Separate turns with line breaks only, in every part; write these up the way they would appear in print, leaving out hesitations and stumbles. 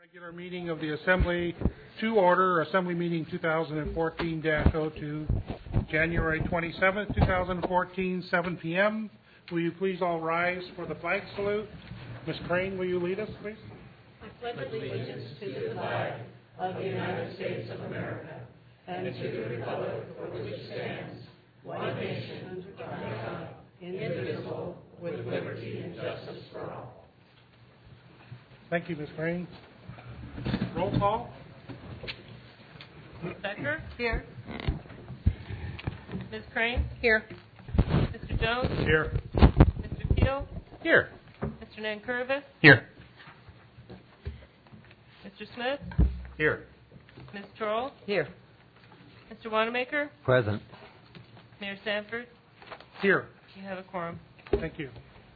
Regular meeting of the Assembly to order, Assembly Meeting 2014-02, January 27th, 2014, 7 p.m. Will you please all rise for the flag salute? Ms. Crane, will you lead us, please?
I pledge allegiance to the flag of the United States of America and to the republic for which it stands, one nation, under God, indivisible, with liberty and justice for all.
Thank you, Ms. Crane. Roll call.
Ms. Becker?
Here.
Ms. Crane?
Here.
Mr. Jones?
Here.
Mr. Keel?
Here.
Mr. Nankervis?
Here.
Mr. Smith?
Here.
Ms. Troll?
Here.
Mr. Wanamaker?
Present.
Mayor Sanford?
Here.
You have a quorum.
Thank you.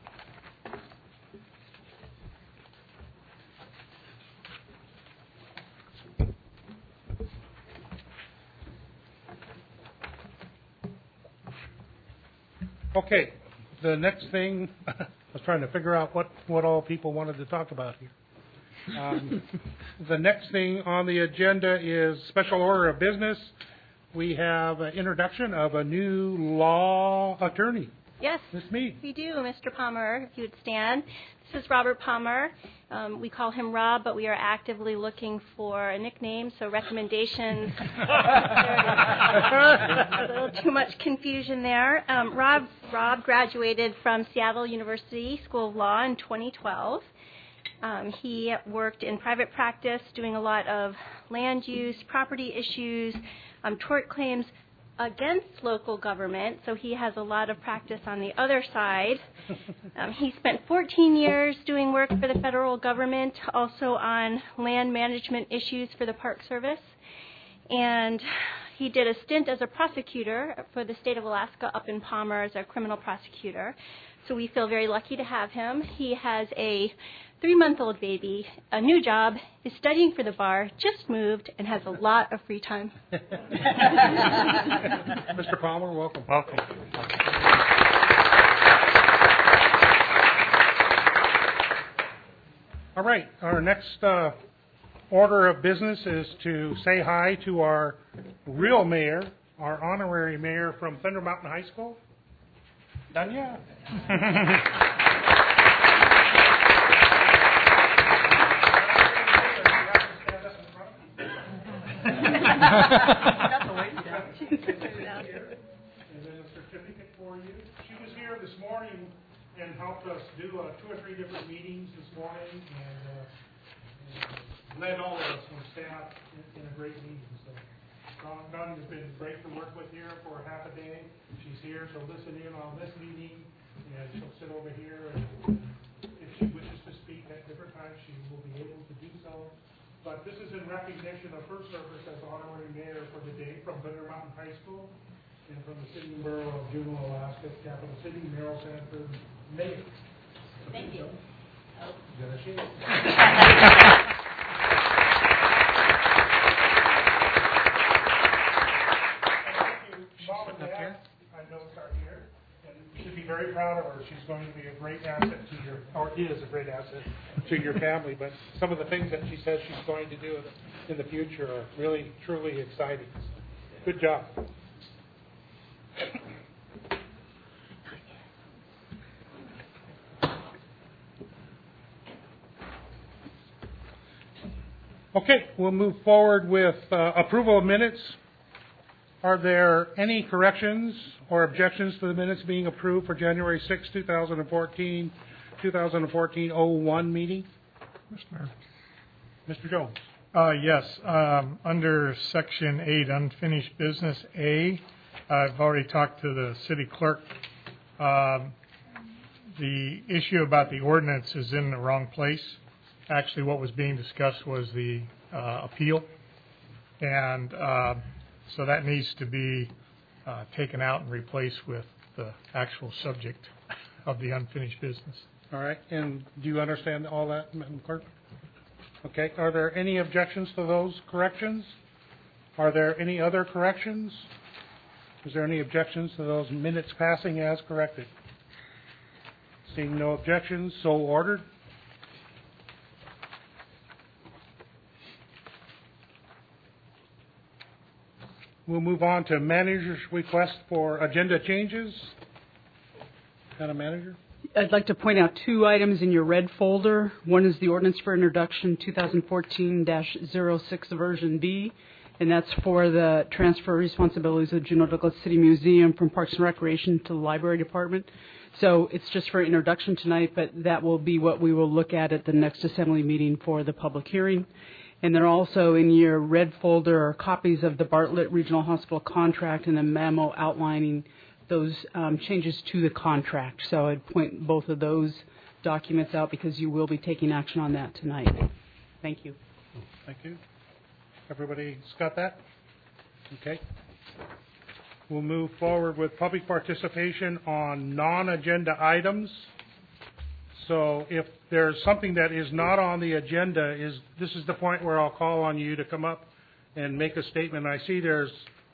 Okay, the next thing, I was trying to figure out what all people wanted to talk about here. The next thing on the agenda is special order of business. We have an introduction of a new law attorney.
Yes,
Ms. Mead.
we do, Mr. Palmer, if you would stand. This is Robert Palmer. We call him Rob, but we are actively looking for a nickname, so recommendations. A little too much confusion there. Rob graduated from Seattle University School of Law in 2012. He worked in private practice doing a lot of land use, property issues, tort claims against local government, so he has a lot of practice on the other side. He spent 14 years doing work for the federal government, also on land management issues for the Park Service. And he did a stint as a prosecutor for the state of Alaska up in Palmer as a criminal prosecutor. So we feel very lucky to have him. He has a 3-month-old baby, a new job, is studying for the bar, just moved, and has a lot of free time.
Mr. Palmer, welcome. Welcome. All right, our next order of business is to say hi to our real mayor, our honorary mayor from Thunder Mountain High School, Danya. And then a certificate for you. She was here this morning and helped us do 2 or 3 different meetings this morning and led all of us from staff in a great meeting. So Dawn has been great to work with here for half a day. She's here, so listen in on this meeting, and she'll sit over here. And if she wishes to speak at different times, she will be able to do so. But this is in recognition of her service as honorary mayor for the day from Thunder Mountain High School and from the city and borough of Juneau, Alaska, capital city, Mayor Sanford, Mayor.
Thank you.
Gonna shake. Mom and Dad, I know are here, and you should be very proud of her. She's going to be a great asset to your, or is a great asset to your family. But some of the things that she says she's going to do in the future are really, truly exciting. Good job. Okay, we'll move forward with approval of minutes. Are there any corrections or objections to the minutes being approved for January 6, 2014, 2014-01 meeting? Mr. Jones.
Yes. Under Section 8, Unfinished Business A, I've already talked to the city clerk. The issue about the ordinance is in the wrong place. Actually, what was being discussed was the appeal. And so that needs to be taken out and replaced with the actual subject of the unfinished business.
All right. And do you understand all that, Madam Clerk? Okay. Are there any objections to those corrections? Are there any other corrections? Is there any objections to those minutes passing as corrected? Seeing no objections, so ordered.
We'll move on to manager's request for agenda changes. Madam Manager?
I'd like to point out 2 items in your red folder. One is the ordinance for introduction 2014-06 version B, and that's for the transfer responsibilities of Juneau Douglas City Museum from Parks and Recreation to the Library Department. So it's just for introduction tonight, but that will be what we will look at the next assembly meeting for the public hearing. And then also in your red folder are copies of the Bartlett Regional Hospital contract and a memo outlining those changes to the contract. So I'd point both of those documents out because you will be taking action on that tonight. Thank you.
Thank you. Everybody's got that? Okay. We'll move forward with public participation on non-agenda items. So if there's something that is not on the agenda, this is the point where I'll call on you to come up and make a statement. I see there's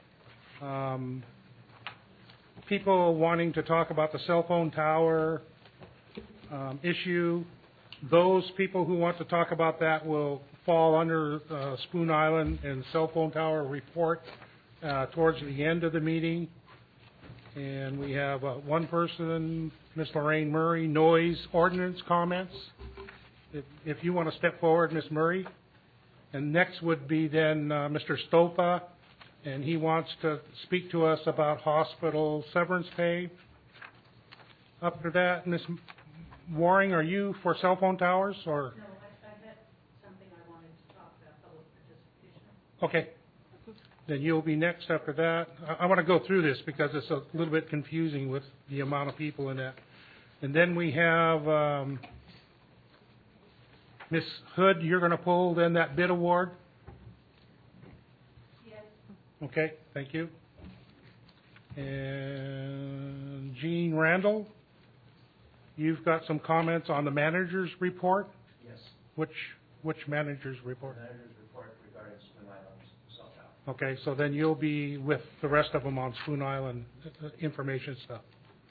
people wanting to talk about the cell phone tower issue. Those people who want to talk about that will fall under Spoon Island and cell phone tower report towards the end of the meeting. And we have one person, Ms. Lorraine Murray, noise ordinance comments. If you want to step forward, Ms. Murray. And next would be then Mr. Stopa, and he wants to speak to us about hospital severance pay. After that, Ms. Waring, are you for cell phone towers or?
No, I had something I wanted to talk about, public participation.
Okay. Then you'll be next after that. I want to go through this because it's a little bit confusing with the amount of people in that. And then we have Ms. Hood, you're going to pull then that bid award?
Yes.
Okay, thank you. And Jean Randall, you've got some comments on the manager's report?
Yes.
Which manager's report?
The manager's report regarding Spoon Island's cell tower.
Okay, so then you'll be with the rest of them on Spoon Island information stuff.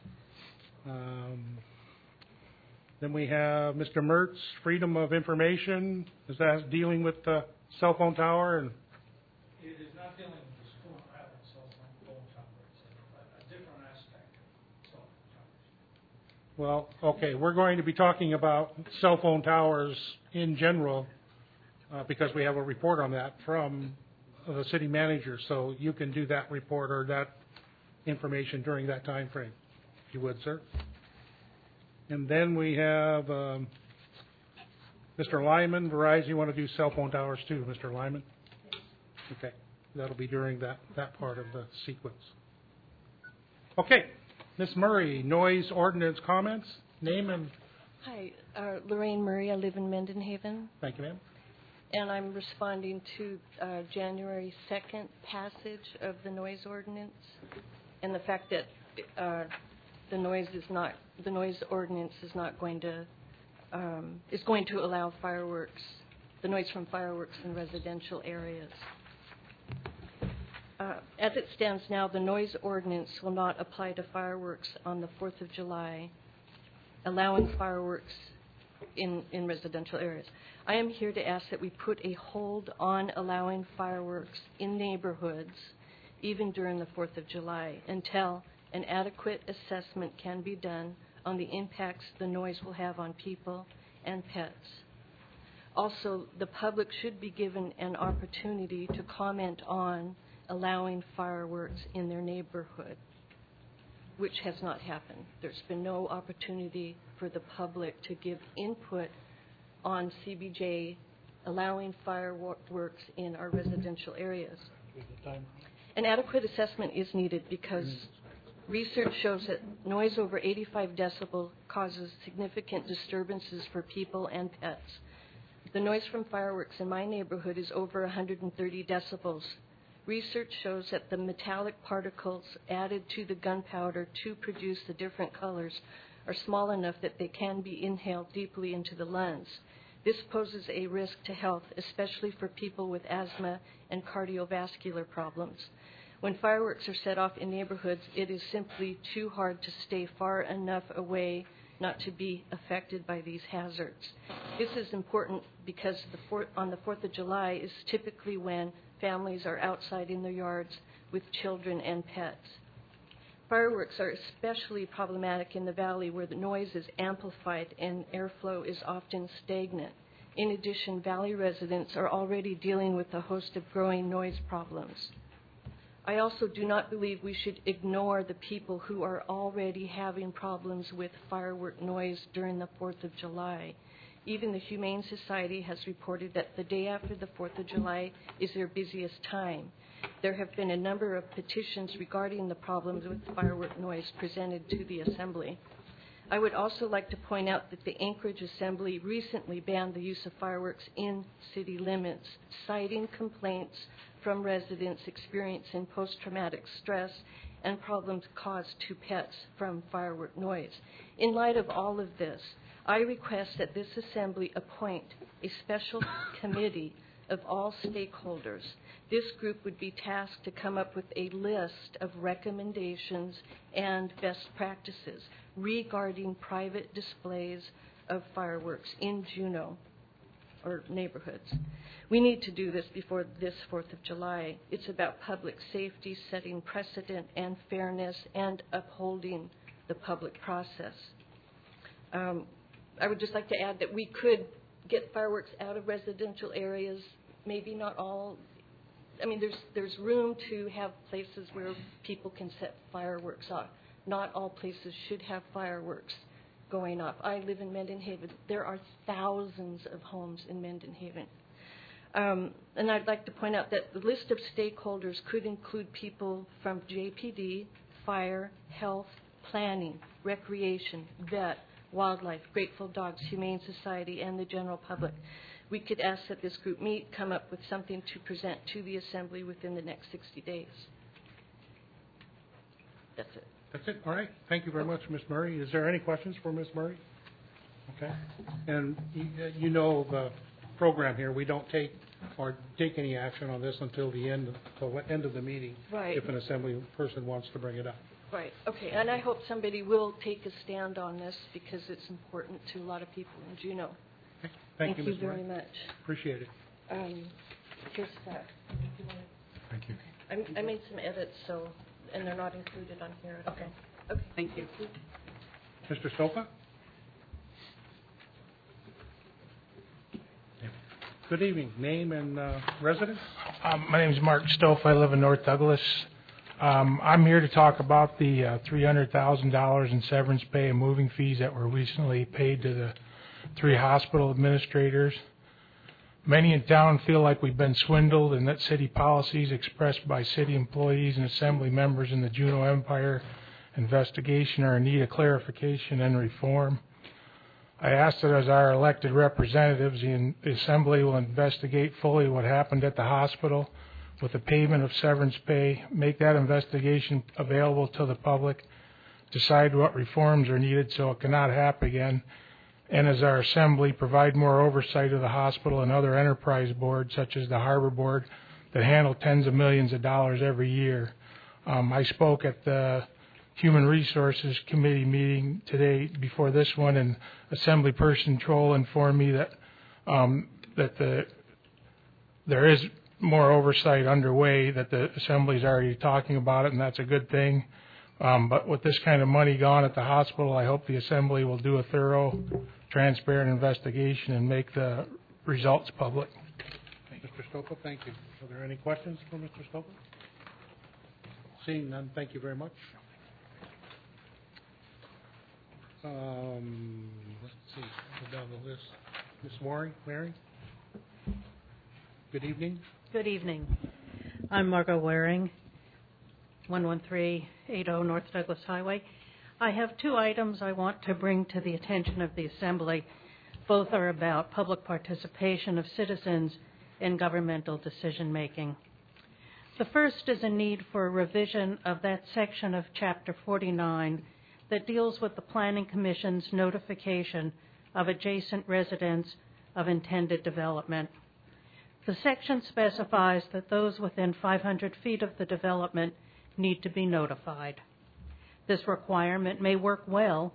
Then we have Mr. Mertz, Freedom of Information. Is that dealing with the cell phone tower? And
It is not dealing with the Spoon Island cell phone tower. It's a different aspect of cell phone towers.
well, okay, we're going to be talking about cell phone towers in general because we have a report on that from the city manager. So you can do that report or that information during that time frame, if you would, sir. And then we have Mr. Lyman, Verizon. You want to do cell phone towers too, Mr. Lyman? Okay, that'll be during that part of the sequence. Okay, Ms. Murray, noise ordinance comments, name and...
Hi, Lorraine Murray. I live in Mendenhaven,
Thank you, ma'am.
and I'm responding to January 2nd passage of the noise ordinance and the fact that the noise ordinance is not going to is going to allow fireworks, the noise from fireworks in residential areas. As it stands now, the noise ordinance will not apply to fireworks on the 4th of July, allowing fireworks in residential areas. I am here to ask that we put a hold on allowing fireworks in neighborhoods, even during the 4th of July, until an adequate assessment can be done on the impacts the noise will have on people and pets. Also, the public should be given an opportunity to comment on allowing fireworks in their neighborhood, which has not happened. There's been no opportunity for the public to give input on CBJ allowing fireworks in our residential areas. An adequate assessment is needed because research shows that noise over 85 decibels causes significant disturbances for people and pets. The noise from fireworks in my neighborhood is over 130 decibels. Research shows that the metallic particles added to the gunpowder to produce the different colors are small enough that they can be inhaled deeply into the lungs. This poses a risk to health, especially for people with asthma and cardiovascular problems. When fireworks are set off in neighborhoods, it is simply too hard to stay far enough away not to be affected by these hazards. This is important because on the 4th of July is typically when families are outside in their yards with children and pets. Fireworks are especially problematic in the valley where the noise is amplified and airflow is often stagnant. In addition, valley residents are already dealing with a host of growing noise problems. I also do not believe we should ignore the people who are already having problems with firework noise during the 4th of July. Even the Humane Society has reported that the day after the 4th of July is their busiest time. There have been a number of petitions regarding the problems with firework noise presented to the Assembly. I would also like to point out that the Anchorage Assembly recently banned the use of fireworks in city limits, citing complaints from residents experiencing post-traumatic stress and problems caused to pets from firework noise. In light of all of this, I request that this Assembly appoint a special committee of all stakeholders. This group would be tasked to come up with a list of recommendations and best practices regarding private displays of fireworks in Juneau or neighborhoods. We need to do this before this 4th of July. It's about public safety, setting precedent and fairness, and upholding the public process. I would just like to add that we could get fireworks out of residential areas, maybe not all. I mean, there's room to have places where people can set fireworks off. Not all places should have fireworks going off. I live in Mendon Haven. There are thousands of homes in Mendon Haven. And I'd like to point out that the list of stakeholders could include people from JPD, fire, health, planning, recreation, vet, wildlife, Grateful Dogs, Humane Society, and the general public. We could ask that this group meet, come up with something to present to the Assembly within the next 60 days. That's it.
That's it. All right. Thank you very much, Ms. Murray. Is there any questions for Ms. Murray? Okay. And you know the program here. We don't take any action on this until the end of the meeting.
Right.
If an Assembly person wants to bring it up.
Right. Okay. And I hope somebody will take a stand on this because it's important to a lot of people in Juneau.
Okay. Thank you, Ms. Murray.
very much.
Appreciate it.
Here's that.
Thank you.
I made some edits, and they're not included on here. Okay. Okay.
Thank you.
Mr. Stopa? Good evening. Name and residence?
My name is Mark Stoff. I live in North Douglas. I'm here to talk about the $300,000 in severance pay and moving fees that were recently paid to the 3 hospital administrators. Many in town feel like we've been swindled and that city policies expressed by city employees and Assembly members in the Juneau Empire investigation are in need of clarification and reform. I ask that as our elected representatives, the Assembly will investigate fully what happened at the hospital with the payment of severance pay, make that investigation available to the public, decide what reforms are needed so it cannot happen again, and as our Assembly provide more oversight of the hospital and other enterprise boards such as the Harbor Board that handle tens of millions of dollars every year. I spoke at the Human Resources Committee meeting today before this one, and Assembly Person Troll informed me that there is more oversight underway, that the Assembly is already talking about it, and that's a good thing. But with this kind of money gone at the hospital, I hope the Assembly will do a thorough, transparent investigation and make the results public.
Mr. Stopa, thank you. Are there any questions for Mr. Stopa? Seeing none, thank you very much. Let's see, go down the list. Ms. Waring, Mary? Good evening.
Good evening. I'm Margot Waring, 11380 North Douglas Highway. I have 2 items I want to bring to the attention of the Assembly. Both are about public participation of citizens in governmental decision making. The first is a need for a revision of that section of Chapter 49 that deals with the Planning Commission's notification of adjacent residents of intended development. The section specifies that those within 500 feet of the development need to be notified. This requirement may work well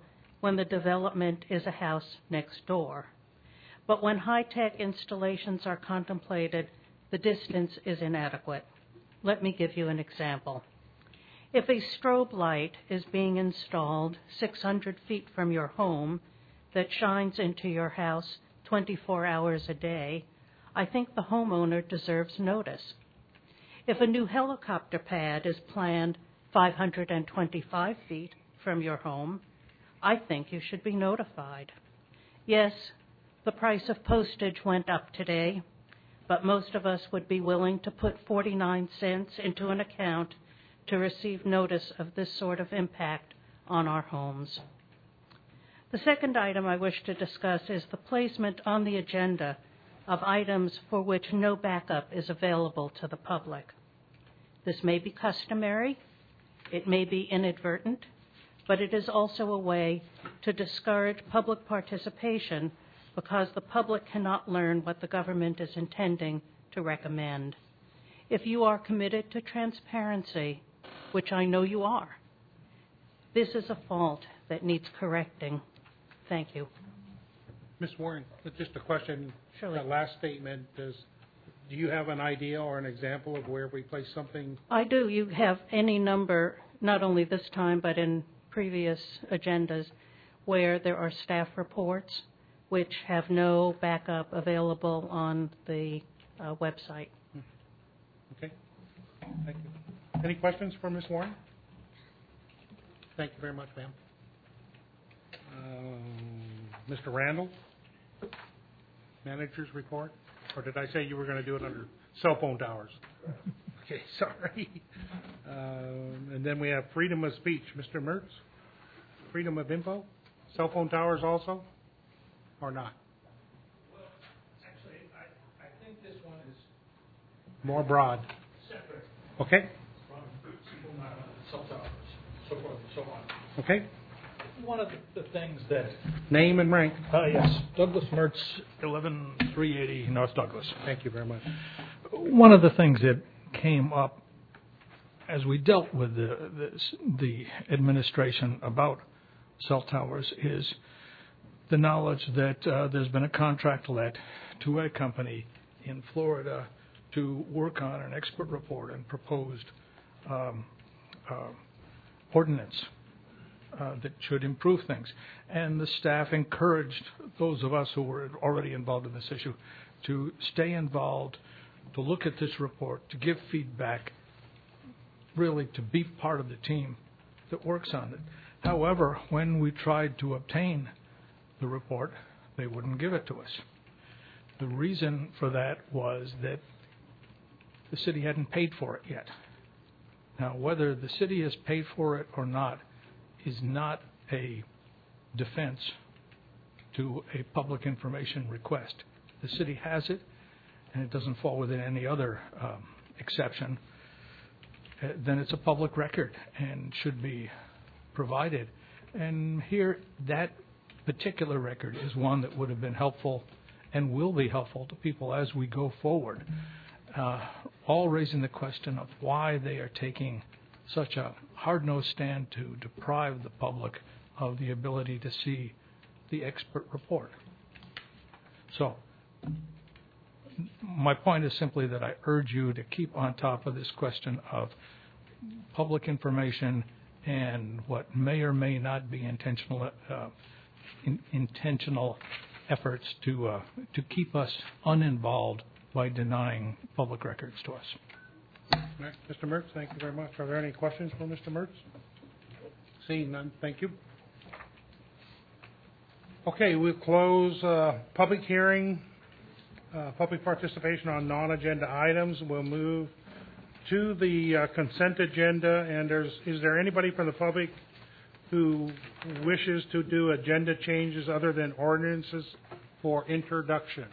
when the development is a house next door. But when high-tech installations are contemplated, the distance is inadequate. Let me give you an example. If a strobe light is being installed 600 feet from your home that shines into your house 24 hours a day, I think the homeowner deserves notice. If a new helicopter pad is planned 525 feet from your home, I think you should be notified. Yes, the price of postage went up today, but most of us would be willing to put 49 cents into an account to receive notice of this sort of impact on our homes. The second item I wish to discuss is the placement on the agenda of items for which no backup is available to the public. This may be customary, it may be inadvertent, but it is also a way to discourage public participation because the public cannot learn what the government is intending to recommend. If you are committed to transparency, which I know you are, this is a fault that needs correcting. Thank you.
Ms. Warren, just a question.
Surely.
That last statement, do you have an idea or an example of where we place something?
I do. You have any number, not only this time, but in previous agendas, where there are staff reports which have no backup available on the website.
Okay. Thank you. Any questions for Ms. Warren? Thank you very much, ma'am. Mr. Randall, manager's report? Or did I say you were going to do it under cell phone towers? Okay, sorry. And then we have freedom of speech. Mr. Mertz, freedom of info? Cell phone towers also? Or not?
Well, actually, I think this one is
More broad.
separate
Okay?
from cell towers, so forth and so on.
Okay.
One of the things that...
Name and rank.
Yes, Douglas Mertz, 11380 North Douglas.
Thank you very much.
One of the things that came up as we dealt with the administration about cell towers is the knowledge that there's been a contract let to a company in Florida to work on an expert report and proposed ordinance that should improve things. And the staff encouraged those of us who were already involved in this issue to stay involved, to look at this report, to give feedback, really to be part of the team that works on it. However, when we tried to obtain the report, they wouldn't give it to us. The reason for that was that the city hadn't paid for it yet. Now, whether the city has paid for it or not is not a defense to a public information request. The city has it, and it doesn't fall within any other exception. Then it's a public record and should be provided. And here, that particular record is one that would have been helpful and will be helpful to people as we go forward, all raising the question of why they are taking such a hard-nosed stand to deprive the public of the ability to see the expert report. So my point is simply that I urge you to keep on top of this question of public information and what may or may not be intentional efforts to keep us uninvolved by denying public records to us.
All right, Mr. Mertz, thank you very much. Are there any questions for Mr. Mertz? Seeing none, thank you. Okay, we'll close public hearing, public participation on non-agenda items. We'll move to the consent agenda. And is there anybody from the public who wishes to do agenda changes other than ordinances for introduction?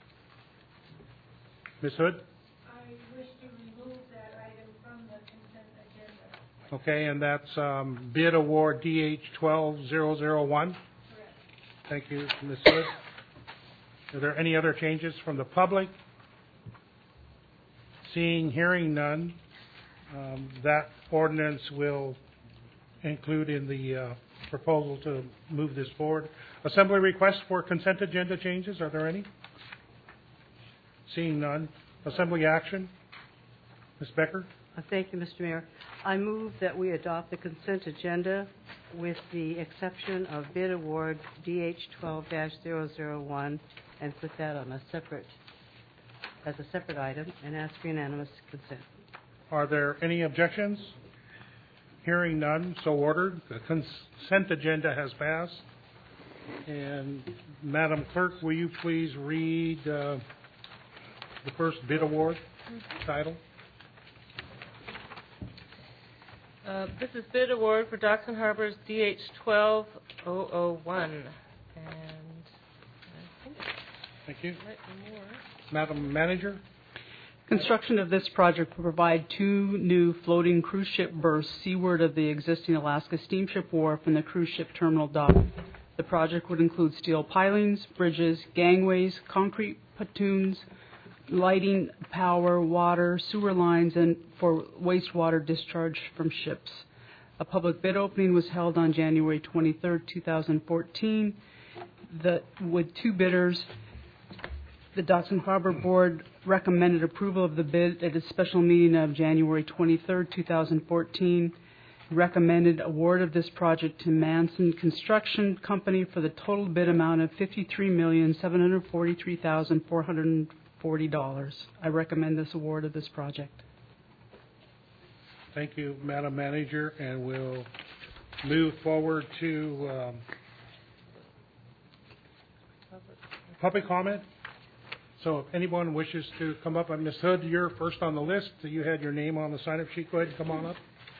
Ms. Hood?
I wish to remove that item from the consent agenda.
Okay, and that's bid award DH 12001.
Correct.
Thank you, Ms. Hood. Are there any other changes from the public? Seeing, hearing none, that ordinance will include in the proposal to move this forward. Assembly requests for consent agenda changes. Are there any? Seeing none. Assembly action. Ms. Becker?
Thank you, Mr. Mayor. I move that we adopt the consent agenda with the exception of bid award DH12-001 and put that on a separate item and ask for unanimous consent.
Are there any objections? Hearing none, so ordered. The consent agenda has passed. And Madam Clerk, will you please read the first bid award title?
This is bid award for Docks and Harbors DH12001.
Thank you. Madam Manager?
Construction of this project will provide 2 new floating cruise ship berths seaward of the existing Alaska Steamship Wharf and the cruise ship terminal dock. The project would include steel pilings, bridges, gangways, concrete pontoons, lighting, power, water, sewer lines, and for wastewater discharge from ships. A public bid opening was held on January 23, 2014. With 2 bidders, the Docks and Harbor Board recommended approval of the bid at its special meeting of January 23, 2014. Recommended award of this project to Manson Construction Company for the total bid amount of $53,743,440. I recommend this award of this project.
Thank you, Madam Manager, and we'll move forward to public comment. So if anyone wishes to come up, Ms. Hood, you're first on the list. You had your name on the sign-up sheet. Go ahead and come on up.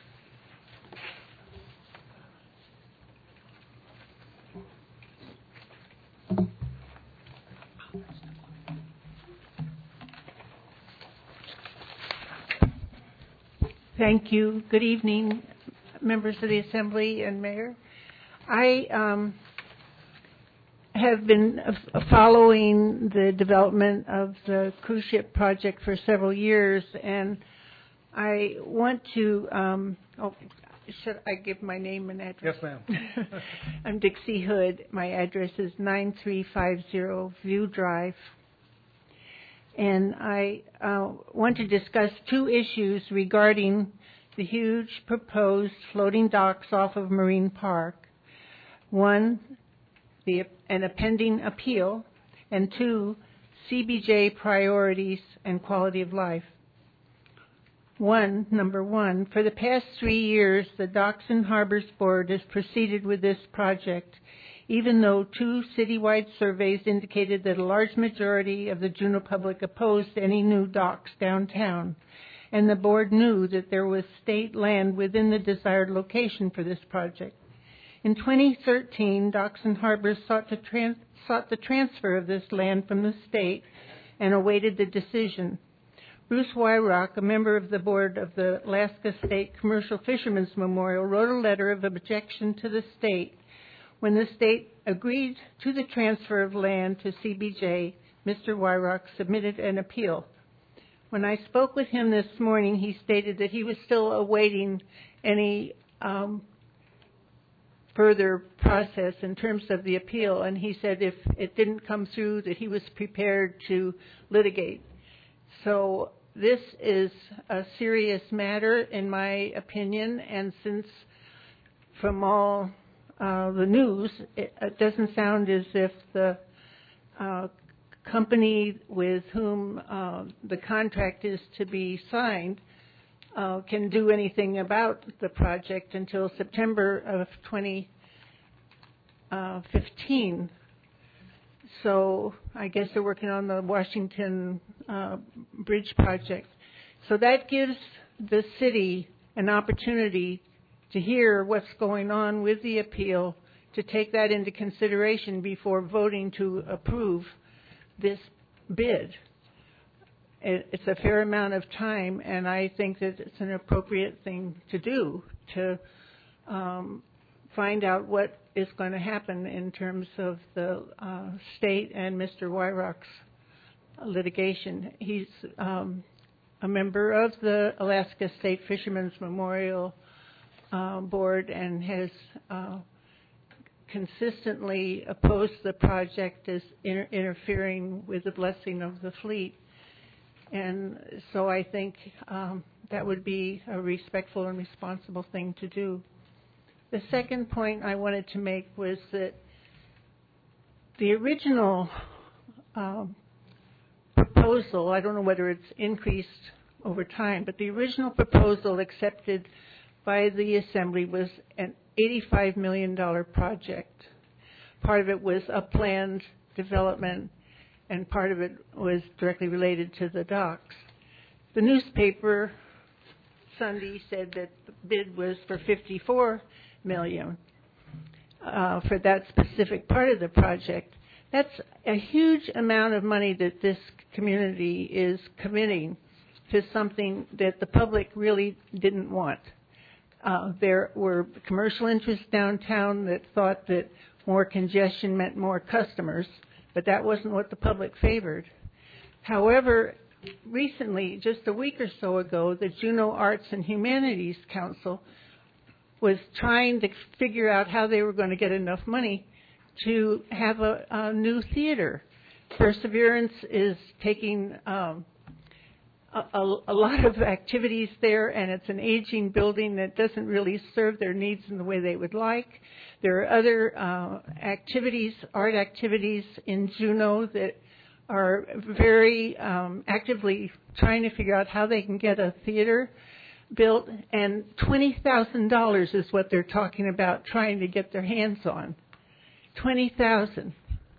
Thank you. Good evening, members of the Assembly and Mayor. I have been following the development of the cruise ship project for several years, and I want to, should I give my name and address?
Yes, ma'am.
I'm Dixie Hood. My address is 9350 View Drive. And I want to discuss 2 issues regarding the huge proposed floating docks off of Marine Park. 1, an pending appeal, and 2, CBJ priorities and quality of life. Number one, for the past 3 years, the Docks and Harbors Board has proceeded with this project, even though 2 citywide surveys indicated that a large majority of the Juneau public opposed any new docks downtown, and the board knew that there was state land within the desired location for this project. In 2013, Docks and Harbors sought the transfer of this land from the state and awaited the decision. Bruce Wyrock, a member of the board of the Alaska State Commercial Fishermen's Memorial, wrote a letter of objection to the state. When the state agreed to the transfer of land to CBJ, Mr. Wyrock submitted an appeal. When I spoke with him this morning, he stated that he was still awaiting any further process in terms of the appeal, and he said if it didn't come through that he was prepared to litigate. So this is a serious matter in my opinion, and since from all the news, it doesn't sound as if the company with whom the contract is to be signed can do anything about the project until September of 2015. So I guess they're working on the Washington Bridge project. So that gives the city an opportunity to hear what's going on with the appeal, to take that into consideration before voting to approve this bid. It's a fair amount of time, and I think that it's an appropriate thing to do to find out what is going to happen in terms of the state and Mr. Wyrock's litigation. He's a member of the Alaska State Fishermen's Memorial Board and has consistently opposed the project as interfering with the blessing of the fleet. And so I think that would be a respectful and responsible thing to do. The second point I wanted to make was that the original proposal, I don't know whether it's increased over time, but the original proposal accepted by the Assembly was an $85 million project. Part of it was upland development, and part of it was directly related to the docks. The newspaper Sunday said that the bid was for $54 million for that specific part of the project. That's a huge amount of money that this community is committing to something that the public really didn't want. There were commercial interests downtown that thought that more congestion meant more customers, but that wasn't what the public favored. However, recently, just a week or so ago, the Juneau Arts and Humanities Council was trying to figure out how they were going to get enough money to have a new theater. Perseverance is taking a lot of activities there, and it's an aging building that doesn't really serve their needs in the way they would like. There are other art activities in Juneau that are very actively trying to figure out how they can get a theater built, and $20,000 is what they're talking about trying to get their hands on. $20,000.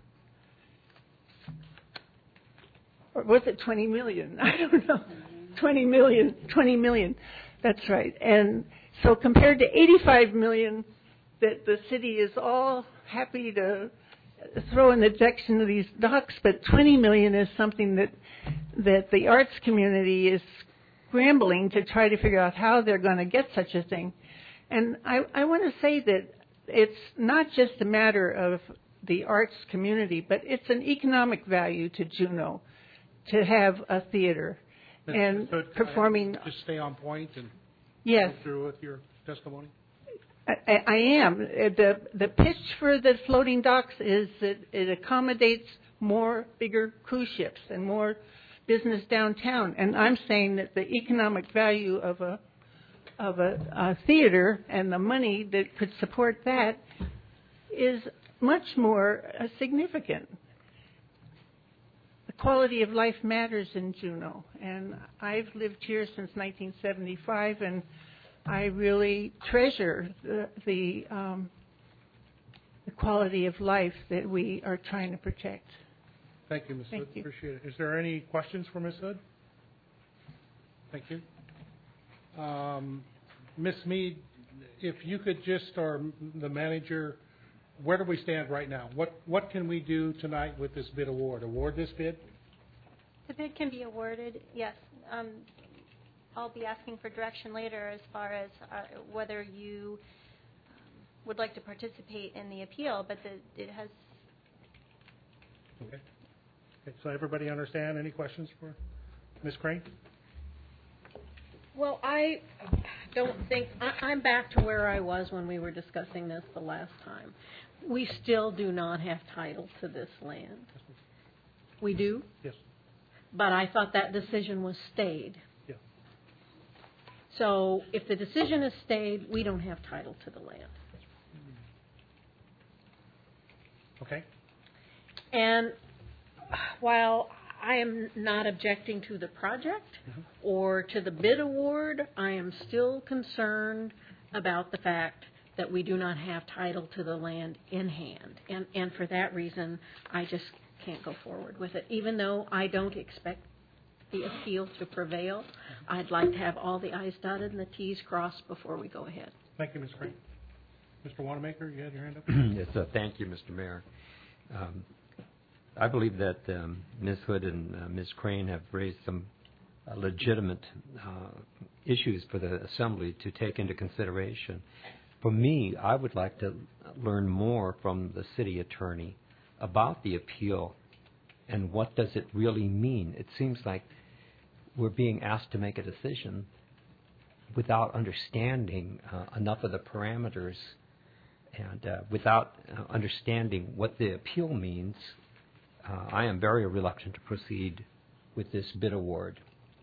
Or was it 20 million? I don't know. 20 million. That's right. And so compared to 85 million that the city is all happy to throw in the direction of these docks, but 20 million is something that the arts community is scrambling to try to figure out how they're going to get such a thing. And I want to say that it's not just a matter of the arts community, but it's an economic value to Juneau to have a theater and
so
performing.
Just stay on point and
yes.
go through with your testimony.
I am. The pitch for the floating docks is that it accommodates more bigger cruise ships and more business downtown. And I'm saying that the economic value of a theater and the money that could support that is much more significant. The quality of life matters in Juneau, and I've lived here since 1975, and I really treasure the quality of life that we are trying to protect.
Thank you, Ms. Hood.
You.
Appreciate it. Is there any questions for Ms. Hood? Thank you. Ms. Mead, if you could just, or the manager, where do we stand right now? What can we do tonight with this bid award? Award this bid?
The bid can be awarded, yes. I'll be asking for direction later as far as whether you would like to participate in the appeal, but it has...
Okay. So everybody understand? Any questions for Ms. Crane?
Well, I don't think, I'm back to where I was when we were discussing this the last time. We still do not have title to this land. We do?
Yes.
But I thought that decision was stayed.
Yeah.
So if the decision is stayed, we don't have title to the land.
Okay.
And while I am not objecting to the project or to the bid award, I am still concerned about the fact that we do not have title to the land in hand. And for that reason, I just can't go forward with it. Even though I don't expect the appeal to prevail, I'd like to have all the I's dotted and the T's crossed before we go ahead.
Thank you, Ms. Crane. Mr. Wanamaker, you had your hand up?
Yes, thank you, Mr. Mayor. I believe that Ms. Hood and Ms. Crane have raised some legitimate issues for the Assembly to take into consideration. For me, I would like to learn more from the city attorney about the appeal and what does it really mean. It seems like we're being asked to make a decision without understanding enough of the parameters And without understanding what the appeal means, I am very reluctant to proceed with this bid award.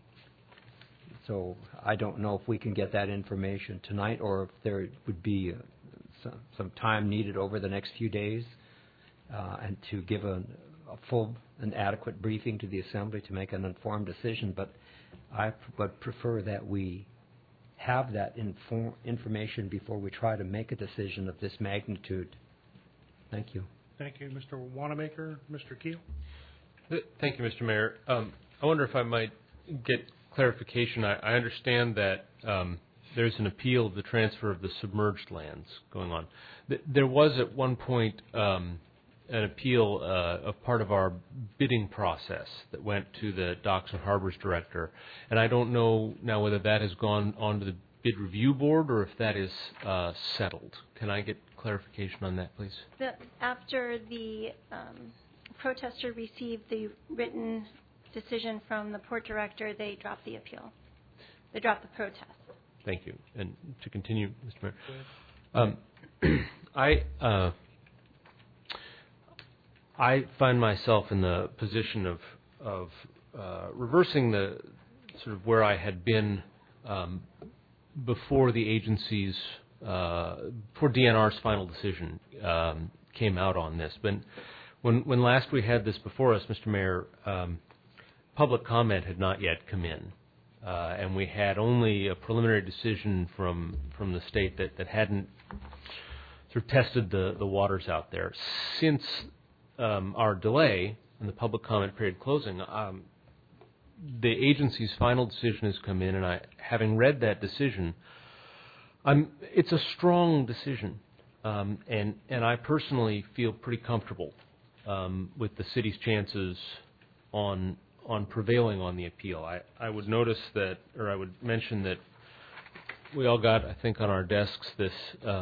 So I don't know if we can get that information tonight or if there would be some time needed over the next few days and to give a full and adequate briefing to the Assembly to make an informed decision. But I would prefer that we have that information before we try to make a decision of this magnitude. Thank you.
Thank you, Mr. Wanamaker. Mr. Keel?
Thank you, Mr. Mayor. I wonder if I might get clarification. I understand that there's an appeal of the transfer of the submerged lands going on. There was at one point an appeal of part of our bidding process that went to the Docks and Harbors Director, and I don't know now whether that has gone on to the bid review board or if that is settled. Can I get clarification on that, please?
After the protester received the written decision from the port director, they dropped the appeal. They dropped the protest.
Thank you. And to continue, Mr. Mayor, I find myself in the position of reversing the sort of where I had been before the agency's, before DNR's final decision came out on this. But when last we had this before us, Mr. Mayor, public comment had not yet come in. And we had only a preliminary decision from the state that hadn't sort of tested the waters out there. Since our delay and the public comment period closing, the agency's final decision has come in, and having read that decision, it's a strong decision, and I personally feel pretty comfortable with the city's chances on prevailing on the appeal. I would notice that, or I would mention that we all got, I think, on our desks this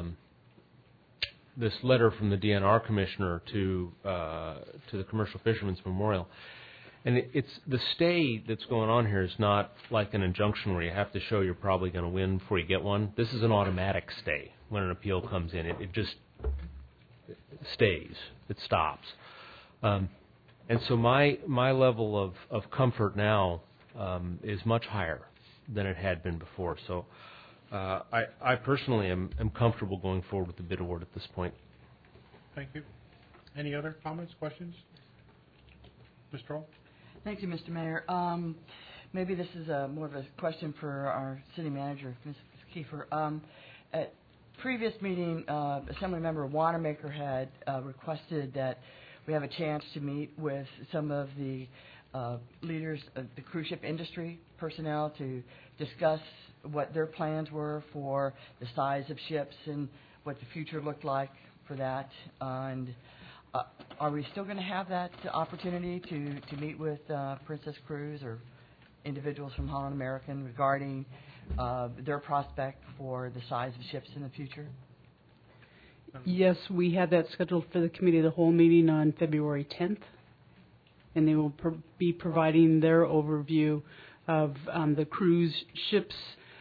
letter from the DNR commissioner to the Commercial Fishermen's Memorial, and it's the stay that's going on here is not like an injunction where you have to show you're probably going to win before you get one. This is an automatic stay. When an appeal comes in, it just stays. It stops. And so my level of comfort now is much higher than it had been before. So I personally am comfortable going forward with the bid award at this point.
Thank you. Any other comments, questions? Ms. Troll?
Thank you, Mr. Mayor. Maybe this is more of a question for our city manager, Ms. Kiefer. At previous meeting, Assemblymember Wanamaker had requested that we have a chance to meet with some of the leaders of the cruise ship industry personnel to discuss what their plans were for the size of ships and what the future looked like for that. And are we still going to have that opportunity to meet with Princess Cruise or individuals from Holland American regarding their prospect for the size of ships in the future?
Yes, we had that scheduled for the Committee of the Whole meeting on February 10th, and they will be providing their overview of the cruise ships,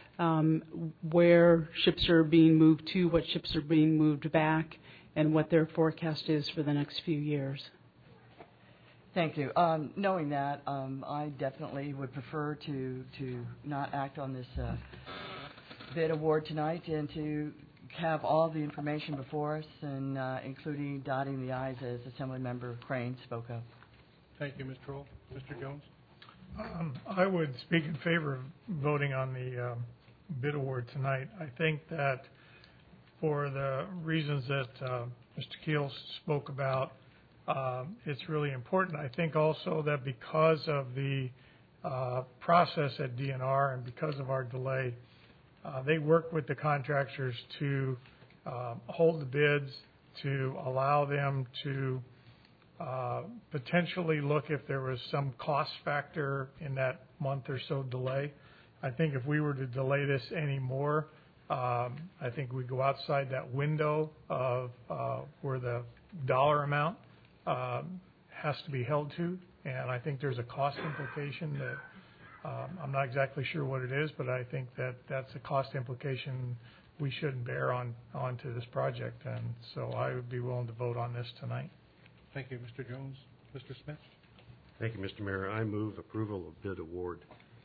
where ships are being moved to, what ships are being moved back, and what their forecast is for the next few years.
Thank you. Knowing that, I definitely would prefer to not act on this bid award tonight and to have all the information before us, and including dotting the I's as Assemblymember Crane spoke of.
Thank you, Ms. Troll. Mr. Jones?
I would speak in favor of voting on the bid award tonight. I think that for the reasons that Mr. Keel spoke about, it's really important. I think also that because of the process at DNR and because of our delay, they work with the contractors to hold the bids, to allow them to potentially look if there was some cost factor in that month or so delay. I think if we were to delay this any more, I think we go outside that window of where the dollar amount has to be held to, and I think there's a cost implication that I'm not exactly sure what it is, but I think that that's a cost implication we shouldn't bear onto this project. And so I would be willing to vote on this tonight.
Thank you, Mr. Jones. Mr. Smith?
Thank you, Mr. Mayor. I move approval of bid award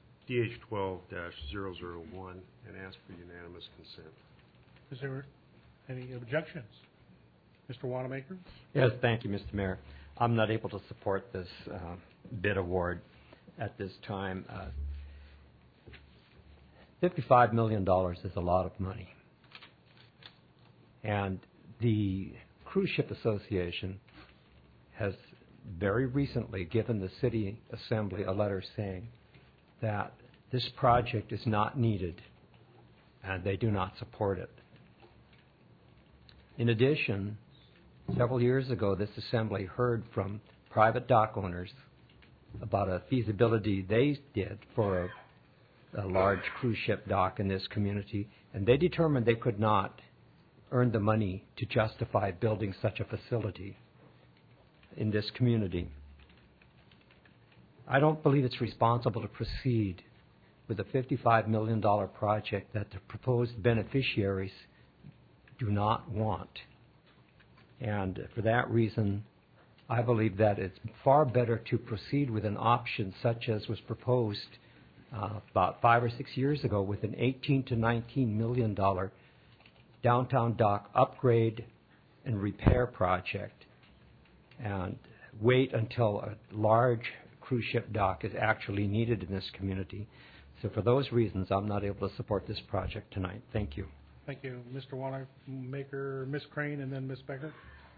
DH12-001 and ask for unanimous consent.
Is there any objections? Mr. Wanamaker?
Yes, thank you, Mr. Mayor. I'm not able to support this bid award at this time. $55 million is a lot of money. And the Cruise Ship Association has very recently given the City Assembly a letter saying that this project is not needed and they do not support it. In addition, several years ago, this Assembly heard from private dock owners about a feasibility they did for a large cruise ship dock in this community, and they determined they could not earn the money to justify building such a facility in this community. I don't believe it's responsible to proceed with a $55 million project that the proposed beneficiaries do not want. And for that reason, I believe that it's far better to proceed with an option such as was proposed about 5 or 6 years ago with an $18 to $19 million downtown dock upgrade and repair project, and wait until a large cruise ship dock is actually needed in this community. So for those reasons, I'm not able to support this project tonight. Thank you.
Thank you. Mr. Wanamaker, Ms. Crane, and then Ms. Becker.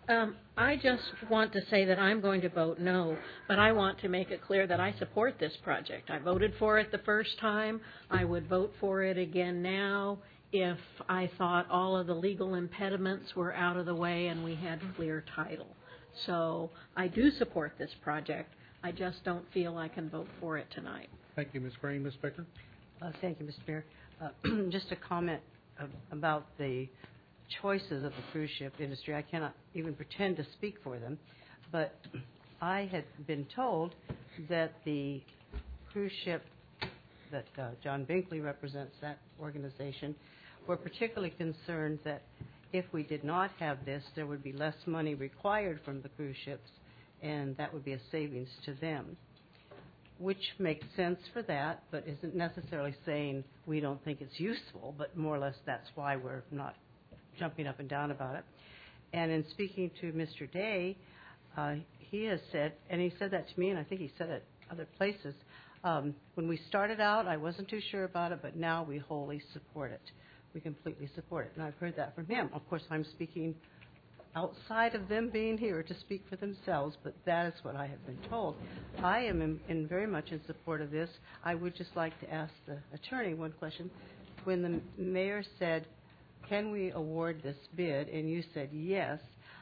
I just want to say that I'm going to vote no, but I want to make it clear that I support this project. I voted for it the first time. I would vote for it again now if I thought all of the legal impediments were out of the way and we had clear title. So I do support this project. I just don't feel I can vote for it tonight.
Thank you, Ms. Crane. Ms. Becker?
Thank you, Mr. Mayor. Just a comment about the choices of the cruise ship industry. I cannot even pretend to speak for them, but I had been told that the cruise ship that John Binkley represents, that organization, were particularly concerned that if we did not have this, there would be less money required from the cruise ships, and that would be a savings to them, which makes sense for that, but isn't necessarily saying we don't think it's useful, but more or less that's why we're not jumping up and down about it. And in speaking to Mr. Day, he has said, and he said that to me, and I think he said it other places, when we started out, I wasn't too sure about it, but now we wholly support it. We completely support it, and I've heard that from him. Of course, I'm speaking outside of them being here to speak for themselves, but that is what I have been told. I am very much in support of this. I would just like to ask the attorney one question. When the mayor said, can we award this bid, and you said yes,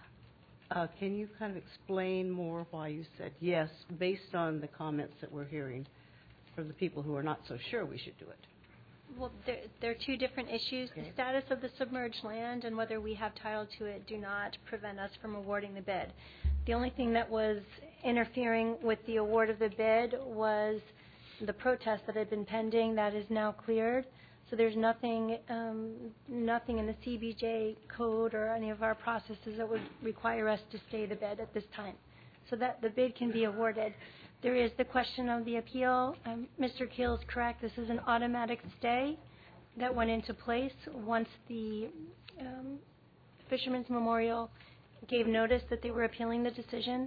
can you kind of explain more why you said yes, based on the comments that we're hearing from the people who are not so sure we should do it?
Well, there are two different issues. Okay. The status of the submerged land and whether we have title to it do not prevent us from awarding the bid. The only thing that was interfering with the award of the bid was the protest that had been pending that is now cleared. So there's nothing in the CBJ code or any of our processes that would require us to stay the bid at this time. So that the bid can be awarded. There is the question of the appeal. Mr. Keel is correct. This is an automatic stay that went into place once the Fisherman's Memorial gave notice that they were appealing the decision.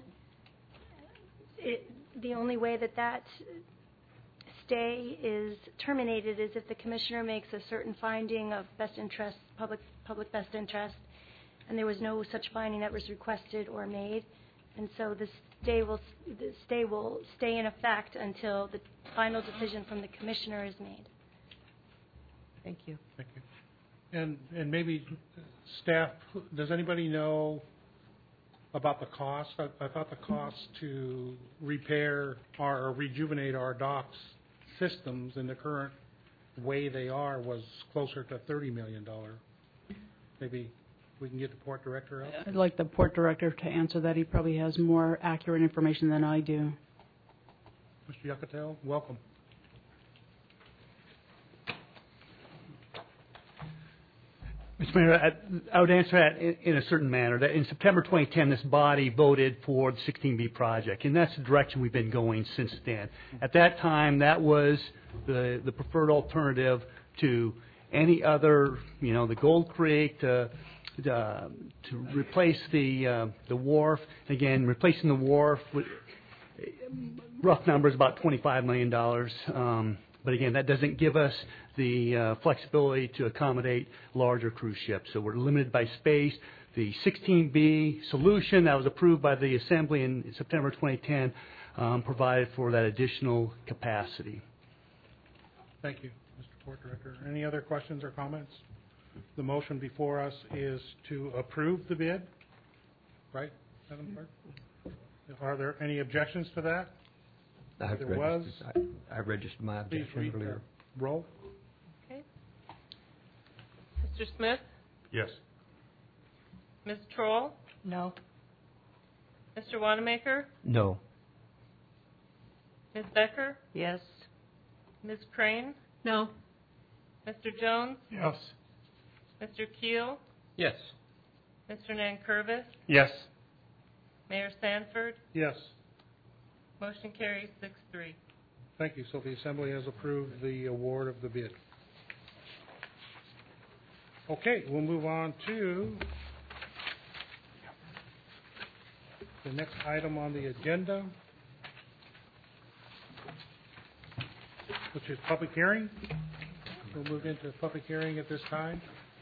The only way that stay is terminated is if the commissioner makes a certain finding of best interest, public best interest, and there was no such finding that was requested or made. And so the stay will stay in effect until the final decision from the commissioner is made.
Thank you.
Thank you. And maybe staff, does anybody know about the cost? I thought the cost to repair or rejuvenate our docks systems in the current way they are was closer to $30 million. Maybe we can get the port director out.
I'd like the port director to answer that. He probably has more accurate information than I do.
Mr. Yucatel, welcome.
Mr. Mayor, I would answer that in a certain manner. That in September 2010, this body voted for the 16B project, and that's the direction we've been going since then. At that time, that was the preferred alternative to any other, the Gold Creek, to replace the wharf. Again, replacing the wharf, rough numbers, about $25 million. But again, that doesn't give us the flexibility to accommodate larger cruise ships. So we're limited by space. The 16B solution that was approved by the Assembly in September 2010 provided for that additional capacity.
Thank you, Mr. Port Director. Any other questions or comments? The motion before us is to approve the bid, right, Madam Clerk? Are there any objections to that?
I registered my objection earlier.
Roll.
Okay. Mr. Smith?
Yes.
Ms. Troll?
No.
Mr. Wanamaker?
No.
Ms. Becker?
Yes.
Ms. Crane?
No.
Mr. Jones?
Yes.
Mr. Keel?
Yes.
Mr. Nankervis?
Yes.
Mayor Sanford?
Yes.
Motion carries 6-3.
Thank you. So the Assembly has approved the award of the bid. Okay, we'll move on to the next item on the agenda, which is public hearing. We'll move into public hearing at this time.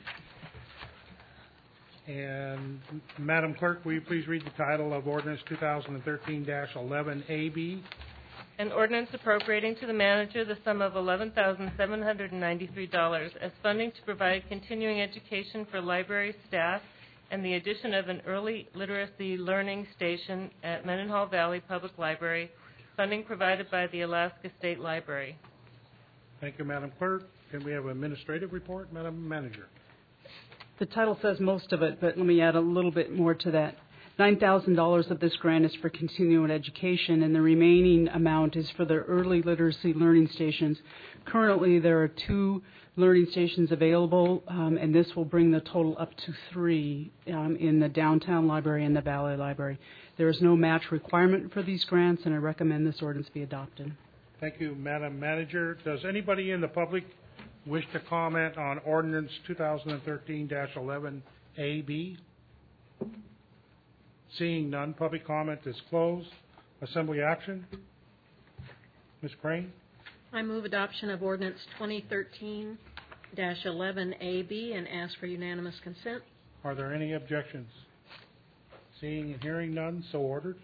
And Madam Clerk, will you please read the title of Ordinance 2013-11AB?
An ordinance appropriating to the manager the sum of $11,793 as funding to provide continuing education for library staff and the addition of an early literacy learning station at Mendenhall Valley Public Library, funding provided by the Alaska State Library.
Thank you, Madam Clerk. Can we have an administrative report, Madam Manager?
The title says most of it, but let me add a little bit more to that. $9,000 of this grant is for continuing education, and the remaining amount is for the early literacy learning stations. Currently, there are 2 learning stations available, and this will bring the total up to 3 in the downtown library and the Valley Library. There is no match requirement for these grants, and I recommend this ordinance be adopted.
Thank you, Madam Manager. Does anybody in the public wish to comment on Ordinance 2013-11AB? Seeing none, public comment is closed. Assembly action. Ms. Crane?
I move adoption of Ordinance 2013-11AB and ask for unanimous consent.
Are there any objections? Seeing and hearing none, so ordered.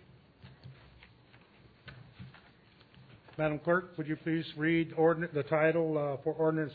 Madam Clerk, would you please read the title for Ordinance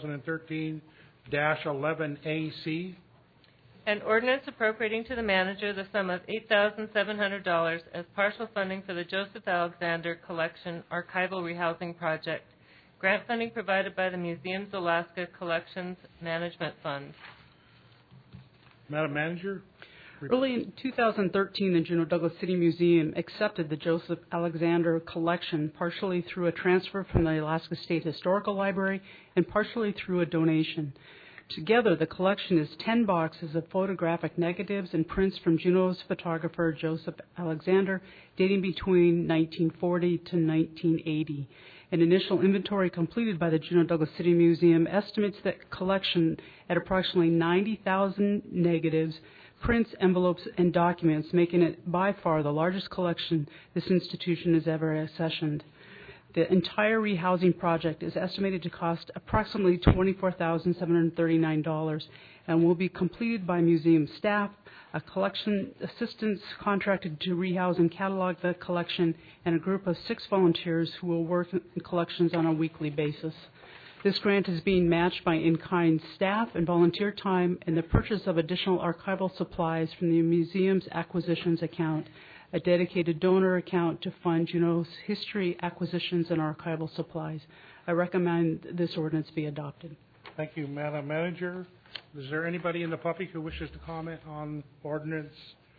2013-11AC?
An ordinance appropriating to the manager the sum of $8,700 as partial funding for the Joseph Alexander Collection Archival Rehousing Project. Grant funding provided by the Museums Alaska Collections Management Fund.
Madam Manager?
Early in 2013, the Juneau Douglas City Museum accepted the Joseph Alexander Collection partially through a transfer from the Alaska State Historical Library and partially through a donation. Together, the collection is 10 boxes of photographic negatives and prints from Juneau's photographer Joseph Alexander, dating between 1940 to 1980. An initial inventory completed by the Juneau Douglas City Museum estimates the collection at approximately 90,000 negatives, prints, envelopes, and documents, making it by far the largest collection this institution has ever accessioned. The entire rehousing project is estimated to cost approximately $24,739 and will be completed by museum staff, a collection assistants contracted to rehouse and catalog the collection, and a group of 6 volunteers who will work in collections on a weekly basis. This grant is being matched by in-kind staff and volunteer time and the purchase of additional archival supplies from the museum's acquisitions account, a dedicated donor account to fund Juneau's history, acquisitions, and archival supplies. I recommend this ordinance be adopted.
Thank you, Madam Manager. Is there anybody in the public who wishes to comment on Ordinance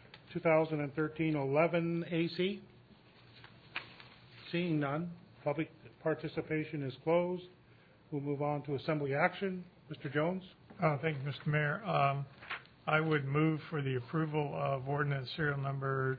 2013-11AC? Seeing none, public participation is closed. We'll move on to Assembly action. Mr. Jones?
Thank you, Mr. Mayor. I would move for the approval of ordinance serial number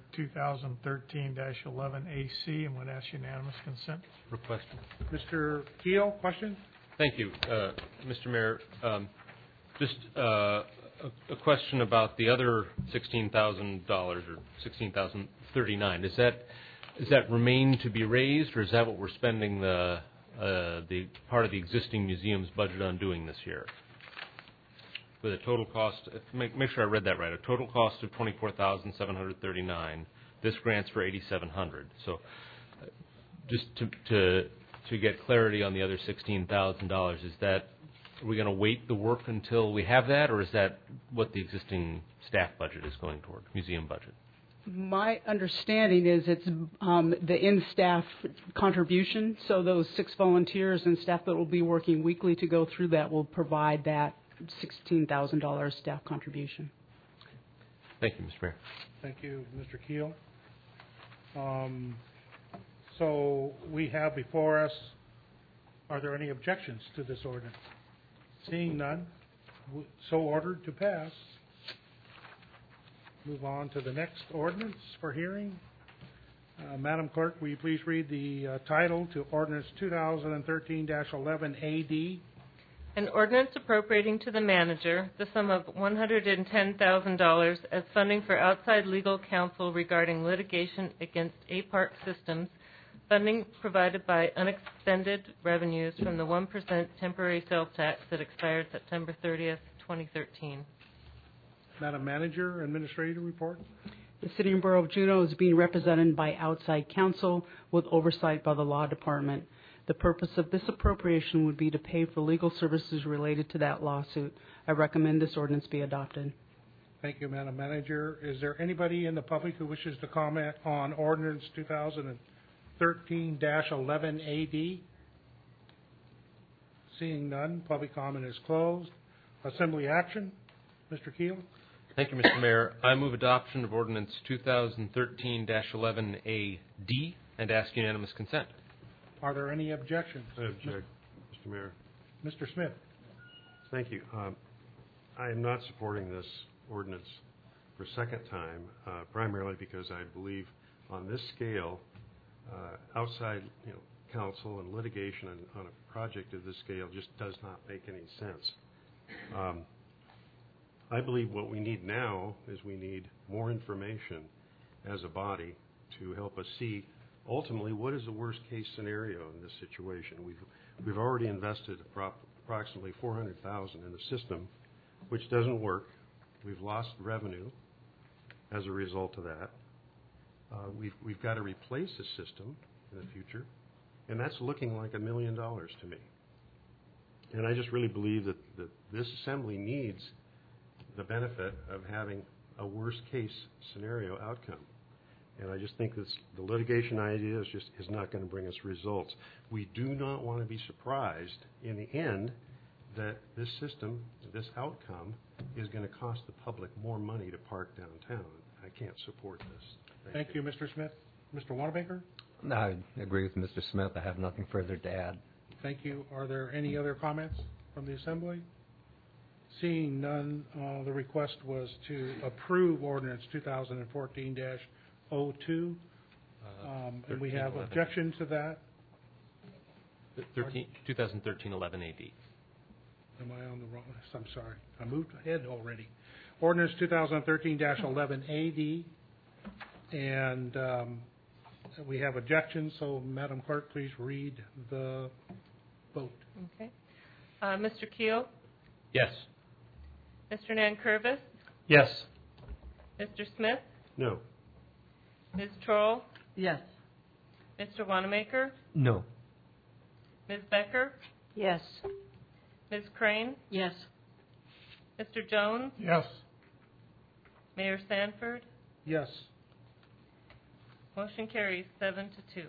2013-11AC and would ask unanimous consent.
Question.
Mr. Keel, question?
Thank you, Mr. Mayor. Just a question about the other $16,000 or $16,039. Is that remain to be raised, or is that what we're spending the part of the existing museum's budget on doing this year? With a total cost, make sure I read that right. A total cost of $24,739. This grant's for $8,700. So, just to get clarity on the other $16,000, is that, are we going to wait the work until we have that, or is that what the existing staff budget is going toward, museum budget?
My understanding is it's the in-staff contribution, so those 6 volunteers and staff that will be working weekly to go through that will provide that $16,000 staff contribution.
Thank you, Mr. Mayor.
Thank you, Mr. Keel. So we have before us, are there any objections to this ordinance? Seeing none, so ordered to pass. Move on to the next ordinance for hearing. Madam Clerk, will you please read the title to ordinance 2013-11 AD?
An ordinance appropriating to the manager the sum of $110,000 as funding for outside legal counsel regarding litigation against A-Park Systems, funding provided by unexpended revenues from the 1% temporary sales tax that expired September 30th, 2013.
Madam Manager, Administrator Report.
The City and Borough of Juneau is being represented by outside counsel with oversight by the Law Department. The purpose of this appropriation would be to pay for legal services related to that lawsuit. I recommend this ordinance be adopted.
Thank you, Madam Manager. Is there anybody in the public who wishes to comment on ordinance 2013-11 AD? Seeing none, public comment is closed. Assembly action. Mr. Keel.
Thank you, Mr. Mayor. I move adoption of ordinance 2013-11 AD and ask unanimous consent.
Are there any objections?
I object, Mr. Mayor.
Mr. Smith.
Thank you. I am not supporting this ordinance for a second time, primarily because I believe on this scale, outside counsel and litigation on a project of this scale just does not make any sense. I believe what we need now is we need more information as a body to help us see ultimately what is the worst case scenario in this situation. We've already invested approximately $400,000 in the system, which doesn't work. We've lost revenue as a result of that. We've got to replace the system in the future, and that's looking like $1 million to me. And I just really believe that this assembly needs the benefit of having a worst case scenario outcome. And I just think the litigation idea is not going to bring us results. We do not want to be surprised in the end that this system, this outcome, is going to cost the public more money to park downtown. I can't support this.
Thank you, Mr. Smith. Mr. Wanamaker?
I agree with Mr. Smith. I have nothing further to add.
Thank you. Are there any other comments from the Assembly? Seeing none, the request was to approve ordinance 2014-02. And we have objection to that.
2013-11 AD.
Am I on the wrong? I'm sorry. I moved ahead already. Ordinance 2013-11 AD. And we have objections, so Madam Clerk, please read the vote.
Okay. Mr. Keel?
Yes.
Mr. Nankervis?
Yes.
Mr. Smith?
No.
Ms. Troll?
Yes.
Mr. Wanamaker?
No.
Ms. Becker?
Yes.
Ms. Crane?
Yes.
Mr. Jones?
Yes.
Mayor Sanford?
Yes.
Motion carries 7-2.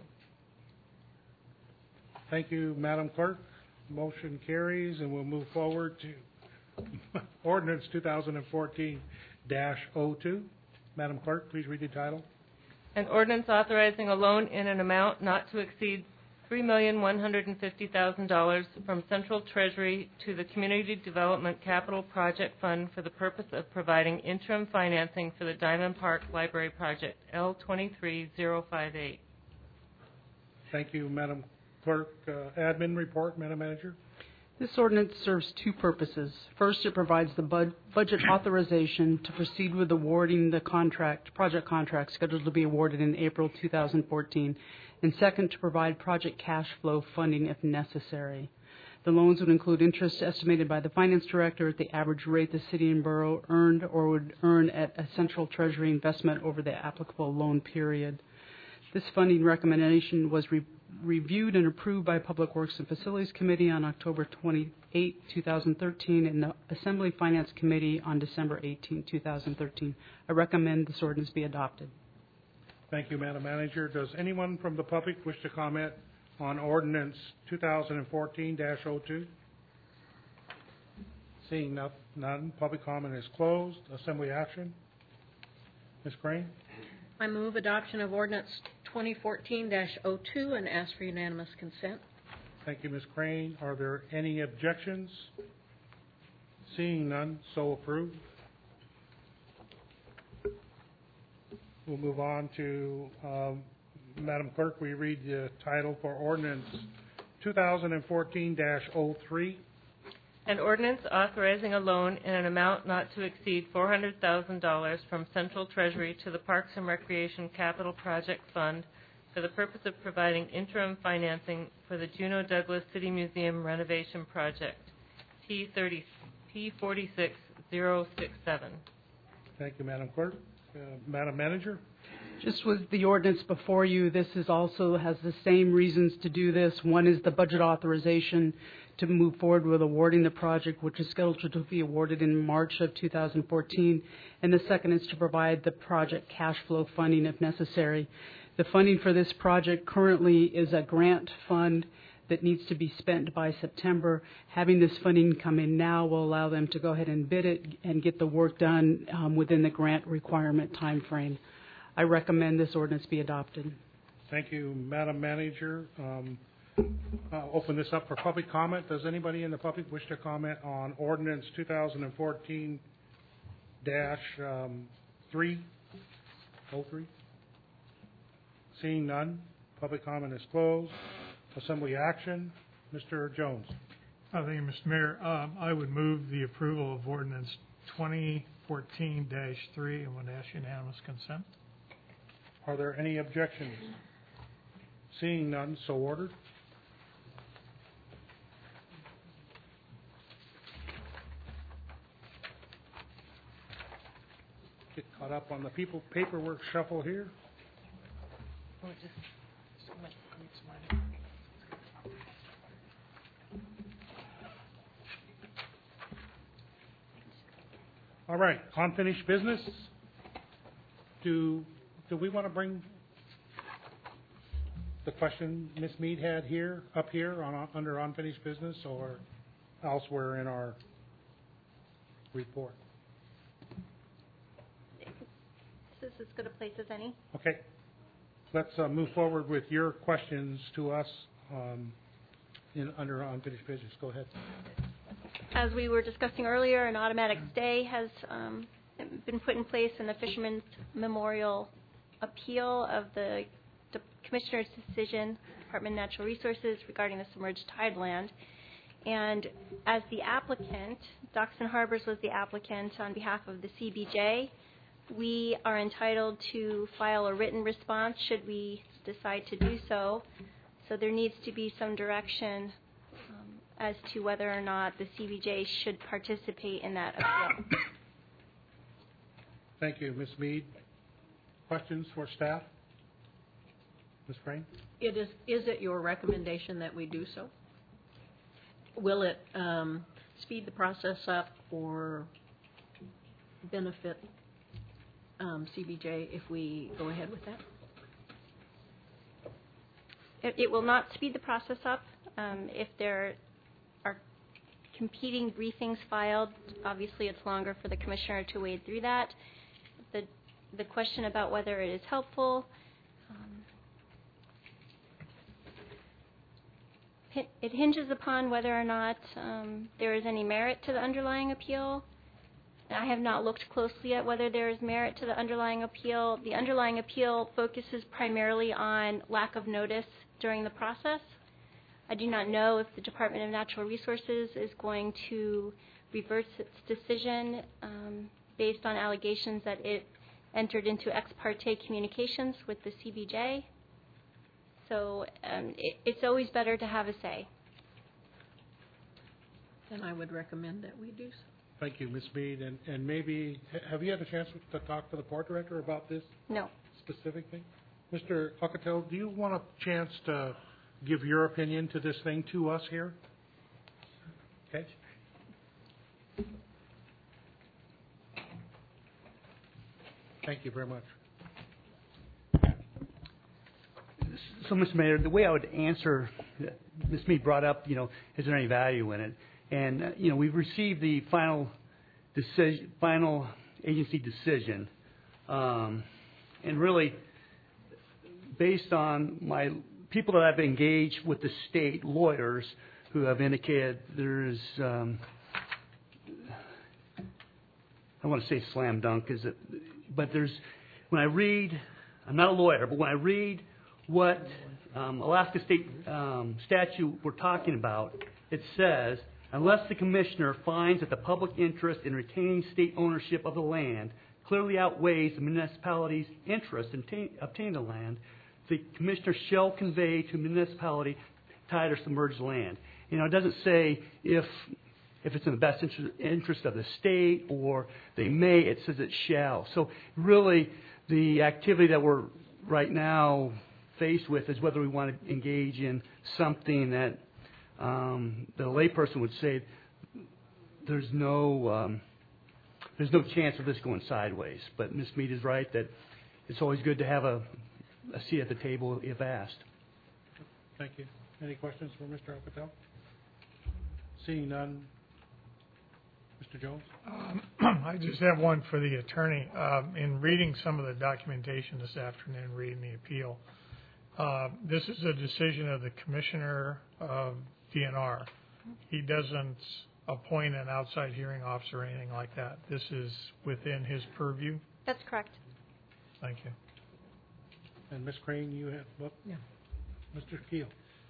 Thank you, Madam Clerk. Motion carries, and we'll move forward to ordinance 2014-02. Madam Clerk, please read the title.
An ordinance authorizing a loan in an amount not to exceed $3,150,000 from Central Treasury to the Community Development Capital Project Fund for the purpose of providing interim financing for the Diamond Park Library Project, L23058.
Thank you, Madam Clerk. Admin report, Madam Manager.
This ordinance serves two purposes. First, it provides the budget authorization to proceed with awarding the project contract scheduled to be awarded in April 2014, and second, to provide project cash flow funding if necessary. The loans would include interest estimated by the Finance Director at the average rate the City and Borough earned or would earn at a Central Treasury investment over the applicable loan period. This funding recommendation was reviewed and approved by Public Works and Facilities Committee on October 28, 2013, and the Assembly Finance Committee on December 18, 2013. I recommend this ordinance be adopted.
Thank you, Madam Manager. Does anyone from the public wish to comment on Ordinance 2014-02? Seeing none, public comment is closed. Assembly action. Ms. Crane?
I move adoption of ordinance 2014-02 and ask for unanimous consent.
Thank you, Ms. Crane. Are there any objections? Seeing none, so approved. We'll move on to, Madam Clerk, we read the title for Ordinance 2014-03.
An ordinance authorizing a loan in an amount not to exceed $400,000 from Central Treasury to the Parks and Recreation Capital Project Fund for the purpose of providing interim financing for the Juneau Douglas City Museum renovation project, P46067.
Thank you, Madam Clerk. Madam Manager?
Just with the ordinance before you, this is also has the same reasons to do this. One is the budget authorization to move forward with awarding the project, which is scheduled to be awarded in March of 2014. And the second is to provide the project cash flow funding if necessary. The funding for this project currently is a grant fund that needs to be spent by September. Having this funding come in now will allow them to go ahead and bid it and get the work done within the grant requirement time frame. I recommend this ordinance be adopted.
Thank you, Madam Manager. I'll open this up for public comment. Does anybody in the public wish to comment on Ordinance 2014-03? Seeing none, public comment is closed. Assembly action. Mr. Jones.
Thank you, Mr. Mayor. I would move the approval of Ordinance 2014-3 and would ask unanimous consent.
Are there any objections? Seeing none, so ordered. Get caught up on the paperwork shuffle here. All right, unfinished business. Do we want to bring the question Ms. Mead had up here under unfinished business or elsewhere in our report?
This is as good a place as any.
Okay. Let's move forward with your questions to us under unfinished business. Go ahead.
As we were discussing earlier, an automatic stay has been put in place in the Fisherman's Memorial appeal of the Commissioner's decision, Department of Natural Resources, regarding the submerged tideland. And as the applicant, Dockson Harbors was the applicant on behalf of the CBJ, we are entitled to file a written response should we decide to do so. So there needs to be some direction as to whether or not the CBJ should participate in that appeal.
Thank you, Ms. Mead. Questions for staff? Ms. Crane?
Is it your recommendation that we do so? Will it speed the process up or benefit CBJ if we go ahead with that?
It will not speed the process up. If there are competing briefings filed, obviously it's longer for the Commissioner to wade through that. The question about whether it is helpful, It hinges upon whether or not there is any merit to the underlying appeal. I have not looked closely at whether there is merit to the underlying appeal. The underlying appeal focuses primarily on lack of notice during the process. I do not know if the Department of Natural Resources is going to reverse its decision based on allegations that it entered into ex parte communications with the CBJ. So it's always better to have a say.
Then I would recommend that we do so.
Thank you, Ms. Mead. And maybe, have you had a chance to talk to the port director about this?
No.
Specific thing? Mr. Alcatel, do you want a chance to give your opinion to this thing to us here? Okay. Thank you very much.
So, Mr. Mayor, the way I would answer, Ms. Mead brought up, is there any value in it? And, we've received the final agency decision. And really, based on my people that I've engaged with the state lawyers who have indicated there's, I want to say slam dunk, but when I read, I'm not a lawyer, but when I read what Alaska State statute we're talking about, it says, unless the commissioner finds that the public interest in retaining state ownership of the land clearly outweighs the municipality's interest in obtaining the land, the commissioner shall convey to municipality tied or submerged land. It doesn't say if it's in the best interest of the state or they may, it says it shall. So really the activity that we're right now faced with is whether we want to engage in something that the layperson would say there's no chance of this going sideways. But Ms. Mead is right that it's always good to have a seat at the table if asked.
Thank you. Any questions for Mr. Alcatel? Seeing none. Mr. Jones?
I just have one for the attorney. In reading some of the documentation this afternoon, reading the appeal, this is a decision of the commissioner of DNR. He doesn't appoint an outside hearing officer or anything like that. This is within his purview.
That's correct.
Thank you.
And Ms. Crane, you have what?
Yeah.
Mr. Keel.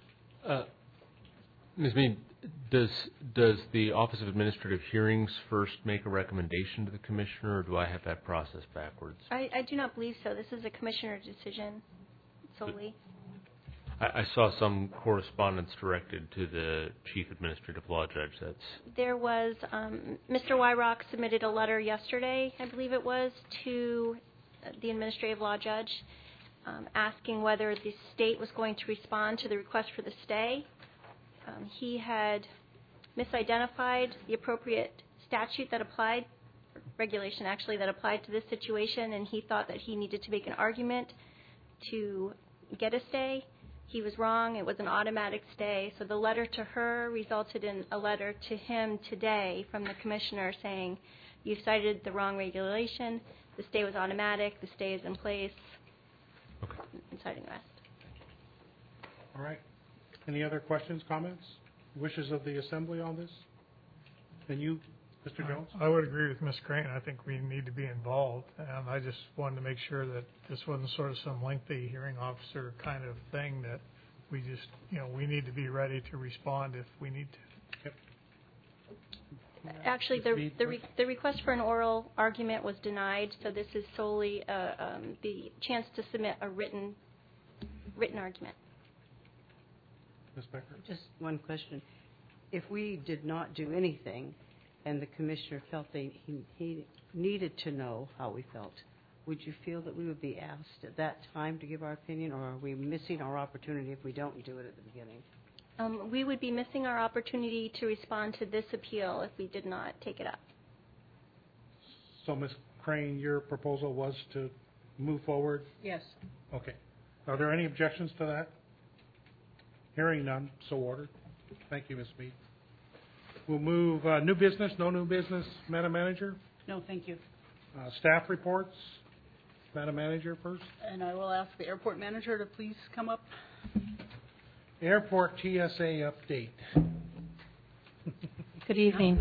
Ms. Mead, does the Office of Administrative Hearings first make a recommendation to the commissioner, or do I have that process backwards?
I do not believe so. This is a commissioner decision solely.
I saw some correspondence directed to the chief administrative law judge.
There was Mr. Wyrock submitted a letter yesterday, I believe it was, to the administrative law judge asking whether the state was going to respond to the request for the stay. He had misidentified the appropriate statute that applied, regulation actually, that applied to this situation, and he thought that he needed to make an argument to get a stay. He was wrong. It was an automatic stay. So the letter to her resulted in a letter to him today from the commissioner saying, you've cited the wrong regulation. The stay was automatic. The stay is in place.
Okay.
And citing the rest.
All right. Any other questions, comments, wishes of the assembly on this? And you, Mr. Jones?
I would agree with Ms. Crane. I think we need to be involved, and I just wanted to make sure that this wasn't sort of some lengthy hearing officer kind of thing that we just, we need to be ready to respond if we need to.
Yep.
Actually, the request for an oral argument was denied, so this is solely the chance to submit a written argument.
Ms. Becker?
Just one question. If we did not do anything and the commissioner felt that he needed to know how we felt, would you feel that we would be asked at that time to give our opinion, or are we missing our opportunity if we don't do it at the beginning?
We would be missing our opportunity to respond to this appeal if we did not take it up.
So, Ms. Crane, your proposal was to move forward?
Yes.
Okay. Are there any objections to that? Hearing none, so ordered. Thank you, Ms. Mead. We'll move new business, no new business. Madam Manager?
No, thank you.
Staff reports. Madam Manager first.
And I will ask the airport manager to please come up.
Airport TSA update.
Good evening.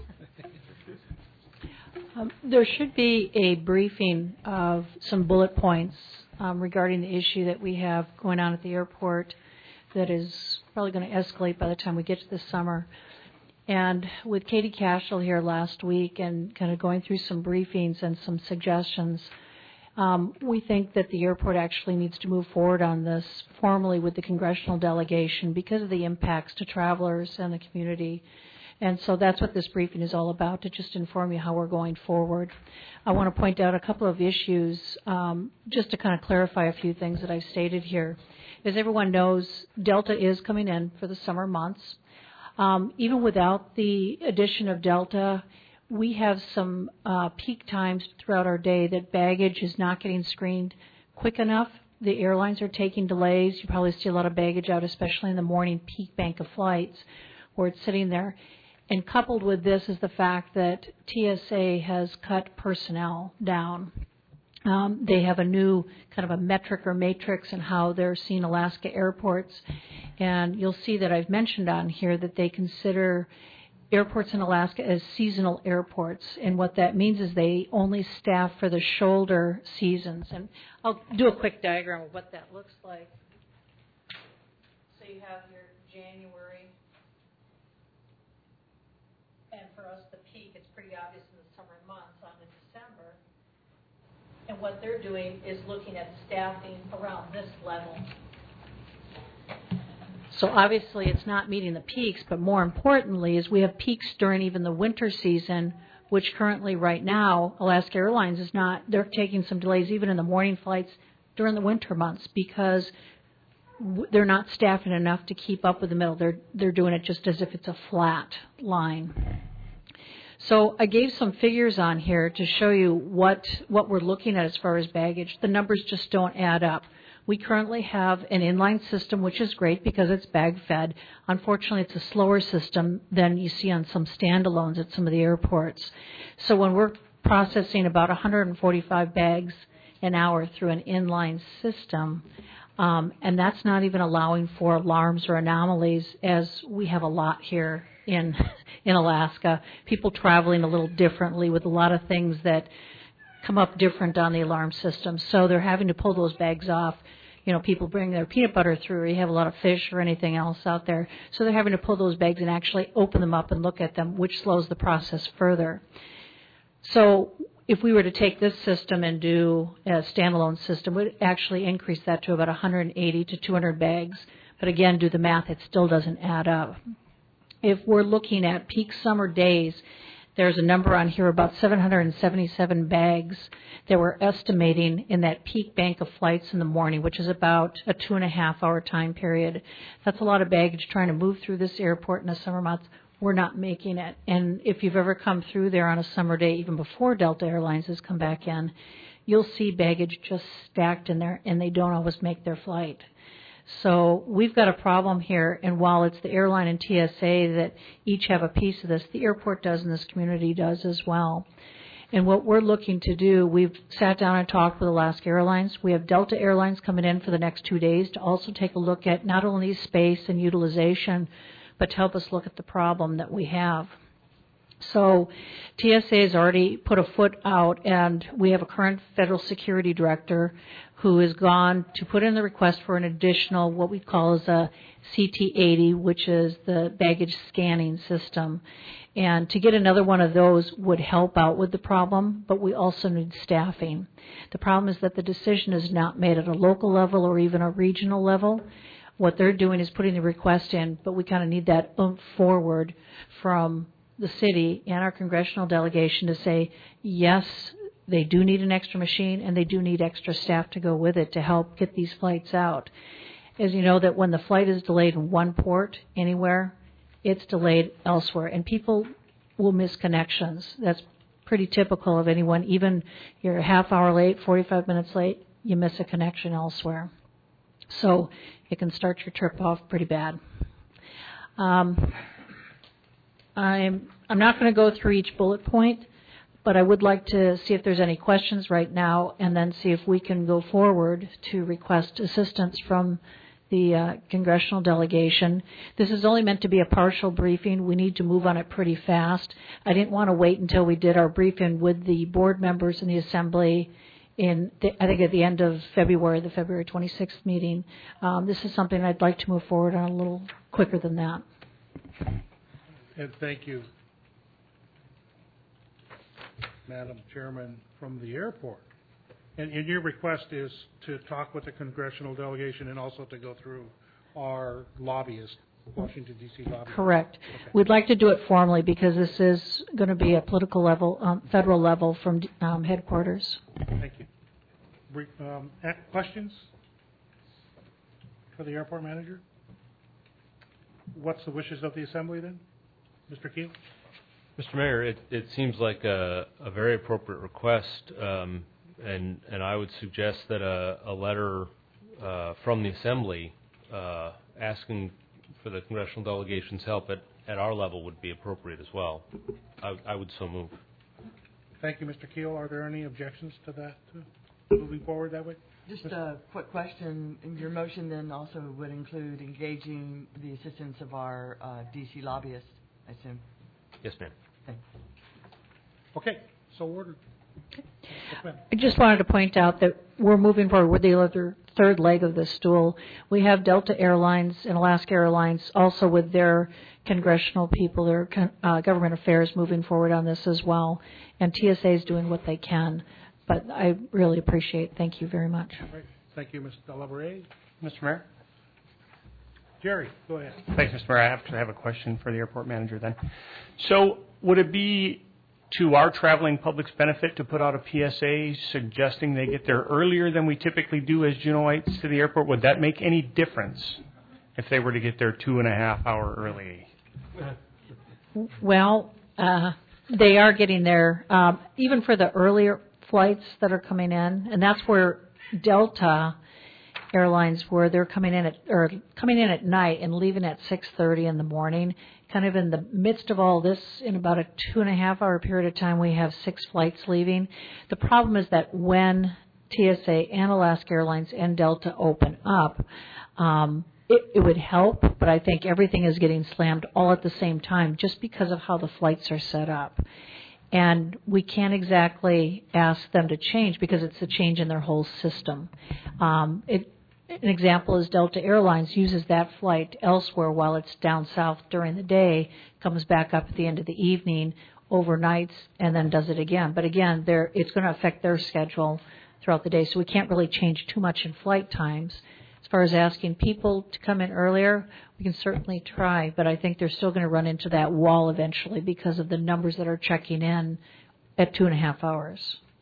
There should be a briefing of some bullet points regarding the issue that we have going on at the airport that is probably going to escalate by the time we get to this summer. And with Katie Cashel here last week and kind of going through some briefings and some suggestions, we think that the airport actually needs to move forward on this formally with the congressional delegation because of the impacts to travelers and the community. And so that's what this briefing is all about, to just inform you how we're going forward. I want to point out a couple of issues just to kind of clarify a few things that I've stated here. As everyone knows, Delta is coming in for the summer months. Even without the addition of Delta, we have some peak times throughout our day that baggage is not getting screened quick enough. The airlines are taking delays. You probably see a lot of baggage out, especially in the morning peak bank of flights where it's sitting there. And coupled with this is the fact that TSA has cut personnel down. They have a new kind of a metric or matrix in how they're seeing Alaska airports. And you'll see that I've mentioned on here that they consider airports in Alaska as seasonal airports. And what that means is they only staff for the shoulder seasons. And I'll do a quick diagram of what that looks like. So you have your January. And for us, the peak, it's pretty obvious in the summer months on the December. And what they're doing is looking at staffing around this level. So obviously it's not meeting the peaks, but more importantly is we have peaks during even the winter season, which currently right now, Alaska Airlines is not, they're taking some delays even in the morning flights during the winter months because they're not staffing enough to keep up with the middle. They're doing it just as if it's a flat line. So I gave some figures on here to show you what we're looking at as far as baggage. The numbers just don't add up. We currently have an inline system, which is great because it's bag fed. Unfortunately, it's a slower system than you see on some standalones at some of the airports. So when we're processing about 145 bags an hour through an inline system, and that's not even allowing for alarms or anomalies, as we have a lot here in Alaska. People traveling a little differently with a lot of things that come up different on the alarm system. So they're having to pull those bags off. You know, people bring their peanut butter through, or you have a lot of fish or anything else out there. So they're having to pull those bags and actually open them up and look at them, which slows the process further. So if we were to take this system and do a standalone system, we'd actually increase that to about 180 to 200 bags. But again, do the math, it still doesn't add up. If we're looking at peak summer days, there's a number on here about 777 bags that we're estimating in that peak bank of flights in the morning, which is about a 2.5-hour time period. That's a lot of baggage trying to move through this airport in the summer months. We're not making it. And if you've ever come through there on a summer day, even before Delta Airlines has come back in, you'll see baggage just stacked in there, and they don't always make their flight. So we've got a problem here, and while it's the airline and TSA that each have a piece of this, the airport does and this community does as well. And what we're looking to do, we've sat down and talked with Alaska Airlines. We have Delta Airlines coming in for the next 2 days to also take a look at not only space and utilization, but to help us look at the problem that we have. So TSA has already put a foot out, and we have a current federal security director who has gone to put in the request for an additional, what we call as a CT-80, which is the baggage scanning system. And to get another one of those would help out with the problem, but we also need staffing. The problem is that the decision is not made at a local level or even a regional level. What they're doing is putting the request in, but we kind of need that oomph forward from the city and our congressional delegation to say, yes, they do need an extra machine and they do need extra staff to go with it to help get these flights out. As you know, that when the flight is delayed in one port anywhere, it's delayed elsewhere, and people will miss connections. That's pretty typical of anyone. Even you're a half hour late, 45 minutes late, you miss a connection elsewhere. So it can start your trip off pretty bad. I'm not going to go through each bullet point, but I would like to see if there's any questions right now and then see if we can go forward to request assistance from the congressional delegation. This is only meant to be a partial briefing. We need to move on it pretty fast. I didn't want to wait until we did our briefing with the board members in the Assembly I think at the end of February, the February 26th meeting. This is something I'd like to move forward on a little quicker than that.
And thank you, Madam Chairman, from the airport. And your request is to talk with the congressional delegation and also to go through our lobbyist, Washington, D.C. lobbyist.
Correct.
Okay.
We'd like to do it formally because this is going to be a political level, federal level from headquarters.
Thank you. Questions for the airport manager? What's the wishes of the Assembly then? Mr. Keel?
Mr. Mayor, it seems like a very appropriate request, and I would suggest that a letter from the Assembly asking for the congressional delegation's help at our level would be appropriate as well. I would so move.
Thank you, Mr. Keel. Are there any objections to that, moving forward that way?
Just a quick question. Your motion then also would include engaging the assistance of our D.C. lobbyists, I assume?
Yes, ma'am.
Thanks.
Okay, so ordered.
I just wanted to point out that we're moving forward with the third leg of the stool. We have Delta Airlines and Alaska Airlines also with their congressional people, their government affairs moving forward on this as well. And TSA is doing what they can. But I really appreciate it. Thank you very much.
All right. Thank you, Mr. Delabere.
Mr. Mayor?
Jerry, go ahead.
Thanks, Mr. Mayor. I actually have a question for the airport manager then. So would it be to our traveling public's benefit to put out a PSA suggesting they get there earlier than we typically do as Juneawites to the airport? Would that make any difference if they were to get there 2.5 hours early?
Well, they are getting there, even for the earlier flights that are coming in, and that's where Delta Airlines, where they're coming in at night and leaving at 6:30 in the morning. Kind of in the midst of all this, in about a 2.5 hour period of time, we have 6 flights leaving. The problem is that when TSA and Alaska Airlines and Delta open up, it would help, but I think everything is getting slammed all at the same time just because of how the flights are set up. And we can't exactly ask them to change because it's a change in their whole system. An example is Delta Airlines uses that flight elsewhere while it's down south during the day, comes back up at the end of the evening, overnights, and then does it again. But again, it's going to affect their schedule throughout the day, so we can't really change too much in flight times. As far as asking people to come in earlier, we can certainly try, but I think they're still going to run into that wall eventually because of the numbers that are checking in at 2.5 hours.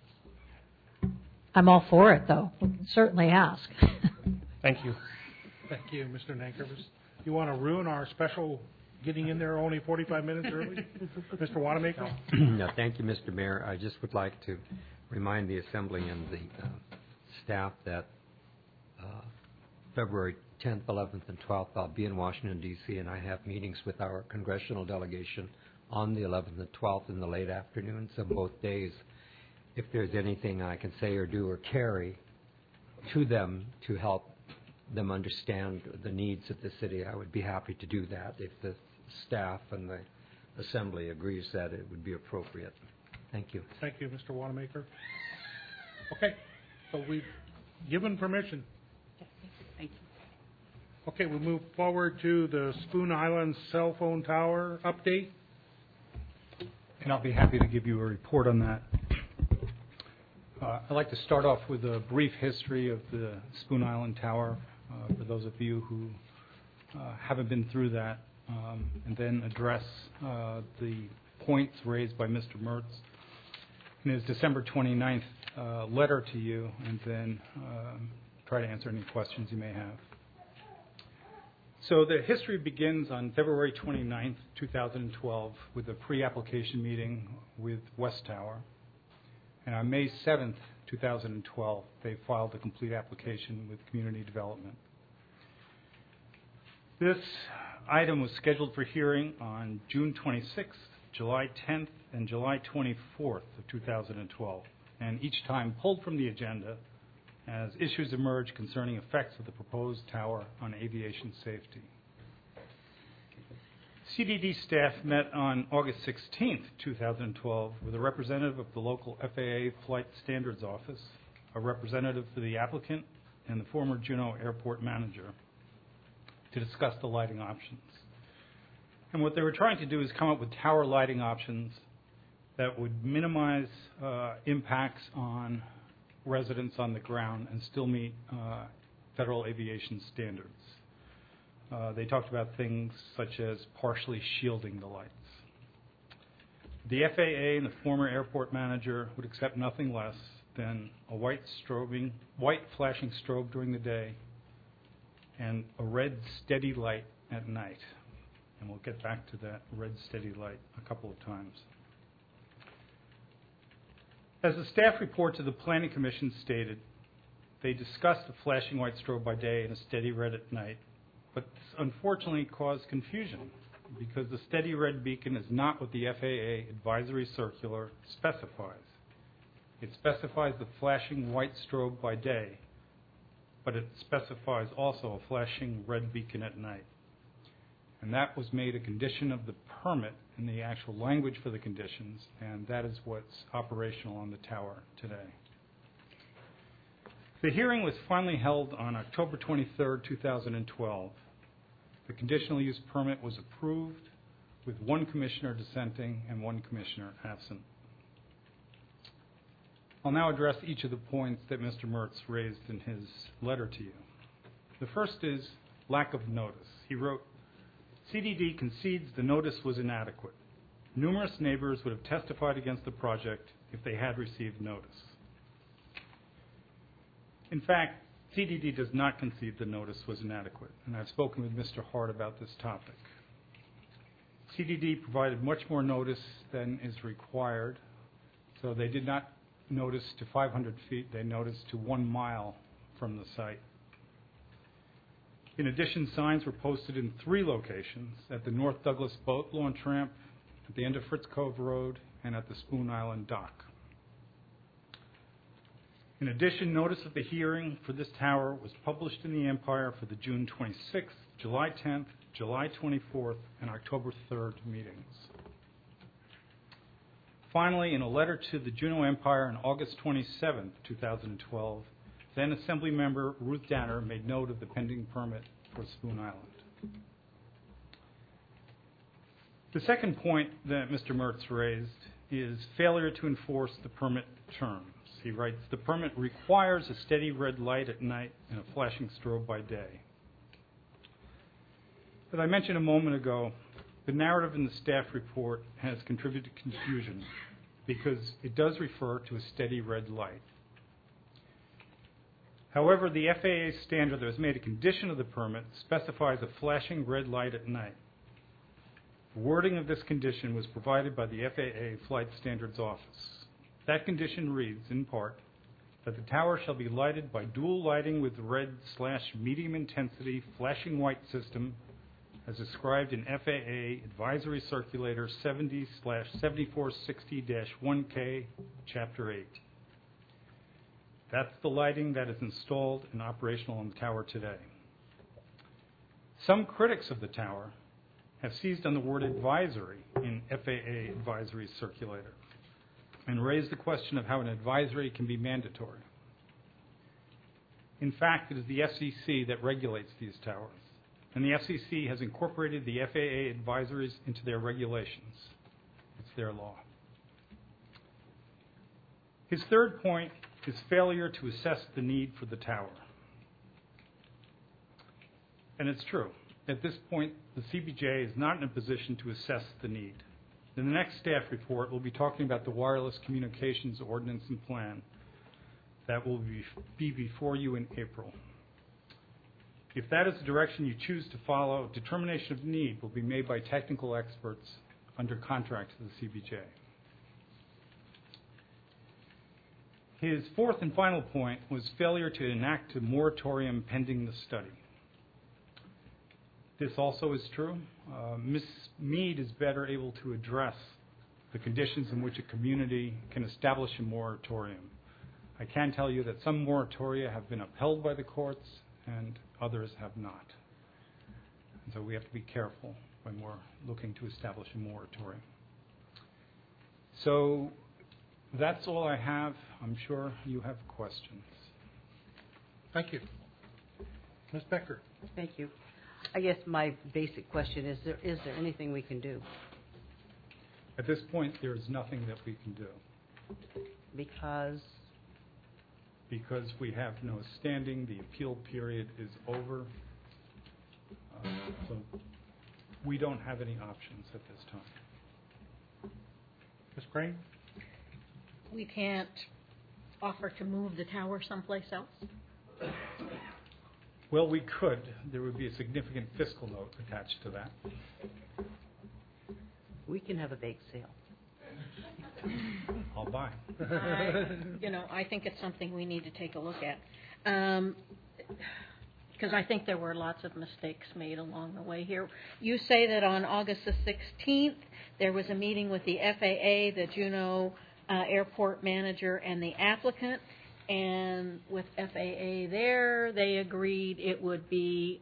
I'm all for it, though. We can certainly ask.
Thank you.
Thank you, Mr. Nankervis. You want to ruin our special getting in there only 45 minutes early? Mr. Wanamaker?
No, thank you, Mr. Mayor. I just would like to remind the Assembly and the staff that February 10th, 11th, and 12th, I'll be in Washington, D.C., and I have meetings with our congressional delegation on the 11th and 12th in the late afternoon, so both days. If there's anything I can say or do or carry to them to help them understand the needs of the city, I would be happy to do that if the staff and the Assembly agrees that it would be appropriate. Thank you.
Thank you, Mr. Wanamaker. Okay, so we've given permission.
Thank you.
Okay, we'll move forward to the Spoon Island cell phone tower update.
And I'll be happy to give you a report on that. I'd like to start off with a brief history of the Spoon Island Tower for those of you who haven't been through that, and then address the points raised by Mr. Mertz in his December 29th letter to you, and then try to answer any questions you may have. So the history begins on February 29th, 2012, with a pre-application meeting with West Tower. And on May 7th, 2012, they filed a complete application with Community Development. This item was scheduled for hearing on June 26th, July 10th, and July 24th of 2012, and each time pulled from the agenda as issues emerge concerning effects of the proposed tower on aviation safety. CDD staff met on August 16, 2012, with a representative of the local FAA Flight Standards Office, a representative for the applicant, and the former Juneau Airport manager to discuss the lighting options. And what they were trying to do is come up with tower lighting options that would minimize impacts on residents on the ground and still meet federal aviation standards. They talked about things such as partially shielding the lights. The FAA and the former airport manager would accept nothing less than a white flashing strobe during the day and a red steady light at night. And we'll get back to that red steady light a couple of times. As the staff report to the Planning Commission stated, they discussed a flashing white strobe by day and a steady red at night, but this unfortunately caused confusion because the steady red beacon is not what the FAA advisory circular specifies. It specifies the flashing white strobe by day, but it specifies also a flashing red beacon at night. And that was made a condition of the permit in the actual language for the conditions, and that is what's operational on the tower today. The hearing was finally held on October 23, 2012. The conditional use permit was approved with one commissioner dissenting and one commissioner absent. I'll now address each of the points that Mr. Mertz raised in his letter to you. The first is lack of notice. He wrote, CDD concedes the notice was inadequate. Numerous neighbors would have testified against the project if they had received notice. In fact, CDD does not concede the notice was inadequate, and I've spoken with Mr. Hart about this topic. CDD provided much more notice than is required, so they did not notice to 500 feet, they noticed to 1 mile from the site. In addition, signs were posted in 3 locations, at the North Douglas Boat Launch Ramp, at the end of Fritz Cove Road, and at the Spoon Island Dock. In addition, notice of the hearing for this tower was published in the Empire for the June 26th, July 10th, July 24th, and October 3rd meetings. Finally, in a letter to the Juneau Empire on August 27, 2012, then Assembly Member Ruth Danner made note of the pending permit for Spoon Island. The second point that Mr. Mertz raised is failure to enforce the permit terms. He writes, the permit requires a steady red light at night and a flashing strobe by day. As I mentioned a moment ago, the narrative in the staff report has contributed to confusion because it does refer to a steady red light. However, the FAA standard that was made a condition of the permit specifies a flashing red light at night. The wording of this condition was provided by the FAA Flight Standards Office. That condition reads, in part, that the tower shall be lighted by dual lighting with red/medium intensity flashing white system as described in FAA Advisory Circulator 70/7460-1K, Chapter 8. That's the lighting that is installed and operational on the tower today. Some critics of the tower have seized on the word advisory in FAA Advisory Circulator and raised the question of how an advisory can be mandatory. In fact, it is the FCC that regulates these towers, and the FCC has incorporated the FAA advisories into their regulations. It's their law. His third point is failure to assess the need for the tower. And it's true. At this point, the CBJ is not in a position to assess the need. In the next staff report, we'll be talking about the wireless communications ordinance and plan that will be before you in April. If that is the direction you choose to follow, determination of need will be made by technical experts under contract to the CBJ. His fourth and final point was failure to enact a moratorium pending the study. This also is true. Ms. Mead is better able to address the conditions in which a community can establish a moratorium. I can tell you that some moratoria have been upheld by the courts and others have not. And so we have to be careful when we're looking to establish a moratorium. So that's all I have. I'm sure you have questions.
Thank you. Ms. Becker.
Thank you. I guess my basic question is there anything we can do?
At this point, there's nothing that we can do.
Because
we have no standing, the appeal period is over. So we don't have any options at this time.
Ms. Crane?
We can't offer to move the tower someplace else?
Well, we could. There would be a significant fiscal note attached to that.
We can have a bake sale.
I'll buy.
I think it's something we need to take a look at. Because I think there were lots of mistakes made along the way here. You say that on August the 16th, there was a meeting with the FAA, the Juneau airport manager, and the applicant. And with FAA there, they agreed it would be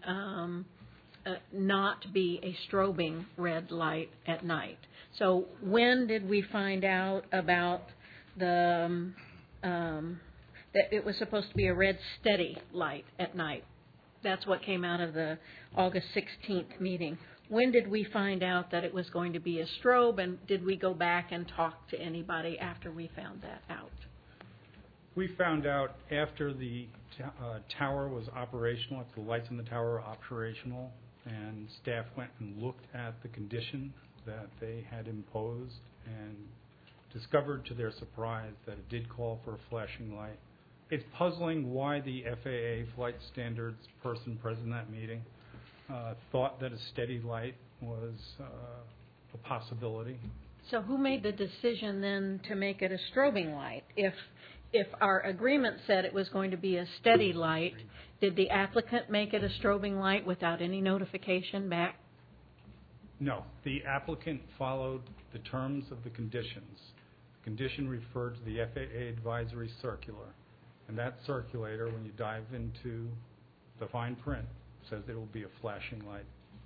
not be a strobing red light at night. So when did we find out about that it was supposed to be a red steady light at night? That's what came out of the August 16th meeting. When did we find out that it was going to be a strobe, and did we go back and talk to anybody after we found that out?
We found out after the tower was operational, after the lights in the tower were operational, and staff went and looked at the condition that they had imposed and discovered to their surprise that it did call for a flashing light. It's puzzling why the FAA flight standards person present in that meeting thought that a steady light was a possibility.
So who made the decision then to make it a strobing light? If our agreement said it was going to be a steady light, did the applicant make it a strobing light without any notification back?
No. The applicant followed the terms of the conditions. The condition referred to the FAA advisory circular. And that circulator, when you dive into the fine print, says it will be a flashing light.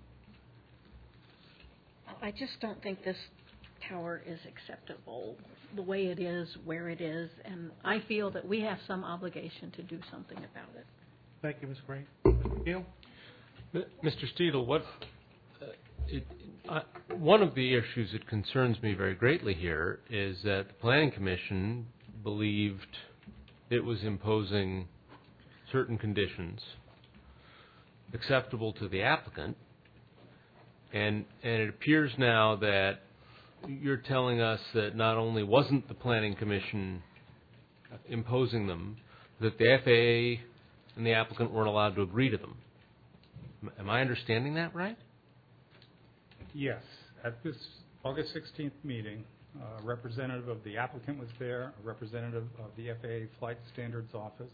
I just don't think this tower is acceptable the way it is, where it is, and I feel that we have some obligation to do something about it.
Thank you, Ms. Crane. Mr. Keel?
Mr. Steedle, one of the issues that concerns me very greatly here is that the Planning Commission believed it was imposing certain conditions acceptable to the applicant, and it appears now that you're telling us that not only wasn't the Planning Commission imposing them, that the FAA and the applicant weren't allowed to agree to them. Am I understanding that right?
Yes. At this August 16th meeting, a representative of the applicant was there, a representative of the FAA Flight Standards Office,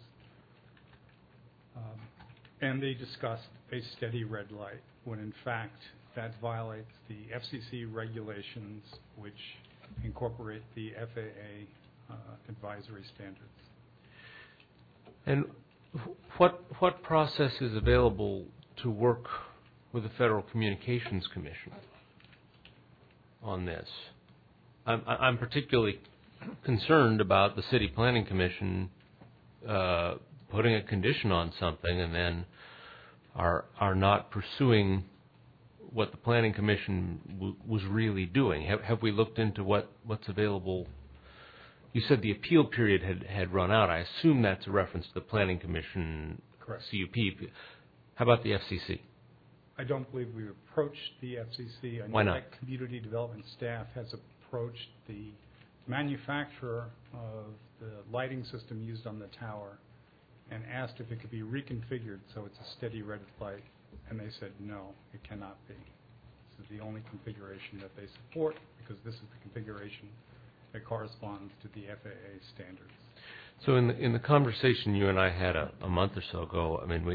and they discussed a steady red light, when in fact that violates the FCC regulations, which incorporate the FAA advisory standards.
And what process is available to work with the Federal Communications Commission on this? I'm particularly concerned about the City Planning Commission putting a condition on something and then are not pursuing what the Planning Commission was really doing. Have we looked into what's available? You said the appeal period had run out. I assume that's a reference to the Planning Commission.
Correct.
CUP. How about the FCC?
I don't believe we approached the FCC. I know
Why not?
that community development staff has approached the manufacturer of the lighting system used on the tower and asked if it could be reconfigured so it's a steady red light, and they said no, it cannot be. This is the only configuration that they support because this is the configuration that corresponds to the FAA standards.
So in the conversation you and I had a month or so ago, I mean,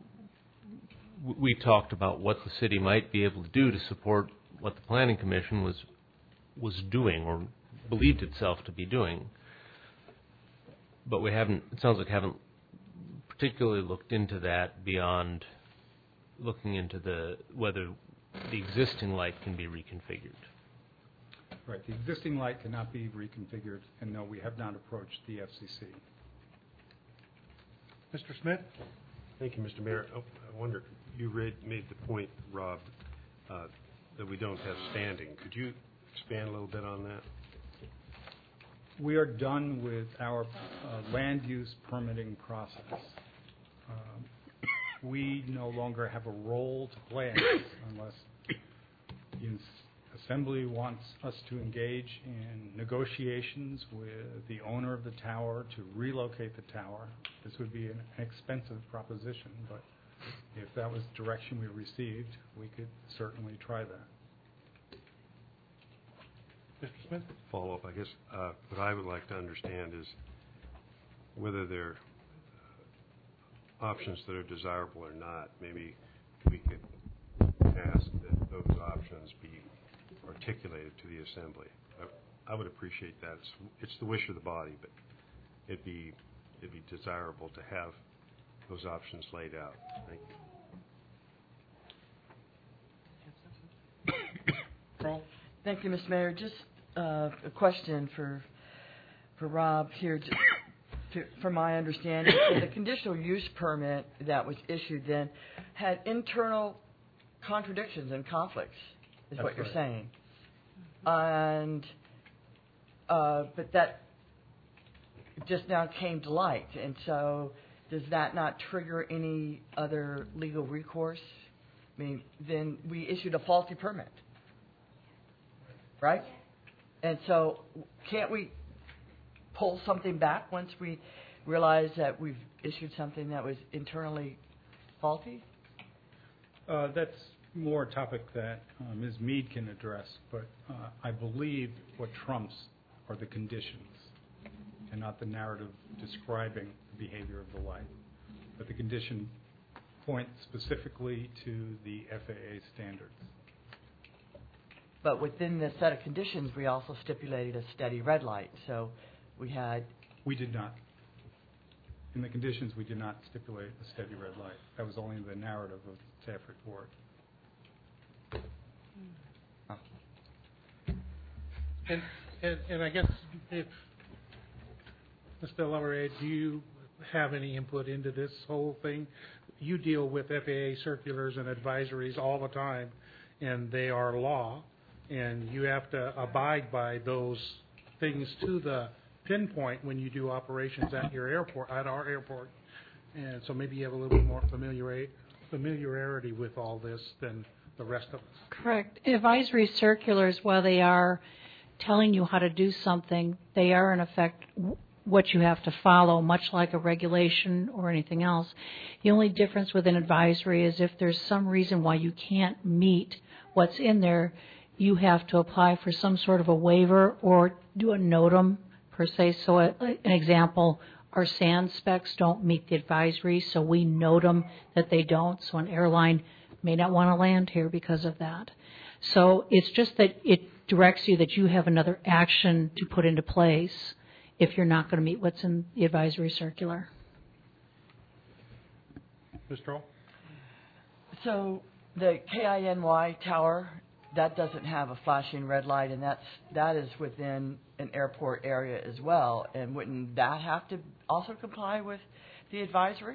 we talked about what the city might be able to do to support what the Planning Commission was doing or believed itself to be doing. but we haven't. It sounds like haven't particularly looked into that beyond looking into whether the existing light can be reconfigured.
Right. The existing light cannot be reconfigured, and no, we have not approached the FCC.
Mr. Smith?
Thank you, Mr. Mayor. I wonder, you made the point, Rob, that we don't have standing. Could you expand a little bit on that?
We are done with our land use permitting process. We no longer have a role to play in this unless the Assembly wants us to engage in negotiations with the owner of the tower to relocate the tower. This would be an expensive proposition, but if that was the direction we received, we could certainly try that.
Mr. Smith?
Follow up, I guess. What I would like to understand is whether there are options that are desirable or not. Maybe we could ask that those options be articulated to the Assembly. I would appreciate that. It's the wish of the body, but it'd be desirable to have those options laid out. Thank you.
Thank you, Mr. Mayor. Just a question for Rob here. From my understanding, the conditional use permit that was issued then had internal contradictions and conflicts, is what you're saying. And but that just now came to light, and so does that not trigger any other legal recourse? I mean, then we issued a faulty permit, right? And so can't we pull something back once we realize that we've issued something that was internally faulty?
That's more a topic that Ms. Mead can address, but I believe what trumps are the conditions and not the narrative describing the behavior of the light. But the condition points specifically to the FAA standards.
But within the set of conditions, we also stipulated a steady red light. So we did
not. In the conditions, we did not stipulate a steady red light. That was only the narrative of the staff report.
And I guess if Ms. Delamere, do you have any input into this whole thing? You deal with FAA circulars and advisories all the time, and they are law, and you have to abide by those things to the pinpoint when you do operations at your airport, at our airport. And so maybe you have a little bit more familiarity with all this than the rest of us.
Correct. Advisory circulars, while they are telling you how to do something, they are in effect what you have to follow, much like a regulation or anything else. The only difference with an advisory is if there's some reason why you can't meet what's in there, you have to apply for some sort of a waiver or do a NOTAM per se. So an example, our sand specs don't meet the advisory, so we note them that they don't. So an airline may not want to land here because of that. So it's just that it directs you that you have another action to put into place if you're not going to meet what's in the advisory circular.
Mr. Troll?
So the KINY tower, that doesn't have a flashing red light, and that is within an airport area as well. And wouldn't that have to also comply with the advisory?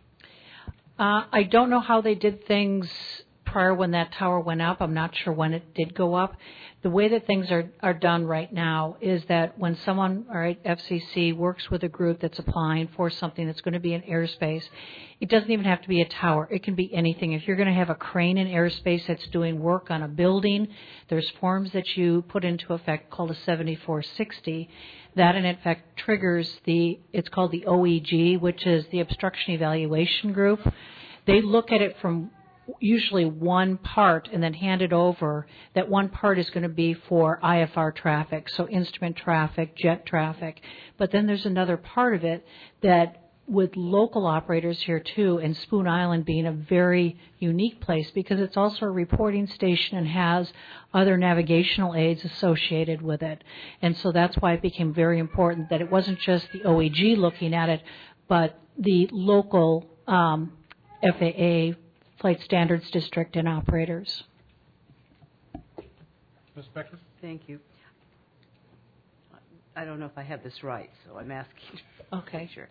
I don't know how they did things prior when that tower went up. I'm not sure when it did go up. The way that things are done right now is that when someone, all right, FCC works with a group that's applying for something that's going to be in airspace, it doesn't even have to be a tower. It can be anything. If you're going to have a crane in airspace that's doing work on a building, there's forms that you put into effect called a 7460. That in effect triggers it's called the OEG, which is the Obstruction Evaluation Group. They look at it from usually one part and then hand it over. That one part is going to be for IFR traffic, so instrument traffic, jet traffic. But then there's another part of it that with local operators here too, and Spoon Island being a very unique place because it's also a reporting station and has other navigational aids associated with it. And so that's why it became very important that it wasn't just the OEG looking at it, but the local FAA Flight Standards District and operators.
Ms. Becker?
Thank you. I don't know if I have this right, so I'm asking.
Okay.
Sure.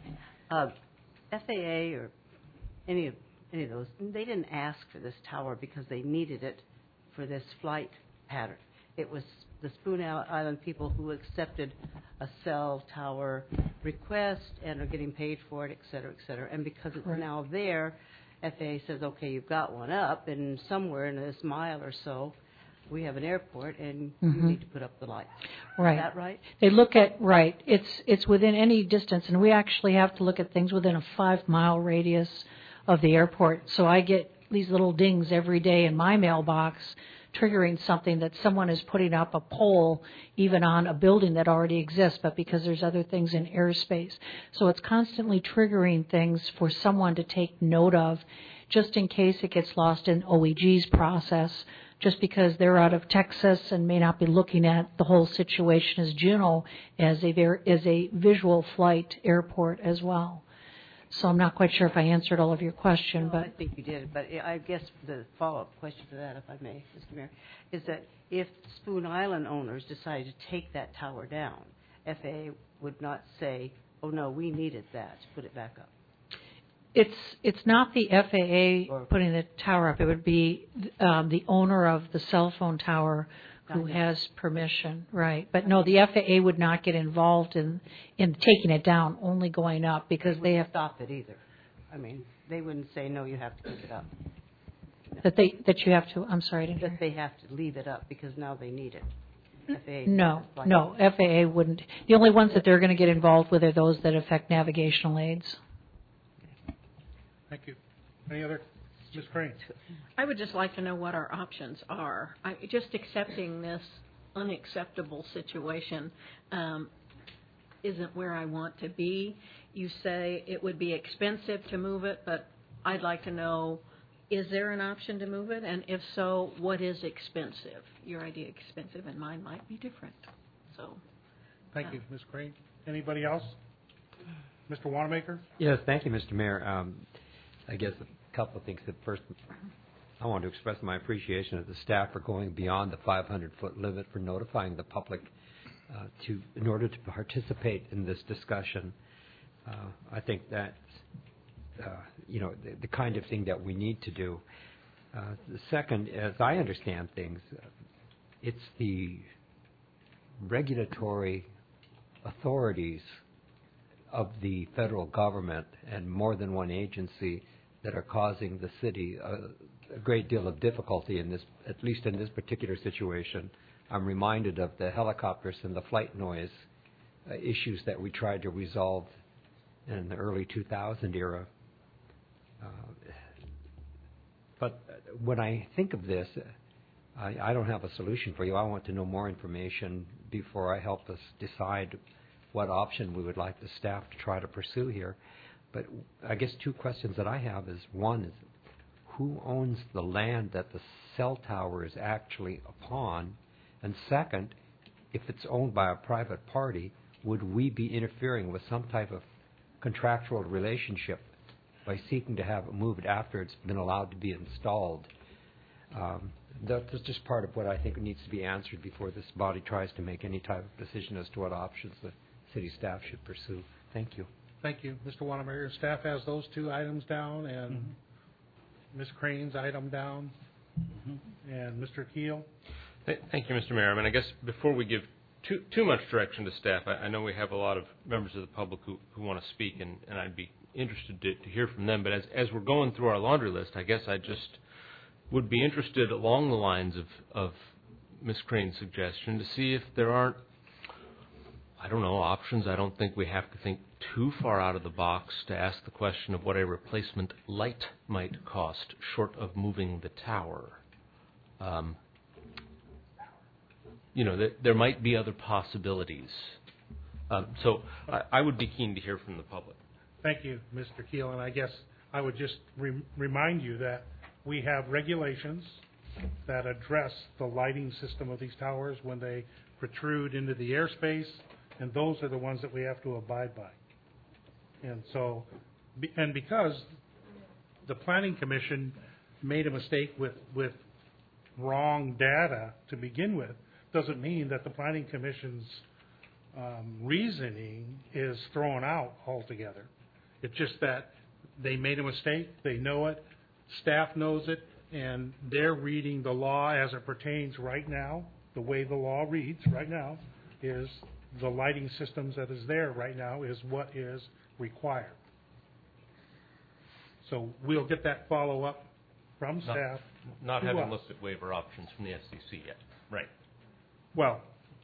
FAA or any of those, they didn't ask for this tower because they needed it for this flight pattern. It was the Spoon Island people who accepted a cell tower request and are getting paid for it, et cetera, et cetera. And because it's now there, FAA says, okay, you've got one up, and somewhere in this mile or so, we have an airport, and you need to put up the lights.
Right.
Is that right?
They look at, right, it's within any distance, and we actually have to look at things within a 5-mile radius of the airport. So I get these little dings every day in my mailbox triggering something that someone is putting up a pole even on a building that already exists, but because there's other things in airspace. So it's constantly triggering things for someone to take note of just in case it gets lost in OEG's process, just because they're out of Texas and may not be looking at the whole situation as Juneau as a visual flight airport as well. So I'm not quite sure if I answered all of your question, but
I think you did. But I guess the follow-up question to that, if I may, Mr. Mayor, is that if Spoon Island owners decided to take that tower down, FAA would not say, "Oh no, we needed that. Put it back up."
It's not the FAA putting the tower up. It would be the owner of the cell phone tower who has permission, right? But no, the FAA would not get involved in taking it down, only going up because they have
stop it either. I mean, they wouldn't say no, you have to keep it up.
That you have to. I'm sorry, I didn't hear.
That they have to leave it up because now they need it. FAA
No, FAA wouldn't. The only ones that they're going to get involved with are those that affect navigational aids.
Thank you. Any other? Ms. Crane?
I would just like to know what our options are. Just accepting this unacceptable situation isn't where I want to be. You say it would be expensive to move it, but I'd like to know, is there an option to move it? And if so, what is expensive? Your idea expensive and mine might be different. So.
Thank you, Ms. Crane. Anybody else? Mr. Wanamaker?
Yes, thank you, Mr. Mayor. I guess a couple of things. First, I want to express my appreciation of the staff for going beyond the 500-foot limit for notifying the public in order to participate in this discussion. I think that's the kind of thing that we need to do. The second, as I understand things, it's the regulatory authorities of the federal government and more than one agency that are causing the city a great deal of difficulty in this, at least in this particular situation. I'm reminded of the helicopters and the flight noise issues that we tried to resolve in the early 2000 era. But when I think of this, I don't have a solution for you. I want to know more information before I help us decide what option we would like the staff to try to pursue here. But I guess two questions that I have is, one is, who owns the land that the cell tower is actually upon? And second, if it's owned by a private party, would we be interfering with some type of contractual relationship by seeking to have it moved after it's been allowed to be installed? That's just part of what I think needs to be answered before this body tries to make any type of decision as to what options the city staff should pursue. Thank you.
Thank you. Mr. Wanamaker, staff has those two items down, and Ms. Crane's item down, and Mr. Keel.
Thank you, Mr. Mayor. I mean, I guess before we give too much direction to staff, I know we have a lot of members of the public who want to speak, and I'd be interested to hear from them. But as we're going through our laundry list, I guess I just would be interested along the lines of Ms. Crane's suggestion to see if there aren't, I don't know, options. I don't think we have to think too far out of the box to ask the question of what a replacement light might cost, short of moving the tower. There might be other possibilities. So I would be keen to hear from the public.
Thank you, Mr. Keel. And I guess I would just remind you that we have regulations that address the lighting system of these towers when they protrude into the airspace, and those are the ones that we have to abide by. And so, and because the Planning Commission made a mistake with wrong data to begin with, doesn't mean that the Planning Commission's reasoning is thrown out altogether. It's just that they made a mistake, they know it, staff knows it, and they're reading the law as it pertains right now. The way the law reads right now is the lighting systems that is there right now is what is required. So we'll get that follow-up from staff.
Not having looked at waiver options from the SCC yet. Right.
Well,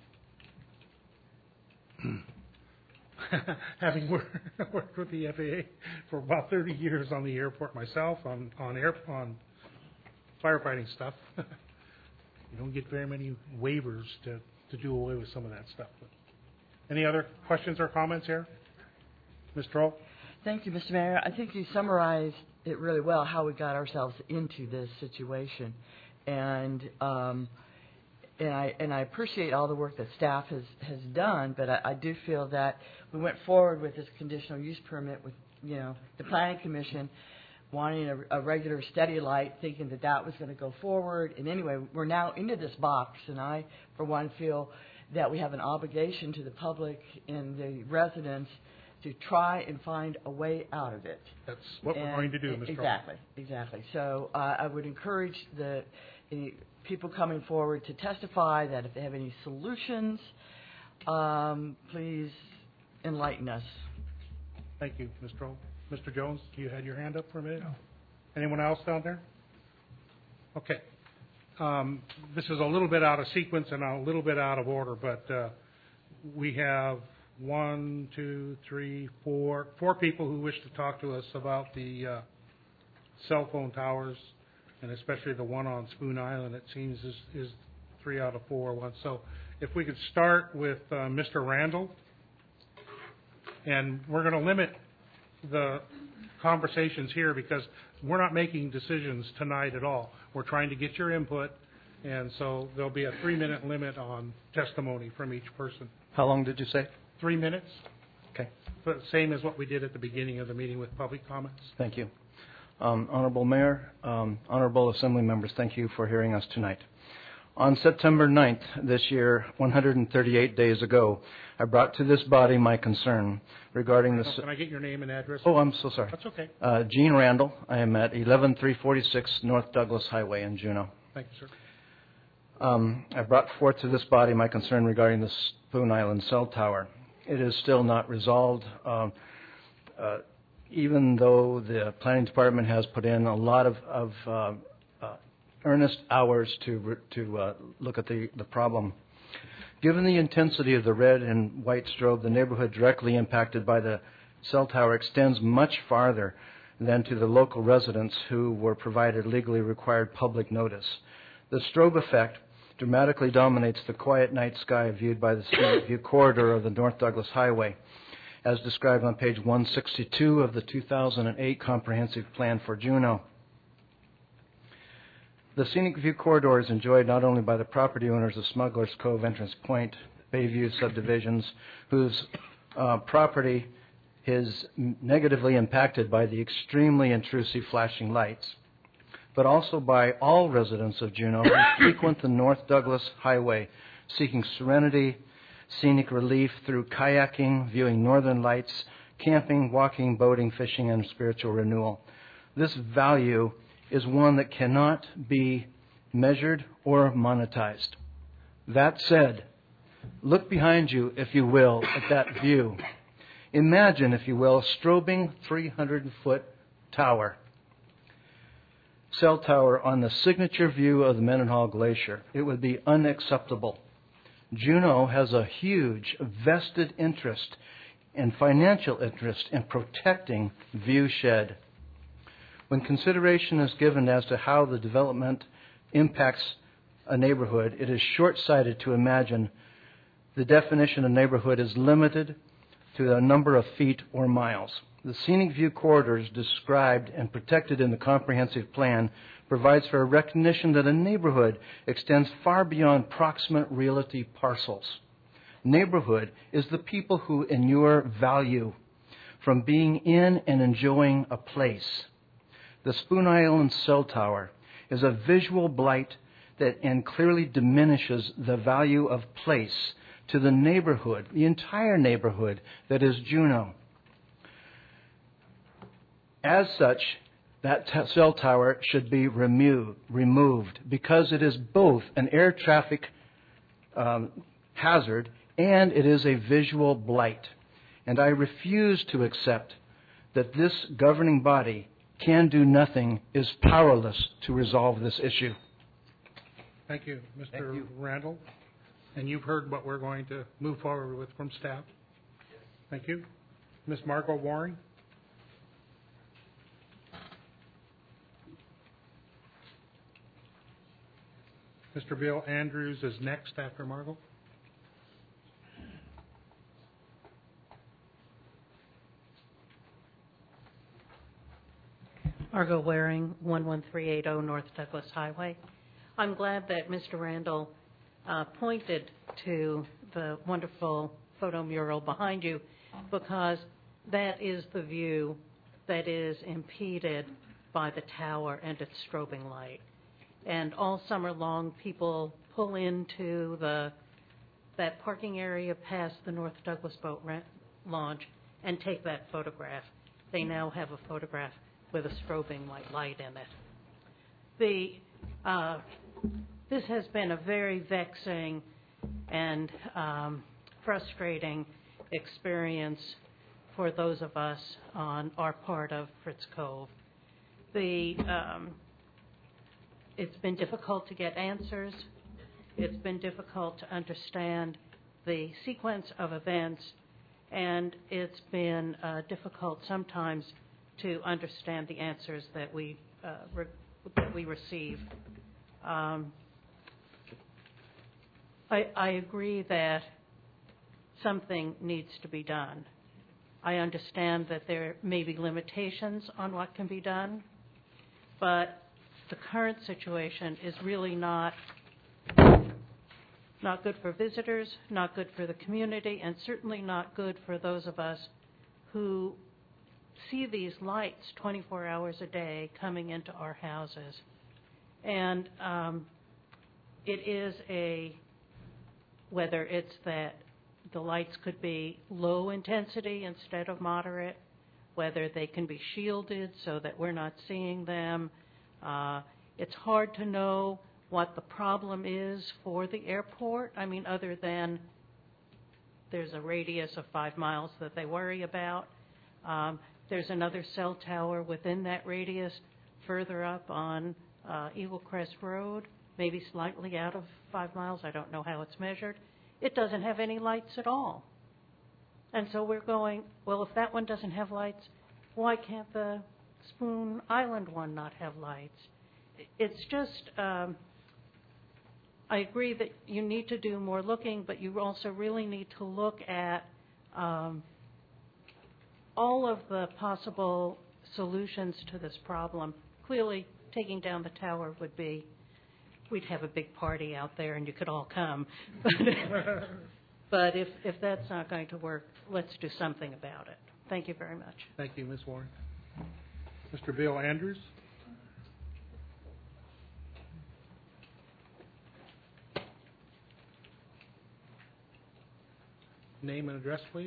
having worked with the FAA for about 30 years on the airport myself, on firefighting stuff, you don't get very many waivers to do away with some of that stuff. But any other questions or comments here? Ms. Troll?
Thank you, Mr. Mayor. I think you summarized it really well, how we got ourselves into this situation. And I appreciate all the work that staff has done, but I do feel that we went forward with this conditional use permit with, the Planning Commission wanting a regular steady light, thinking that was going to go forward. And anyway, we're now into this box, and I, for one, feel that we have an obligation to the public and the residents to try and find a way out of it.
That's what we're going to do, Mr.
Exactly. So I would encourage the people coming forward to testify that if they have any solutions, please enlighten us.
Thank you, Ms. Troll. Mr. Jones, you had your hand up for a minute? No. Anyone else down there? Okay. This is a little bit out of sequence and a little bit out of order, but we have 4 people who wish to talk to us about the cell phone towers, and especially the one on Spoon Island. It seems is 3 out of 4 ones. So if we could start with Mr. Randall, and we're going to limit the conversations here because we're not making decisions tonight at all. We're trying to get your input, and so there'll be a 3-minute limit on testimony from each person.
How long did you say?
3 minutes.
Okay.
But same as what we did at the beginning of the meeting with public comments.
Thank you. Honorable Mayor, honorable Assembly members, thank you for hearing us tonight. On September 9th this year, 138 days ago, I brought to this body my concern regarding the...
Can I get your name and address?
Oh, I'm so sorry.
That's okay.
Gene Randall. I am at 11346 North Douglas Highway in Juneau.
Thank you, sir.
I brought forth to this body my concern regarding the Spoon Island cell tower. It is still not resolved, even though the Planning Department has put in a lot of earnest hours to look at the problem. Given the intensity of the red and white strobe, the neighborhood directly impacted by the cell tower extends much farther than to the local residents who were provided legally required public notice. The strobe effect dramatically dominates the quiet night sky viewed by the scenic view corridor of the North Douglas Highway, as described on page 162 of the 2008 Comprehensive Plan for Juneau. The scenic view corridor is enjoyed not only by the property owners of Smuggler's Cove Entrance Point, Bayview subdivisions, whose property is negatively impacted by the extremely intrusive flashing lights, but also by all residents of Juneau who frequent the North Douglas Highway seeking serenity, scenic relief through kayaking, viewing northern lights, camping, walking, boating, fishing, and spiritual renewal. This value is one that cannot be measured or monetized. That said, look behind you, if you will, at that view. Imagine, if you will, a strobing 300-foot tower, cell tower on the signature view of the Mendenhall Glacier. It would be unacceptable. Juneau has a huge vested interest and financial interest in protecting Viewshed. When consideration is given as to how the development impacts a neighborhood, it is short-sighted to imagine the definition of neighborhood is limited to a number of feet or miles. The scenic view corridors described and protected in the comprehensive plan provides for a recognition that a neighborhood extends far beyond proximate realty parcels. Neighborhood is the people who inure value from being in and enjoying a place. The Spoon Island cell tower is a visual blight that and clearly diminishes the value of place to the neighborhood, the entire neighborhood that is Juneau. As such, that cell tower should be removed because it is both an air traffic hazard and it is a visual blight. And I refuse to accept that this governing body can do nothing, is powerless to resolve this issue.
Thank you, Mr. Randall. And you've heard what we're going to move forward with from staff. Thank you. Ms. Margot Waring. Mr. Bill Andrews is next after Margot.
Margot Waring, 11380 North Douglas Highway. I'm glad that Mr. Randall pointed to the wonderful photo mural behind you, because that is the view that is impeded by the tower and its strobing light. And all summer long, people pull into that parking area past the North Douglas Boat Launch and take that photograph. They now have a photograph with a strobing white light in it. This has been a very vexing and frustrating experience for those of us on our part of Fritz Cove. It's been difficult to get answers. It's been difficult to understand the sequence of events, and it's been difficult sometimes to understand the answers that we receive. I agree that something needs to be done. I understand that there may be limitations on what can be done, but the current situation is really not good for visitors, not good for the community, and certainly not good for those of us who see these lights 24 hours a day coming into our houses. And it is whether it's that the lights could be low intensity instead of moderate, whether they can be shielded so that we're not seeing them. It's hard to know what the problem is for the airport. I mean, other than there's a radius of 5 miles that they worry about. There's another cell tower within that radius further up on Eagle Crest Road, maybe slightly out of 5 miles. I don't know how it's measured. It doesn't have any lights at all. And so we're going, well, if that one doesn't have lights, why can't the Spoon Island one not have lights? It's just, I agree that you need to do more looking, but you also really need to look at all of the possible solutions to this problem. Clearly, taking down the tower would be, we'd have a big party out there and you could all come. But if that's not going to work, let's do something about it. Thank you very much.
Thank you, Ms. Warren. Mr. Bill Andrews. Name and address, please.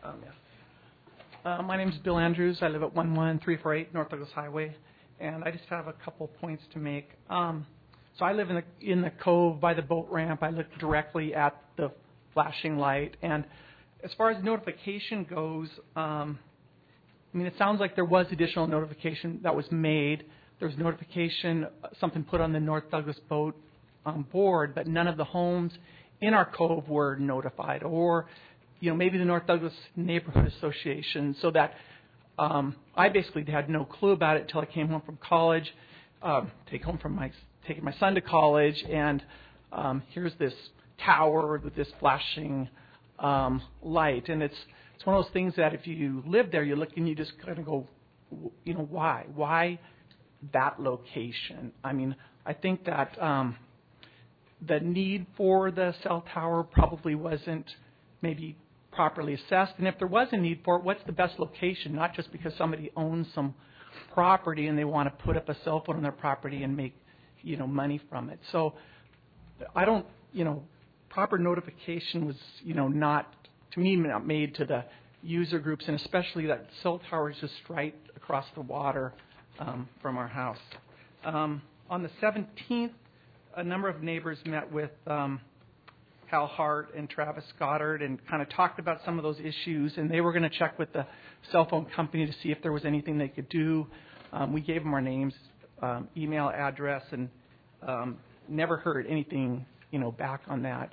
My name is Bill Andrews. I live at 11348 North Douglas Highway, and I just have a couple points to make. So I live in the cove by the boat ramp. I look directly at the flashing light, and as far as notification goes, I mean, it sounds like there was additional notification that was made. There was notification, something put on the North Douglas Boat board, but none of the homes in our cove were notified, or maybe the North Douglas Neighborhood Association, so that I basically had no clue about it until I came home from college, taking my son to college, and here's this tower with this flashing light, and it's it's one of those things that if you live there, you look and you just kind of go, why? Why that location? I mean, I think that the need for the cell tower probably wasn't maybe properly assessed. And if there was a need for it, what's the best location? Not just because somebody owns some property and they want to put up a cell phone on their property and make, money from it. So I don't, proper notification was, not, to me, not made to the user groups, and especially that cell tower is just right across the water from our house. On the 17th, a number of neighbors met with Hal Hart and Travis Goddard and kind of talked about some of those issues, and they were going to check with the cell phone company to see if there was anything they could do. We gave them our names, email address, and never heard anything, back on that.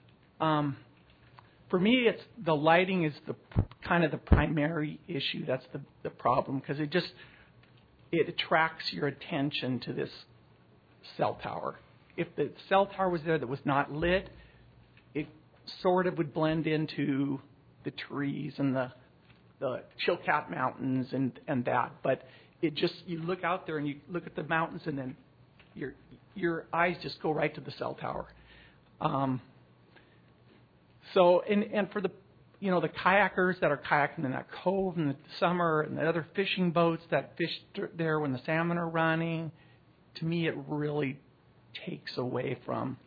For me, it's the lighting is the kind of the primary issue. That's the problem, because it attracts your attention to this cell tower. If the cell tower was there that was not lit, it sort of would blend into the trees and the Chilkat Mountains and that. But it just, you look out there and you look at the mountains, and then your eyes just go right to the cell tower. So, and for the kayakers that are kayaking in that cove in the summer, and the other fishing boats that fish there when the salmon are running, to me it really takes away from.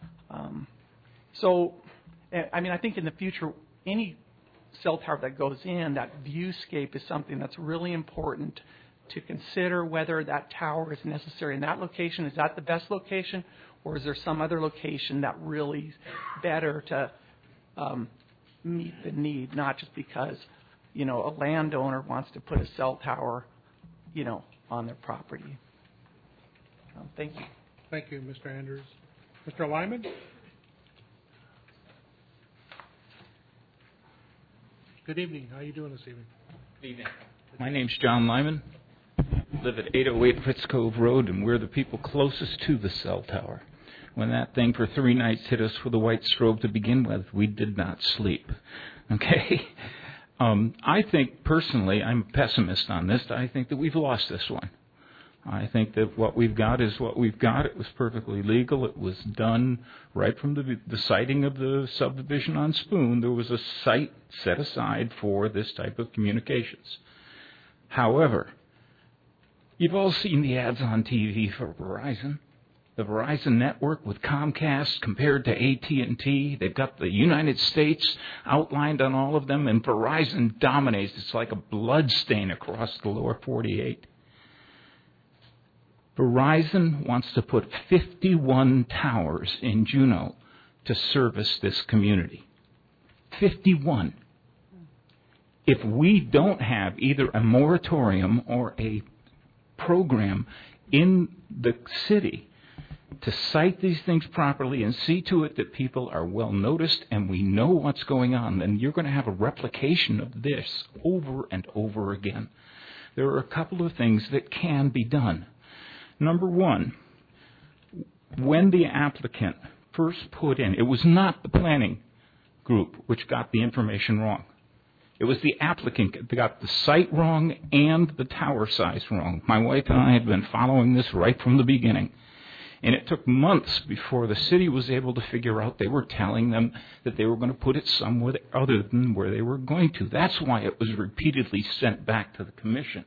I think in the future, any cell tower that goes in, that viewscape is something that's really important to consider whether that tower is necessary in that location. Is that the best location, or is there some other location that really is better to meet the need, not just because, a landowner wants to put a cell tower, on their property. Thank you.
Thank you, Mr. Andrews. Mr. Lyman? Good evening. How are you doing this evening?
Good evening. My name's John Lyman. Live at 808 Fritz Cove Road, and we're the people closest to the cell tower. When that thing for 3 nights hit us with a white strobe to begin with, we did not sleep. Okay? I think, personally, I'm a pessimist on this. I think that we've lost this one. I think that what we've got is what we've got. It was perfectly legal. It was done right from the siting of the subdivision on Spoon. There was a site set aside for this type of communications. However, you've all seen the ads on TV for Verizon. The Verizon network with Comcast compared to AT&T. They've got the United States outlined on all of them, and Verizon dominates. It's like a blood stain across the lower 48. Verizon wants to put 51 towers in Juneau to service this community. 51. If we don't have either a moratorium or a program in the city to cite these things properly and see to it that people are well noticed and we know what's going on, then you're going to have a replication of this over and over again. There are a couple of things that can be done. Number one, when the applicant first put in, it was not the planning group which got the information wrong. It was the applicant that got the site wrong and the tower size wrong. My wife and I had been following this right from the beginning. And it took months before the city was able to figure out they were telling them that they were going to put it somewhere other than where they were going to. That's why it was repeatedly sent back to the commission.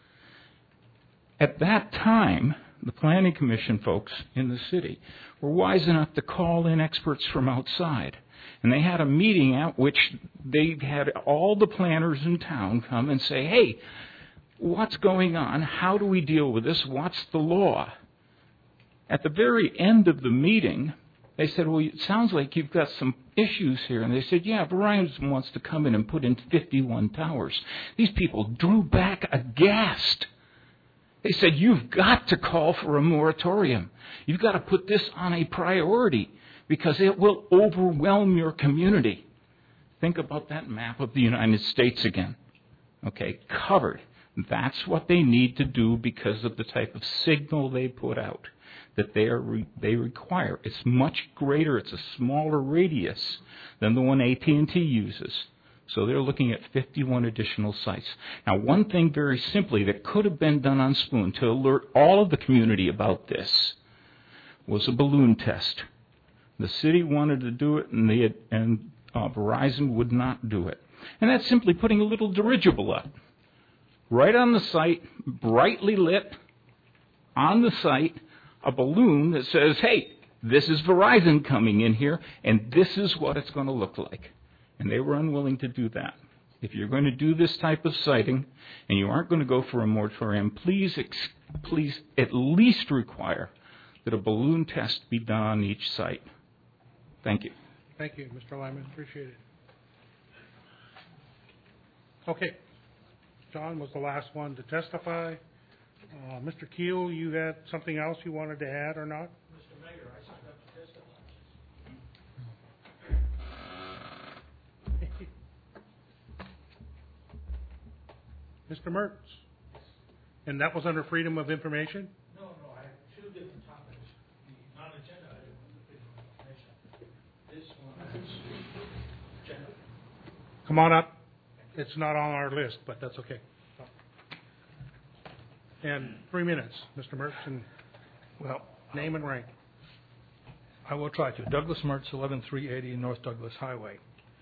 At that time, the Planning Commission folks in the city were wise enough to call in experts from outside. And they had a meeting at which they had all the planners in town come and say, hey, what's going on? How do we deal with this? What's the law? At the very end of the meeting, they said, well, it sounds like you've got some issues here. And they said, yeah, Verizon wants to come in and put in 51 towers. These people drew back aghast. They said, you've got to call for a moratorium. You've got to put this on a priority because it will overwhelm your community. Think about that map of the United States again. Okay, covered. That's what they need to do because of the type of signal they put out that they require. It's much greater. It's a smaller radius than the one AT&T uses. So they're looking at 51 additional sites. Now, one thing very simply that could have been done on Spoon to alert all of the community about this was a balloon test. The city wanted to do it, and Verizon would not do it. And that's simply putting a little dirigible up. Right on the site, brightly lit, on the site, a balloon that says, hey, this is Verizon coming in here, and this is what it's going to look like. And they were unwilling to do that. If you're going to do this type of siting, and you aren't going to go for a moratorium, please at least require that a balloon test be done on each site. Thank you.
Thank you, Mr. Lyman. Appreciate it. Okay. John was the last one to testify. Mr. Keel, you had something else you wanted to add or not?
Mr. Mayor, I signed up to testify.
Mr. Mertz. And that was under Freedom of Information?
No, I have two different topics. The non-agenda item was the Freedom of Information. This one is agenda.
Come on up. It's not on our list, but that's okay. And 3 minutes, Mr. Mertz, and name and rank.
I will try to. Douglas Mertz, 11380 North Douglas Highway.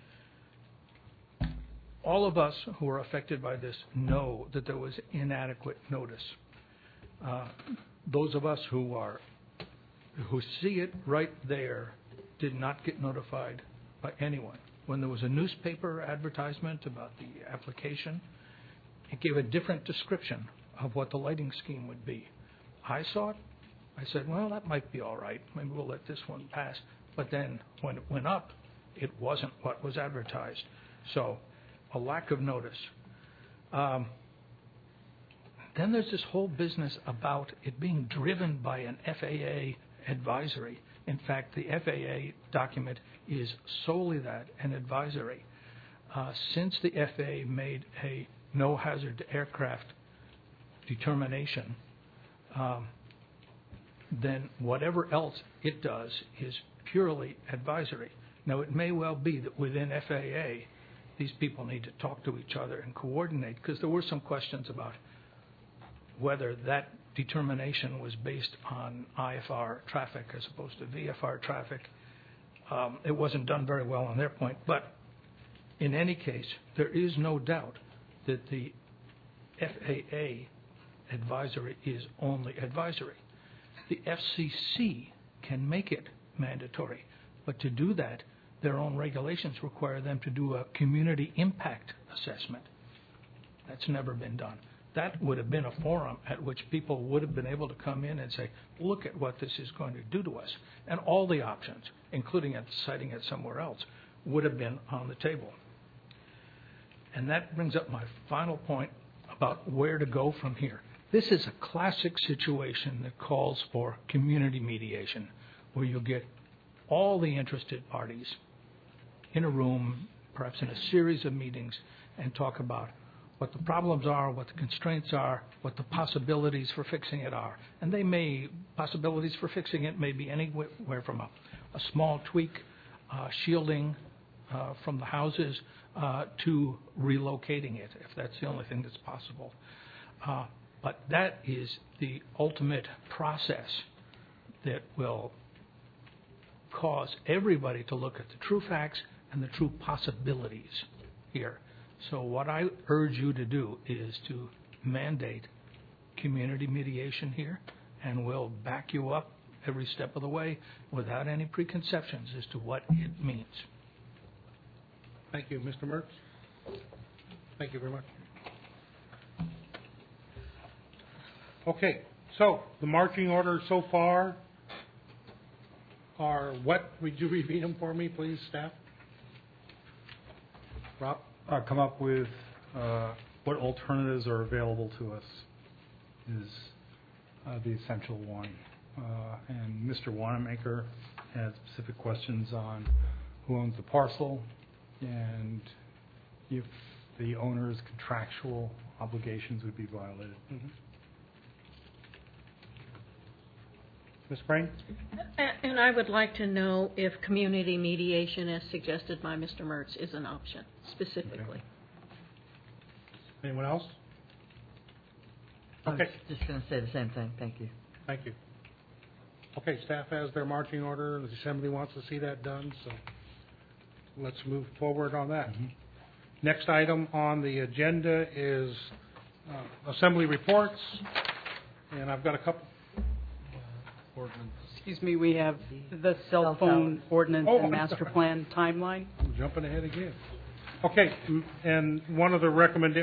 All of us who are affected by this know that there was inadequate notice. Those of us who see it right there did not get notified by anyone. When there was a newspaper advertisement about the application, it gave a different description of what the lighting scheme would be. I saw it. I said, well, that might be all right. Maybe we'll let this one pass. But then when it went up, it wasn't what was advertised. So a lack of notice. Then there's this whole business about it being driven by an FAA advisory. In fact, the FAA document is solely that, an advisory. Since the FAA made a no hazard to aircraft determination, then whatever else it does is purely advisory. Now, it may well be that within FAA, these people need to talk to each other and coordinate, because there were some questions about whether that determination was based on IFR traffic as opposed to VFR traffic. It wasn't done very well on their point, but in any case, there is no doubt that the FAA advisory is only advisory. The FCC can make it mandatory, but to do that, their own regulations require them to do a community impact assessment. That's never been done. That would have been a forum at which people would have been able to come in and say, look at what this is going to do to us. And all the options, including citing it somewhere else, would have been on the table. And that brings up my final point about where to go from here. This is a classic situation that calls for community mediation, where you'll get all the interested parties in a room, perhaps in a series of meetings, and talk about what the problems are, what the constraints are, what the possibilities for fixing it are. And possibilities for fixing it may be anywhere from a small tweak, shielding from the houses, to relocating it, if that's the only thing that's possible. But that is the ultimate process that will cause everybody to look at the true facts and the true possibilities here. So what I urge you to do is to mandate community mediation here, and we'll back you up every step of the way without any preconceptions as to what it means.
Thank you, Mr. Mertz. Thank you very much. Okay, so the marching orders so far are what? Would you repeat them for me, please, staff? Rob?
Come up with what alternatives are available to us is the essential one. And Mr. Wanamaker had specific questions on who owns the parcel and if the owner's contractual obligations would be violated.
Mm-hmm. Ms. Crane?
And I would like to know if community mediation, as suggested by Mr. Mertz, is an option specifically.
Okay. Anyone else?
I was just going to say the same thing. Thank you.
Thank you. Okay, staff has their marching order. The Assembly wants to see that done, so let's move forward on that. Next item on the agenda is Assembly reports, and I've got a couple.
Excuse me, we have the cell phone ordinance and master plan timeline.
I'm jumping ahead again. Okay, and one of the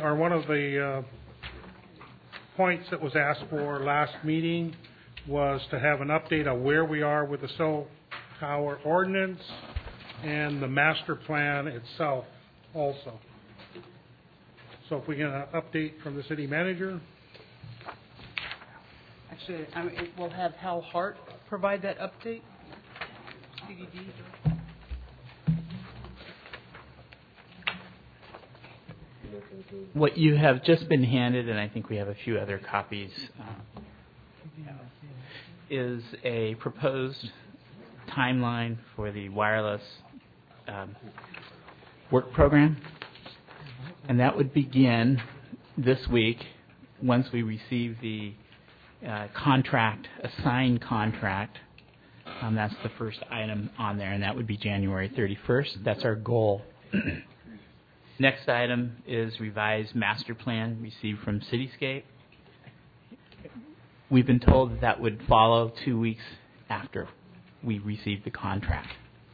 points that was asked for last meeting was to have an update on where we are with the cell tower ordinance and the master plan itself also. So if we get an update from the city manager.
Actually, we'll have Hal Hart provide that update. CDD.
What you have just been handed, and I think we have a few other copies, is a proposed timeline for the wireless work program. And that would begin this week once we receive the contract, a signed contract. That's the first item on there, and that would be January 31st. That's our goal. Next item is revised master plan received from Cityscape. We've been told that that would follow 2 weeks after we receive the contract.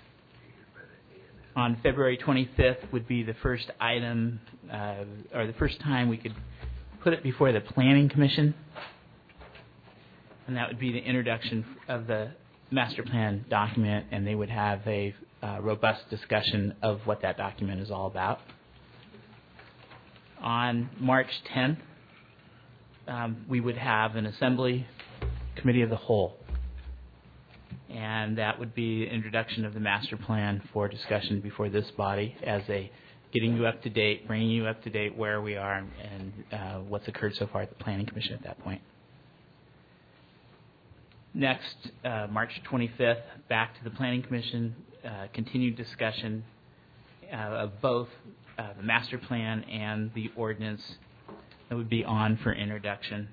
On February 25th would be the first item, or the first time we could put it before the Planning Commission, and that would be the introduction of the master plan document, and they would have a robust discussion of what that document is all about. On March 10th, we would have an Assembly Committee of the Whole, and that would be the introduction of the master plan for discussion before this body as a getting you up to date, bringing you up to date where we are and what's occurred so far at the Planning Commission at that point. Next, March 25th, back to the Planning Commission, continued discussion of both the master plan and the ordinance that would be on for introduction.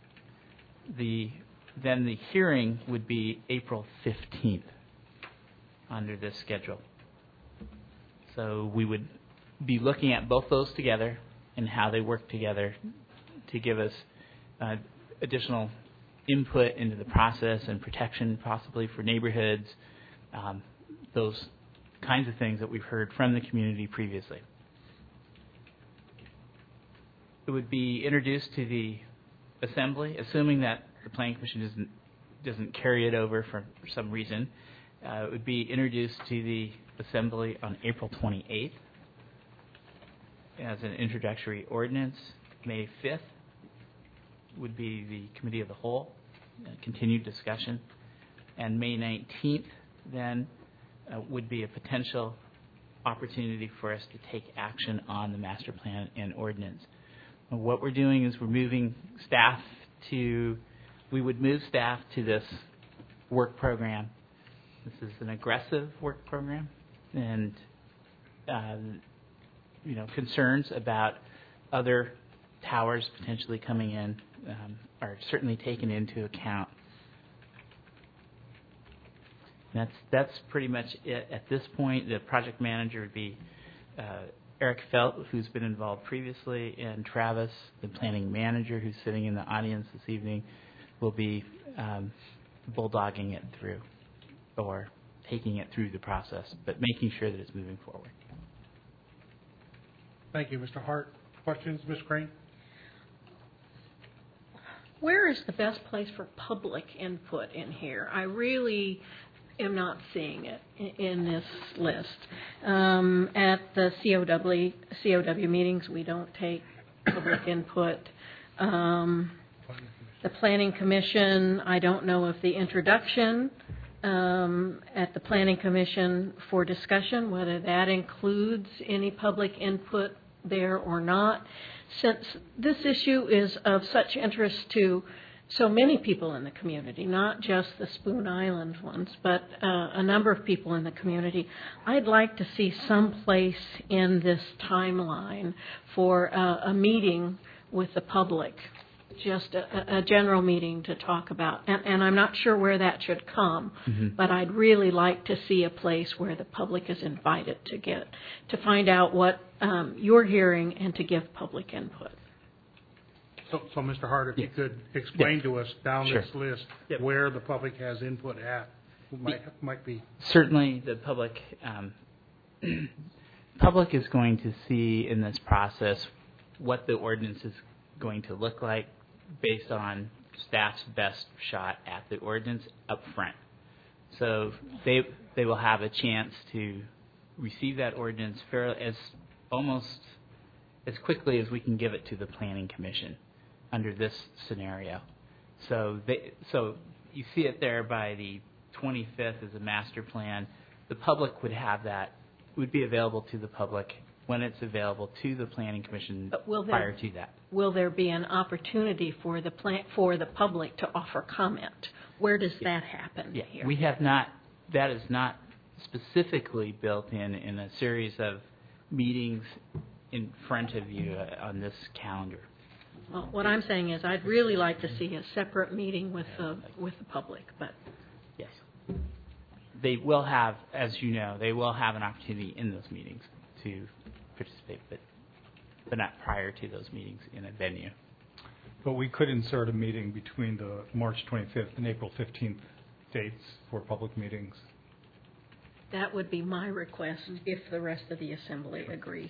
Then the hearing would be April 15th under this schedule. So we would be looking at both those together and how they work together to give us additional input into the process and protection possibly for neighborhoods, those kinds of things that we've heard from the community previously. It would be introduced to the Assembly, assuming that the Planning Commission doesn't carry it over for some reason. It would be introduced to the Assembly on April 28th as an introductory ordinance. May 5th would be the Committee of the Whole, continued discussion. And May 19th then would be a potential opportunity for us to take action on the master plan and ordinance. And what we're doing is we're moving staff we would move staff to this work program. This is an aggressive work program, and concerns about other towers potentially coming in are certainly taken into account. That's pretty much it at this point. The project manager would be Eric Felt, who's been involved previously, and Travis, the planning manager, who's sitting in the audience this evening, will be bulldogging it through or taking it through the process, but making sure that it's moving forward.
Thank you, Mr. Hart. Questions, Ms. Crane?
Where is the best place for public input in here? I really am not seeing it in this list. At the COW meetings, we don't take public input. The Planning Commission, I don't know if the introduction at the Planning Commission for discussion, whether that includes any public input there or not. Since this issue is of such interest to so many people in the community, not just the Spoon Island ones, but a number of people in the community. I'd like to see some place in this timeline for a meeting with the public, just a general meeting to talk about. And I'm not sure where that should come, but I'd really like to see a place where the public is invited to find out what you're hearing and to give public input.
So Mr. Hart, if you could explain to us down this list where the public has input at, might be.
Certainly the public is going to see in this process what the ordinance is going to look like based on staff's best shot at the ordinance up front. So they will have a chance to receive that ordinance almost as quickly as we can give it to the Planning Commission under this scenario. So you see it there by the 25th as a master plan. The public would have that, would be available to the public when it's available to the Planning Commission prior to that.
Will there be an opportunity for the public to offer comment? Where does that happen here?
We have not, that is not specifically built in a series of meetings in front of you on this calendar.
Well, what I'm saying is I'd really like to see a separate meeting with the public, but
yes, they will have, as you know, they will have an opportunity in those meetings to participate, but not prior to those meetings in a venue.
But we could insert a meeting between the March 25th and April 15th dates for public meetings.
That would be my request if the rest of the Assembly agrees.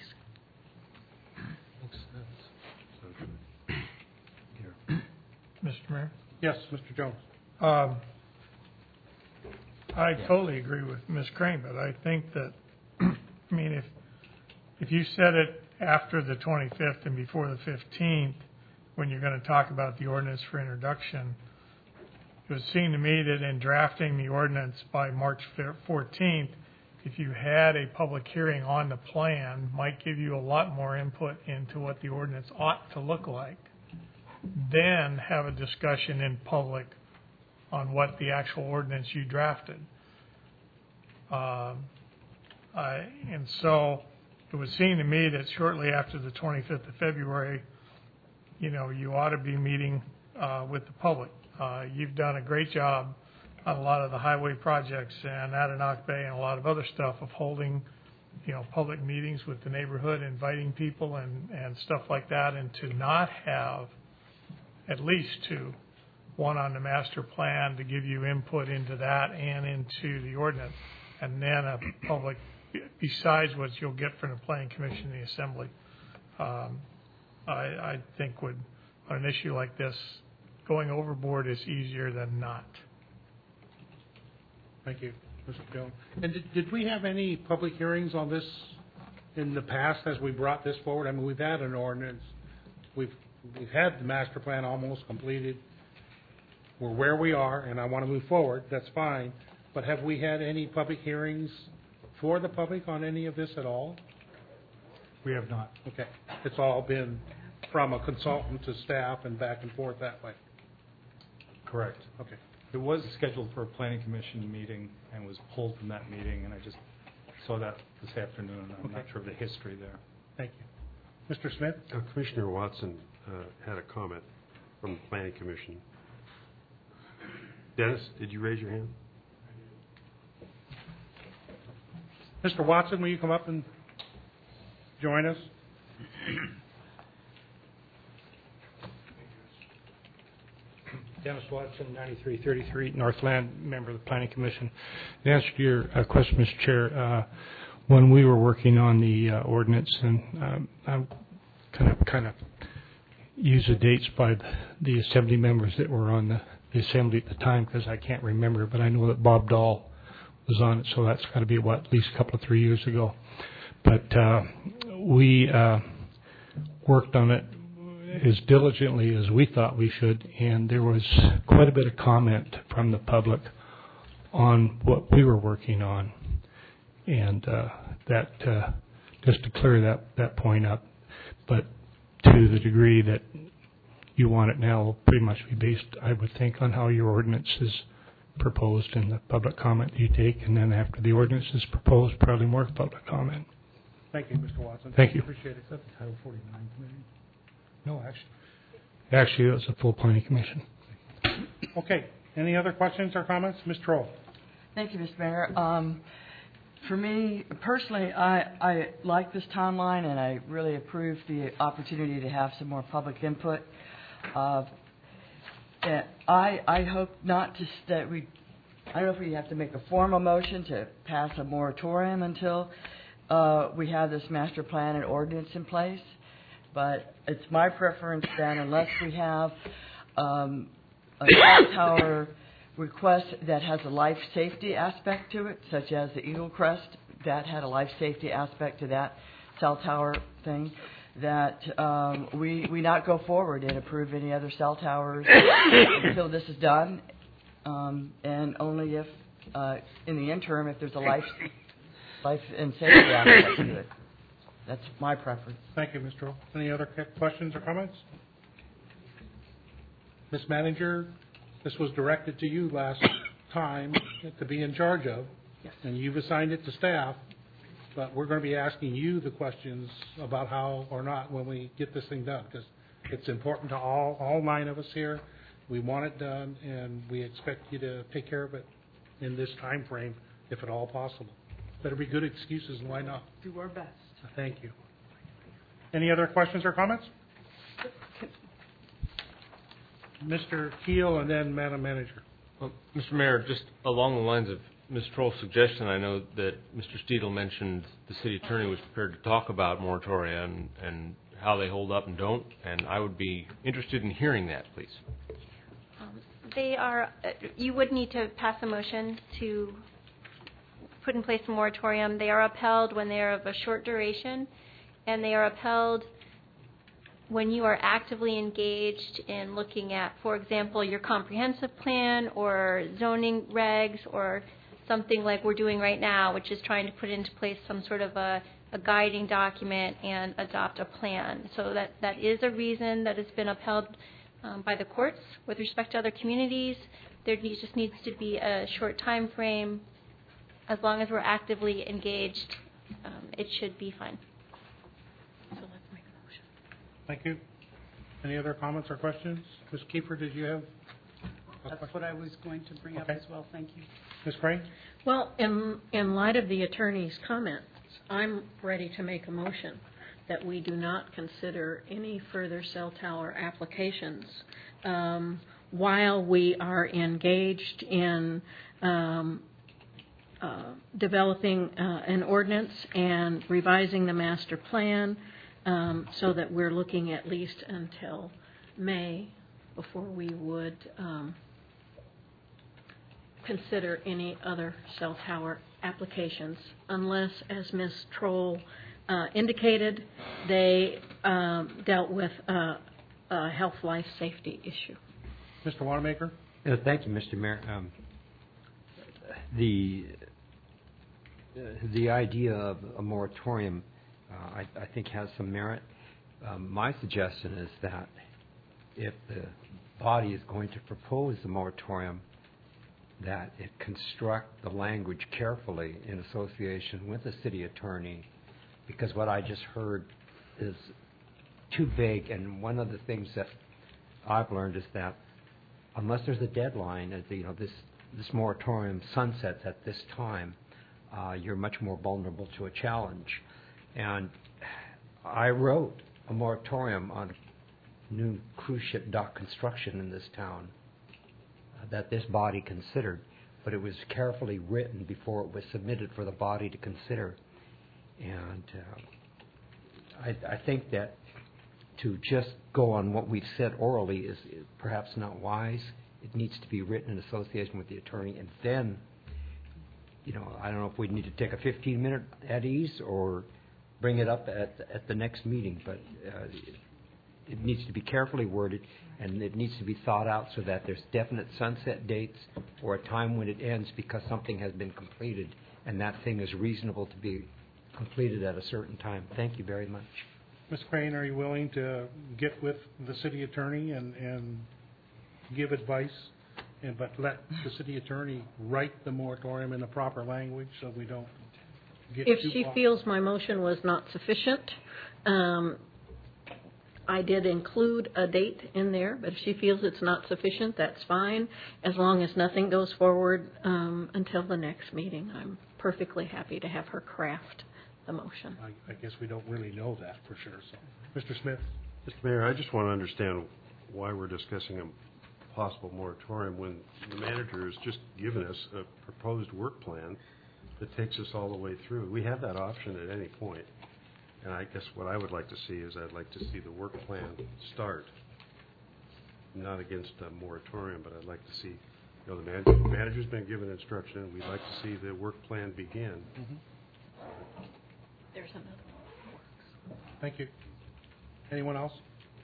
Mr. Mayor?
Yes, Mr. Jones.
I totally agree with Ms. Crane, but I think that, I mean, if you set it after the 25th and before the 15th, when you're going to talk about the ordinance for introduction, it would seem to me that in drafting the ordinance by March 14th, if you had a public hearing on the plan, might give you a lot more input into what the ordinance ought to look like. Then have a discussion in public on what the actual ordinance you drafted. And so it would seem to me that shortly after the 25th of February, you ought to be meeting with the public. You've done a great job on a lot of the highway projects and Adirondacks Bay and a lot of other stuff of holding, public meetings with the neighborhood, inviting people and stuff like that, and to not have at least one on the master plan to give you input into that and into the ordinance, and then a public, besides what you'll get from the Planning Commission and the Assembly. I think on an issue like this, going overboard is easier than not.
Thank you, Mr. Jones. And did we have any public hearings on this in the past as we brought this forward? I mean, we've had an ordinance. We've had the master plan almost completed. We're where we are, and I want to move forward. That's fine. But have we had any public hearings for the public on any of this at all?
We have not.
Okay. It's all been from a consultant to staff and back and forth that way.
Correct.
Okay.
It was scheduled for a Planning Commission meeting and was pulled from that meeting, and I just saw that this afternoon. I'm not sure of the history there.
Thank you. Mr. Smith?
Commissioner Watson had a comment from the Planning Commission. Dennis, did you raise your hand?
Mr. Watson, will you come up and join us?
Dennis Watson, 9333 Northland, member of the Planning Commission. In answer to your question, Mr. Chair, when we were working on the ordinance, and I'm kind of use the dates by the Assembly members that were on the Assembly at the time, because I can't remember, but I know that Bob Dahl was on it, so that's got to be, at least a couple of 3 years ago. But we worked on it as diligently as we thought we should, and there was quite a bit of comment from the public on what we were working on, and that just to clear that point up. But to the degree that you want it now will pretty much be based, I would think, on how your ordinance is proposed and the public comment you take, and then after the ordinance is proposed, probably more public comment.
Thank you, Mr. Watson.
Thank you.
Appreciate it. Is that the Title 49 committee?
No, actually, it was a full planning commission.
Okay. Any other questions or comments? Ms. Troll.
Thank you, Mr. Mayor. For me, personally, I like this timeline, and I really approve the opportunity to have some more public input. I hope not just that I don't know if we have to make a formal motion to pass a moratorium until we have this master plan and ordinance in place, but it's my preference then, unless we have a cell tower request that has a life safety aspect to it, such as the Eagle Crest, that had a life safety aspect to that cell tower thing, that we not go forward and approve any other cell towers until this is done, and only if, in the interim, if there's a life and safety aspect to it. That's my preference.
Thank you, Mr. Troll. Any other questions or comments? Ms. Manager, this was directed to you last time to be in charge of, and you've assigned it to staff, but we're going to be asking you the questions about how or not when we get this thing done, because it's important to all 9 of us here. We want it done, and we expect you to take care of it in this time frame, if at all possible. Better be good excuses, and why not?
Do our best.
Thank you. Any other questions or comments? Mr. Keel and then Madam Manager.
Well, Mr. Mayor, just along the lines of Ms. Troll's suggestion, I know that Mr. Steedle mentioned the city attorney was prepared to talk about moratoria and how they hold up and don't, and I would be interested in hearing that, please.
They are. You would need to pass a motion to put in place a moratorium. They are upheld when they are of a short duration, and they are upheld when you are actively engaged in looking at, for example, your comprehensive plan or zoning regs or something like we're doing right now, which is trying to put into place some sort of a guiding document and adopt a plan. So that is a reason that has been upheld by the courts with respect to other communities. There just needs to be a short time frame. As long as we're actively engaged, it should be fine. So let's make a motion.
Thank you. Any other comments or questions? Ms. Kiefer, did you have a
That's
question?
what I was going to bring up as well. Thank you.
Ms. Crane?
Well, in light of the attorney's comments, I'm ready to make a motion that we do not consider any further cell tower applications while we are engaged in developing an ordinance and revising the master plan, so that we're looking at least until May before we would consider any other cell tower applications, unless, as Ms. Troll indicated, they dealt with a health, life, safety issue.
Mr. Wanamaker?
Thank you, Mr. Mayor. The idea of a moratorium, I think, has some merit. My suggestion is that if the body is going to propose a moratorium, that it construct the language carefully in association with the city attorney, because what I just heard is too vague. And one of the things that I've learned is that unless there's a deadline, this moratorium sunsets at this time, you're much more vulnerable to a challenge. And I wrote a moratorium on new cruise ship dock construction in this town that this body considered, but it was carefully written before it was submitted for the body to consider. And I think that to just go on what we've said orally is perhaps not wise. It needs to be written in association with the attorney, and then, I don't know if we need to take a 15-minute at ease or bring it up at the next meeting, but it needs to be carefully worded, and it needs to be thought out so that there's definite sunset dates or a time when it ends because something has been completed, and that thing is reasonable to be completed at a certain time. Thank you very much.
Ms. Crane, are you willing to get with the city attorney and give advice, but let the city attorney write the moratorium in the proper language so we don't get
If
too
she
far?
feels my motion was not sufficient, I did include a date in there, but if she feels it's not sufficient, that's fine. As long as nothing goes forward until the next meeting, I'm perfectly happy to have her craft the motion.
I guess we don't really know that for sure. So, Mr. Smith?
Mr. Mayor, I just want to understand why we're discussing a possible moratorium when the manager has just given us a proposed work plan that takes us all the way through. We have that option at any point. And I guess what I would like to see is I'd like to see the work plan start. I'm not against a moratorium, but I'd like to see, the manager's been given instruction. We'd like to see the work plan begin.
There's another one.
Thank you. Anyone else?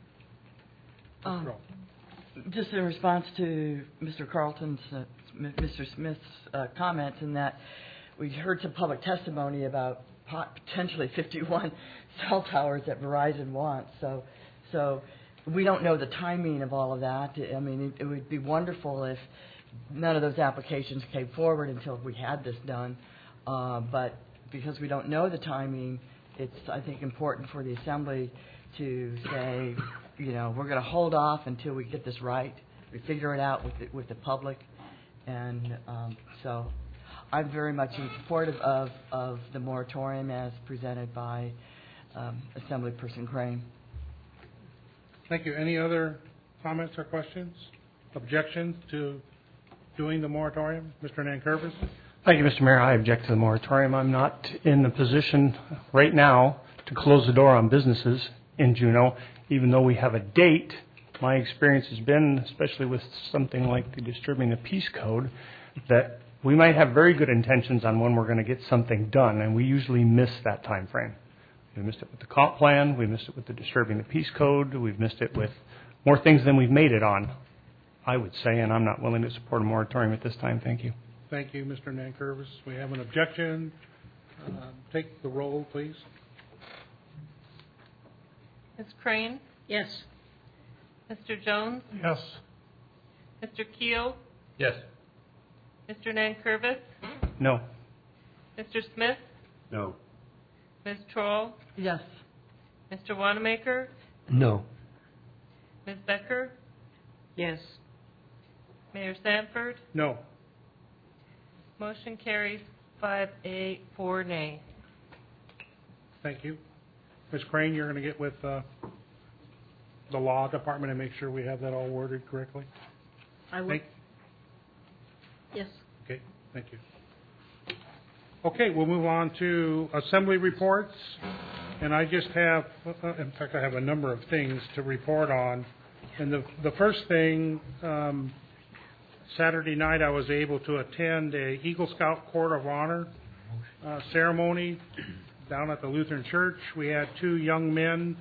Just in response to Mr. Carlton's, Mr. Smith's comments, in that we heard some public testimony about potentially 51 cell towers that Verizon wants. So we don't know the timing of all of that. I mean, it would be wonderful if none of those applications came forward until we had this done. But because we don't know the timing, it's, I think, important for the Assembly to say, we're going to hold off until we get this right. We figure it out with the public. And so I'm very much in support of the moratorium as presented by Assemblyperson Crane.
Thank you. Any other comments or questions? Objections to doing the moratorium? Mr. Nankervis?
Thank you, Mr. Mayor. I object to the moratorium. I'm not in the position right now to close the door on businesses in Juneau, even though we have a date. My experience has been, especially with something like the Disturbing the Peace Code, that we might have very good intentions on when we're going to get something done, and we usually miss that time frame. We missed it with the comp plan, we missed it with the Disturbing the Peace Code, we've missed it with more things than we've made it on, I would say, and I'm not willing to support a moratorium at this time. Thank you.
Thank you, Mr. Nankervis. We have an objection. Take the roll, please.
Ms. Crane?
Yes.
Mr. Jones?
Yes.
Mr. Keel?
Yes.
Mr. Nankervis?
No.
Mr. Smith?
No.
Ms. Troll?
Yes.
Mr. Wanamaker?
No.
Ms. Becker?
Yes.
Mayor Sanford?
No.
Motion carries 5A, 4 nay.
Thank you. Ms. Crane, you're going to get with the law department and make sure we have that all worded correctly?
I will. Yes.
Okay, thank you. Okay, we'll move on to Assembly reports. And I just have, in fact, I have a number of things to report on. And the first thing, Saturday night I was able to attend a Eagle Scout Court of Honor ceremony down at the Lutheran Church. We had two young men,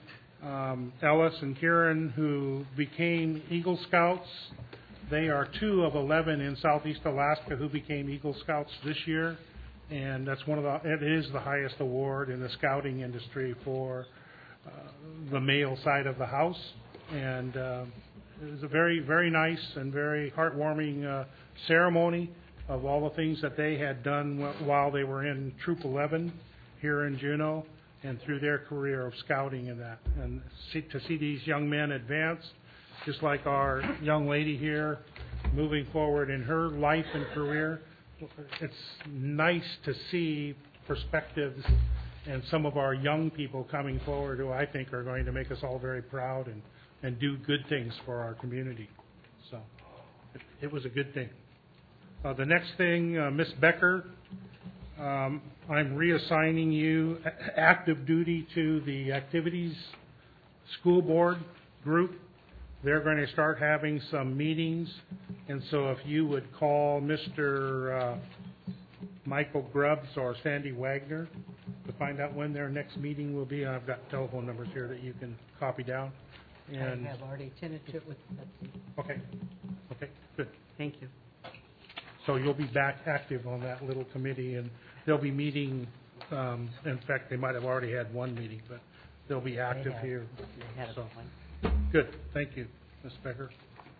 Ellis and Kieran, who became Eagle Scouts. They are 2 of 11 in Southeast Alaska who became Eagle Scouts this year, and that's it is the highest award in the scouting industry for the male side of the house. And it was a very, very nice and very heartwarming ceremony of all the things that they had done while they were in Troop 11 here in Juneau and through their career of scouting and that. And to see these young men advance, just like our young lady here moving forward in her life and career, it's nice to see perspectives and some of our young people coming forward who I think are going to make us all very proud and do good things for our community. So it was a good thing. The next thing, Miss Becker, I'm reassigning you active duty to the activities school board group. They're going to start having some meetings, and so if you would call Mr. Michael Grubbs or Sandy Wagner to find out when their next meeting will be. I've got telephone numbers here that you can copy down. And
I have already tentative with Betsy.
Okay, good.
Thank you.
So you'll be back active on that little committee, and they'll be meeting. In fact, they might have already had one meeting, but they'll be active here.
They had a
So,
point.
good. Thank you, Ms. Becker.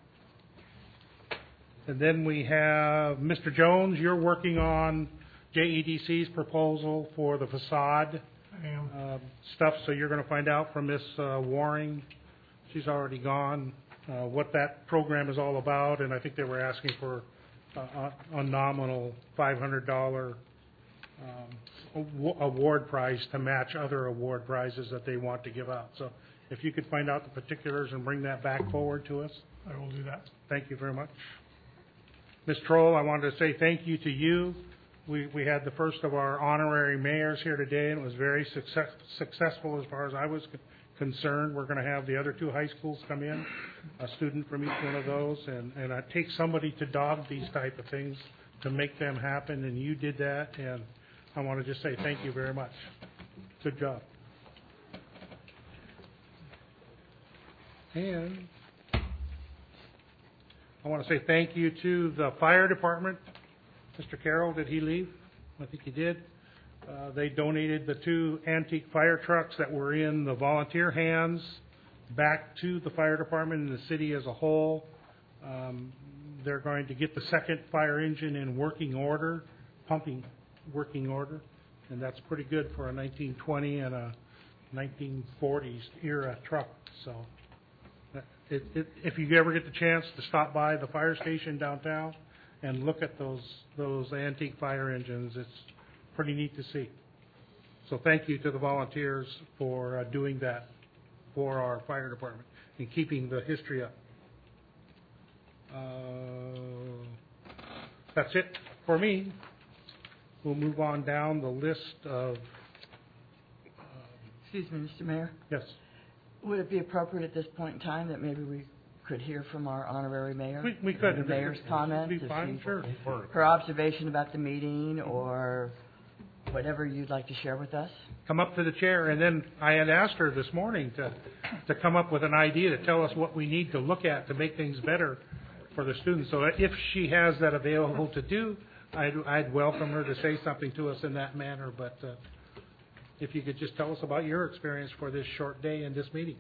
And then we have Mr. Jones. You're working on JEDC's proposal for the facade stuff, so you're going to find out from Ms. Waring. She's already gone. What that program is all about, and I think they were asking for a nominal $500 award prize to match other award prizes that they want to give out. So if you could find out the particulars and bring that back forward to us.
I will do that.
Thank you very much. Ms. Troll, I wanted to say thank you to you. We had the first of our honorary mayors here today, and it was very successful as far as I was concerned. We're going to have the other two high schools come in, a student from each one of those, and it takes somebody to dog these type of things to make them happen, and you did that, and I want to just say thank you very much. Good job. And I want to say thank you to the fire department. Mr. Carroll, did he leave? I think he did. They donated the 2 antique fire trucks that were in the volunteer hands back to the fire department and the city as a whole. They're going to get the second fire engine in working order, pumping working order, and that's pretty good for a 1920 and a 1940s era truck. So if you ever get the chance to stop by the fire station downtown and look at those antique fire engines, it's pretty neat to see. So thank you to the volunteers for doing that for our fire department and keeping the history up. That's it for me. We'll move on down the list of...
Excuse me, Mr. Mayor?
Yes.
Would it be appropriate at this point in time that maybe we could hear from our honorary mayor?
We could.
The mayor's comment?
Be fine, sure.
Her observation about the meeting or whatever you'd like to share with us?
Come up to the chair, and then I had asked her this morning to come up with an idea to tell us what we need to look at to make things better for the students. So if she has that available to do, I'd welcome her to say something to us in that manner. But if you could just tell us about your experience for this short day in this meeting.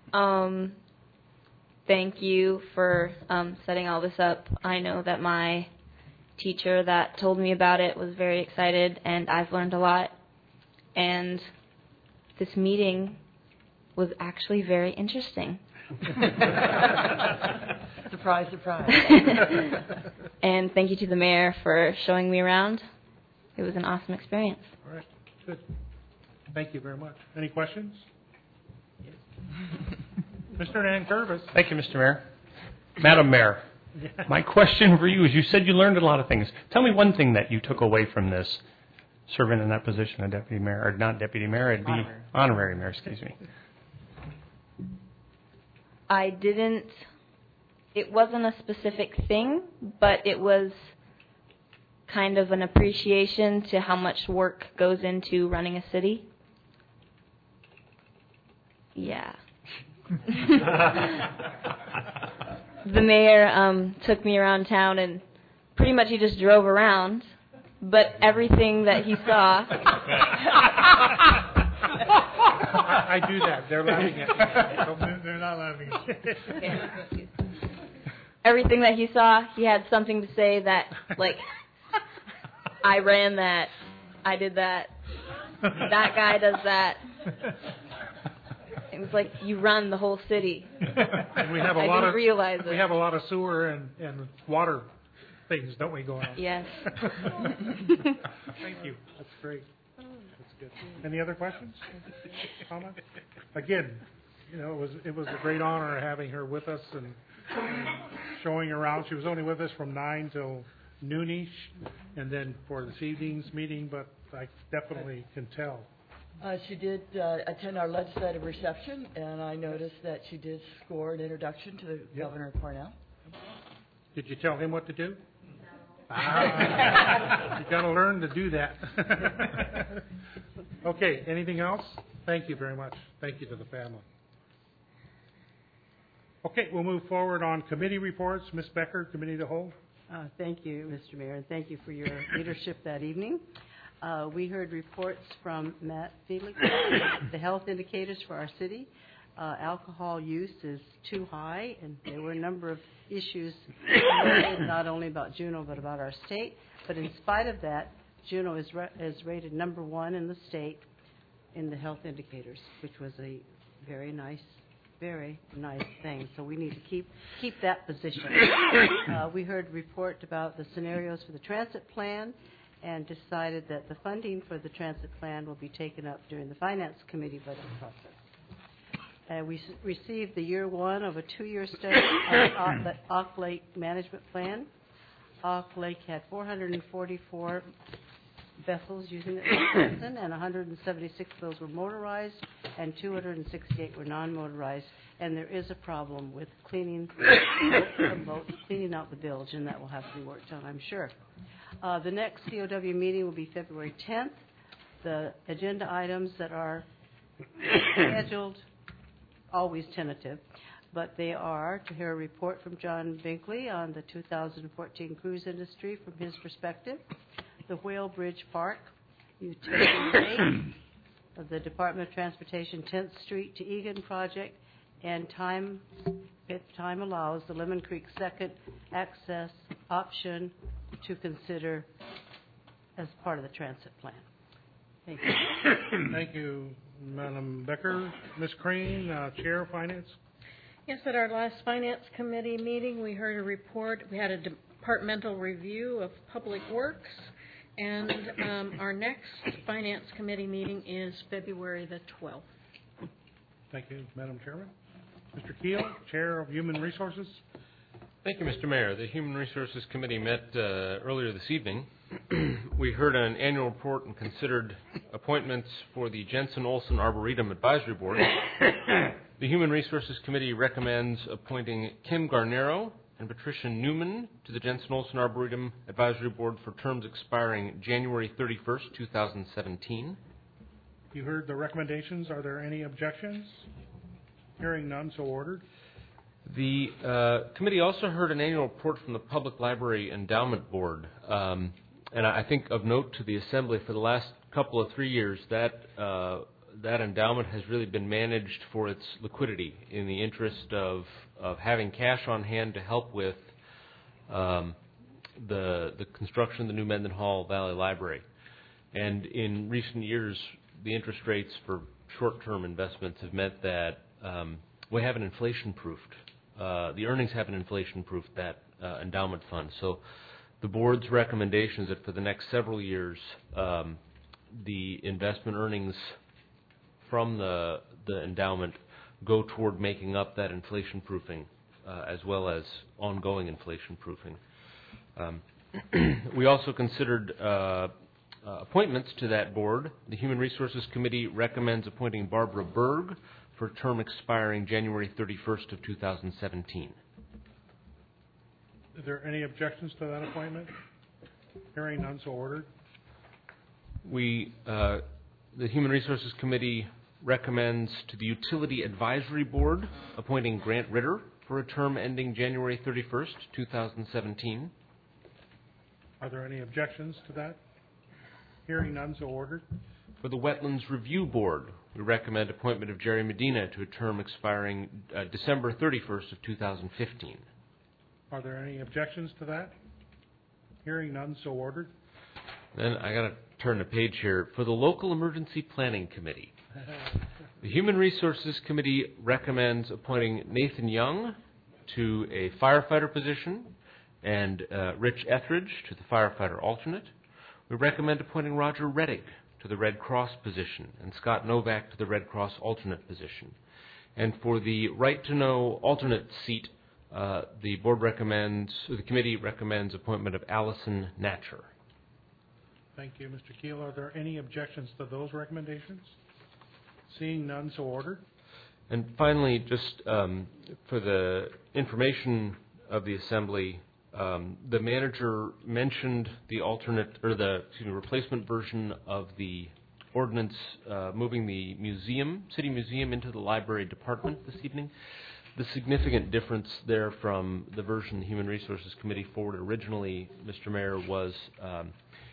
Thank you for setting all this up. I know that my teacher that told me about it was very excited, and I've learned a lot. And this meeting was actually very interesting.
Surprise, surprise.
And thank you to the mayor for showing me around. It was an awesome experience.
All right, good. Thank you very much. Any questions? Yes. Mr. Nankervis.
Thank you, Mr. Mayor. Madam Mayor, my question for you is, you said you learned a lot of things. Tell me one thing that you took away from this, serving in that position of deputy mayor, or not deputy mayor, it'd be honorary mayor, excuse me.
It wasn't a specific thing, but it was kind of an appreciation to how much work goes into running a city. Yeah. The mayor took me around town, and pretty much he just drove around, but everything that he saw...
I do that. They're laughing at me.
They're not laughing at me.
Everything that he saw, he had something to say that, like, I ran that, I did that, that guy does that. It was like you run the whole city.
And we have a
I
lot
didn't
of
realize it.
We have a lot of sewer and water things, don't we, going on?
Yes.
Thank you. That's great. That's good. Any other questions? Comments? Again, it was a great honor having her with us and showing around. She was only with us from 9 till noonish, and then for this evening's meeting, but I definitely can tell.
She did attend our legislative reception, and I noticed that she did score an introduction to the Governor of Cornell.
Did you tell him what to do? No. You've got to learn to do that. Okay, anything else? Thank you very much. Thank you to the family. Okay, we'll move forward on committee reports. Ms. Becker, Committee of the Whole.
Thank you, Mr. Mayor, and thank you for your leadership that evening.
We heard reports from Matt Felix, the health indicators for our city. Alcohol use is too high, and there were a number of issues not only about Juneau but about our state. But in spite of that, Juneau is rated number 1 in the state in the health indicators, which was a very nice thing. So we need to keep that position. We heard a report about the scenarios for the transit plan and decided that the funding for the transit plan will be taken up during the Finance Committee budget process. We received the year 1 of a 2-year study on the Auk Lake Management Plan. Auk Lake had 444 vessels using it this season, and 176 of those were motorized, and 268 were non-motorized. And there is a problem with cleaning out the bilge, and that will have to be worked on, I'm sure. The next COW meeting will be February 10th. The agenda items that are scheduled, always tentative, but they are to hear a report from John Binkley on the 2014 cruise industry from his perspective, the Whale Bridge Park utility rate of the Department of Transportation 10th Street to Egan project, and if time allows, the Lemon Creek second access option to consider as part of the transit plan. Thank you.
Thank you, Madam Becker. Ms. Crane, Chair of Finance.
Yes, at our last Finance Committee meeting, we heard a report. We had a departmental review of Public Works, and our next Finance Committee meeting is February the 12th.
Thank you, Madam Chairman. Mr. Keel, Chair of Human Resources.
Thank you, Mr. Mayor. The Human Resources Committee met earlier this evening. We heard an annual report and considered appointments for the Jensen Olson Arboretum Advisory Board. The Human Resources Committee recommends appointing Kim Garnero and Patricia Newman to the Jensen Olson Arboretum Advisory Board for terms expiring January 31st, 2017.
You heard the recommendations. Are there any objections? Hearing none, so ordered.
The committee also heard an annual report from the Public Library Endowment Board. And I think of note to the Assembly, for the last couple of 3 years, that endowment has really been managed for its liquidity in the interest of having cash on hand to help with the construction of the new Mendenhall Valley Library. And in recent years, the interest rates for short-term investments have meant that we haven't inflation-proofed. The earnings haven't inflation-proofed that endowment fund. So the board's recommendation is that for the next several years, the investment earnings from the endowment go toward making up that inflation-proofing as well as ongoing inflation-proofing. We also considered appointments to that board. The Human Resources Committee recommends appointing Barbara Berg for a term expiring January 31st of 2017.
Are there any objections to that appointment? Hearing none, so ordered.
The Human Resources Committee recommends to the Utility Advisory Board appointing Grant Ritter for a term ending January 31st, 2017.
Are there any objections to that? Hearing none, so ordered.
For the Wetlands Review Board, we recommend appointment of Jerry Medina to a term expiring December 31st of 2015.
Are there any objections to that? Hearing none, so ordered.
Then I got to turn the page here. For the Local Emergency Planning Committee, the Human Resources Committee recommends appointing Nathan Young to a firefighter position and Rich Etheridge to the firefighter alternate. We recommend appointing Roger Reddick to the Red Cross position and Scott Novak to the Red Cross alternate position. And for the Right to Know alternate seat, the committee recommends appointment of Allison Natcher.
Thank you, Mr. Keel. Are there any objections to those recommendations? Seeing none, so ordered.
And finally, just for the information of the Assembly, the manager mentioned the replacement version of the ordinance moving the city museum into the library department this evening. The significant difference there from the version the Human Resources Committee forwarded originally, Mr. Mayor, was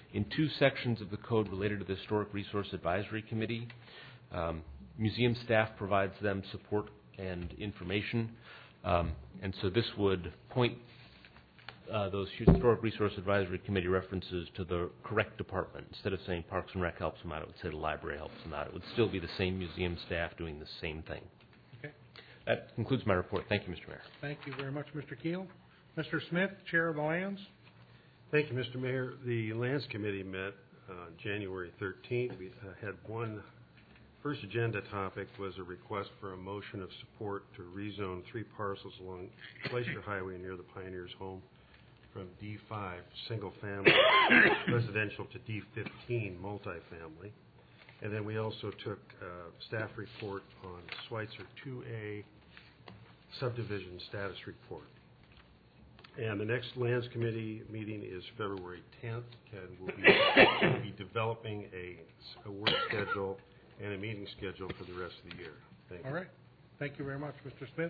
in two sections of the code related to the Historic Resource Advisory Committee. Museum staff provides them support and information, and so this would point those Historic Resource Advisory Committee references to the correct department. Instead of saying Parks and Rec helps them out, it would say the library helps them out. It would still be the same museum staff doing the same thing.
Okay.
That concludes my report. Thank you, Mr. Mayor.
Thank you very much, Mr. Keel. Mr. Smith, Chair of the Lands.
Thank you, Mr. Mayor. The Lands Committee met January 13th. We had one first agenda topic was a request for a motion of support to rezone 3 parcels along Glacier Highway near the Pioneers' home from D5 single-family residential to D15 multifamily. And then we also took staff report on Schweitzer 2A subdivision status report. And the next Lands Committee meeting is February 10th, and we'll be developing a work schedule and a meeting schedule for the rest of the year. Thank you.
All right. Thank you very much, Mr. Smith.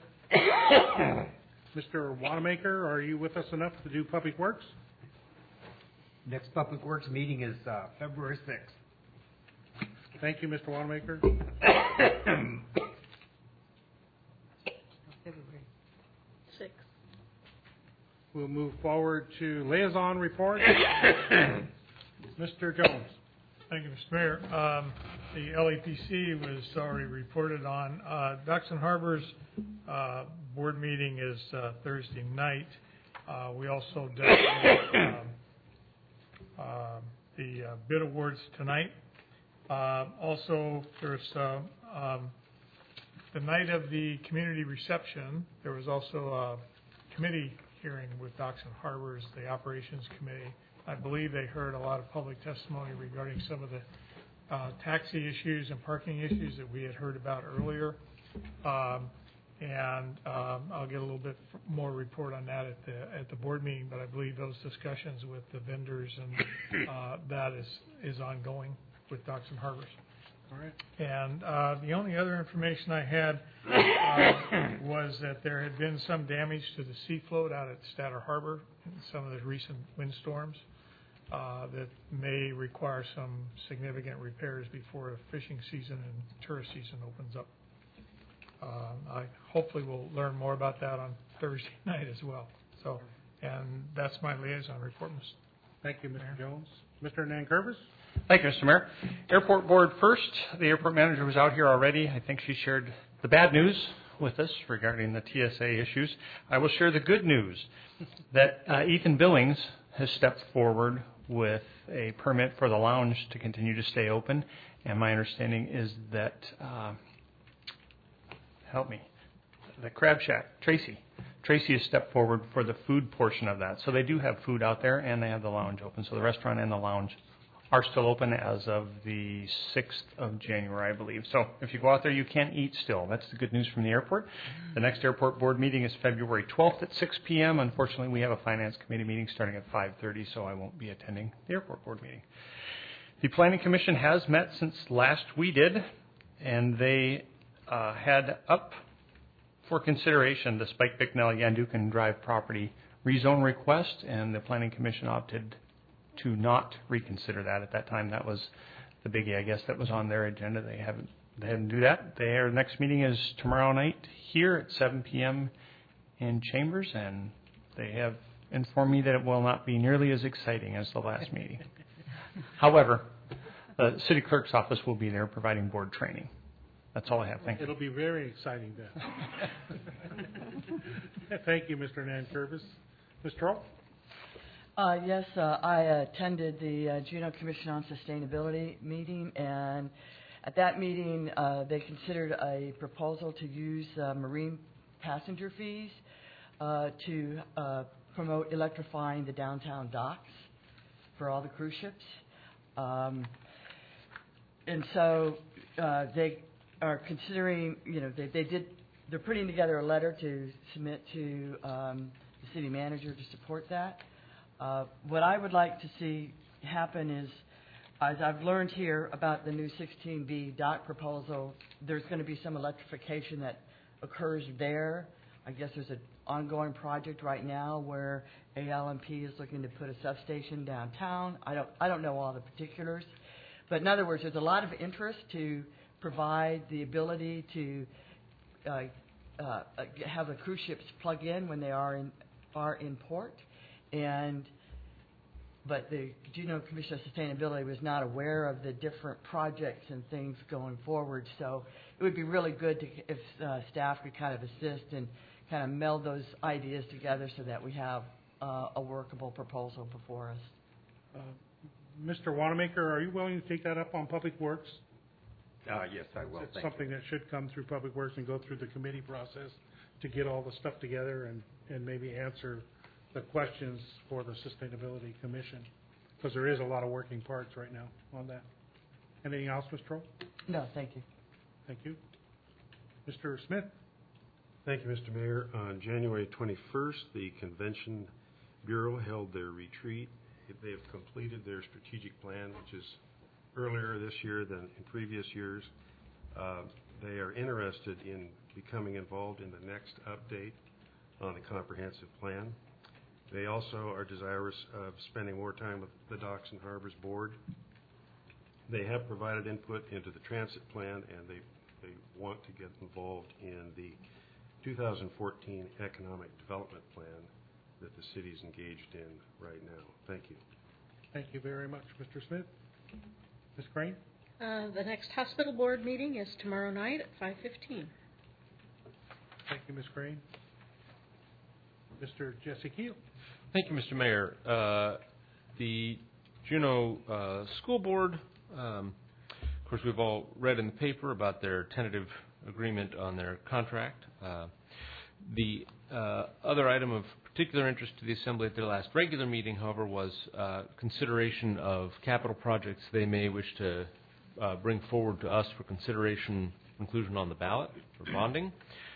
Mr. Wanamaker, are you with us enough to do Public Works?
Next Public Works meeting is February 6th.
Thank you, Mr. Wanamaker.
February 6th.
We'll move forward to liaison report. Mr. Jones.
Thank you, Mr. Mayor. The LAPC was already reported on. Ducks and Harbors board meeting is Thursday night. We also dealt with the bid awards tonight. Also, there's the night of the community reception, there was also a committee hearing with Docks and Harbors, the Operations Committee. I believe they heard a lot of public testimony regarding some of the taxi issues and parking issues that we had heard about earlier. And I'll get a little bit more report on that at the board meeting, but I believe those discussions with the vendors and that is ongoing with Docks and Harbors.
All right.
And the only other information I had was that there had been some damage to the sea float out at Statter Harbor in some of the recent windstorms that may require some significant repairs before the fishing season and tourist season opens up. I hopefully will learn more about that on Thursday night as well. So, and that's my liaison report, Mr.
Thank you, Mr. Jones. Mr. Nankervis.
Thank you, Mr. Mayor. Airport Board first. The airport manager was out here already. I think she shared the bad news with us regarding the TSA issues. I will share the good news that Ethan Billings has stepped forward with a permit for the lounge to continue to stay open. And my understanding is that, help me, the Crab Shack, Tracy has stepped forward for the food portion of that. So they do have food out there and they have the lounge open. So the restaurant and the lounge are still open as of the 6th of January, I believe. So if you go out there, you can eat still. That's the good news from the airport. The next airport board meeting is February 12th at 6 p.m. Unfortunately, we have a finance committee meeting starting at 5:30, so I won't be attending the airport board meeting. The Planning Commission has met since last we did, and they had up for consideration the Spike Bicknell Yandukan Drive property rezone request, and the Planning Commission opted to not reconsider that at that time. That was the biggie, I guess, that was on their agenda. They didn't do that. Their next meeting is tomorrow night here at 7 p.m. in Chambers, and they have informed me that it will not be nearly as exciting as the last meeting. However, the city clerk's office will be there providing board training. That's all I have. Thank you.
It'll be very exciting then. Thank you, Mr. Nankervis. Ms. Troll?
Yes, I attended the Juneau Commission on Sustainability meeting, and at that meeting they considered a proposal to use marine passenger fees to promote electrifying the downtown docks for all the cruise ships. And so they are considering, they're putting together a letter to submit to the city manager to support that. What I would like to see happen is, as I've learned here about the new 16B dock proposal, there's going to be some electrification that occurs there I guess there's an ongoing project right now where AL&P is looking to put a substation downtown. I don't know all the particulars, but in other words, there's a lot of interest to provide the ability to have the cruise ships plug in when they are in port, but the Juneau Commission of Sustainability was not aware of the different projects and things going forward. So it would be really good if staff could kind of assist and kind of meld those ideas together so that we have a workable proposal before us.
Mr. Wanamaker, are you willing to take that up on Public Works?
Yes, I will.
It's something that should come through Public Works and go through the committee process to get all the stuff together and maybe answer the questions for the Sustainability Commission, because there is a lot of working parts right now on that. Anything else, Ms. Troll?
No, thank you.
Thank you. Mr. Smith?
Thank you, Mr. Mayor. On January 21st, the Convention Bureau held their retreat. They have completed their strategic plan, which is earlier this year than in previous years. They are interested in becoming involved in the next update on the comprehensive plan. They also are desirous of spending more time with the Docks and Harbors Board. They have provided input into the transit plan, and they want to get involved in the 2014 economic development plan that the city is engaged in right now. Thank you.
Thank you very much, Mr. Smith. Ms. Crane?
The next hospital board meeting is tomorrow night at 5:15.
Thank you, Ms. Crane. Mr. Jesse Keel?
Thank you, Mr. Mayor. The Juneau School Board, of course, we've all read in the paper about their tentative agreement on their contract. The other item of particular interest to the Assembly at their last regular meeting, however, was consideration of capital projects they may wish to bring forward to us for consideration, inclusion on the ballot for bonding.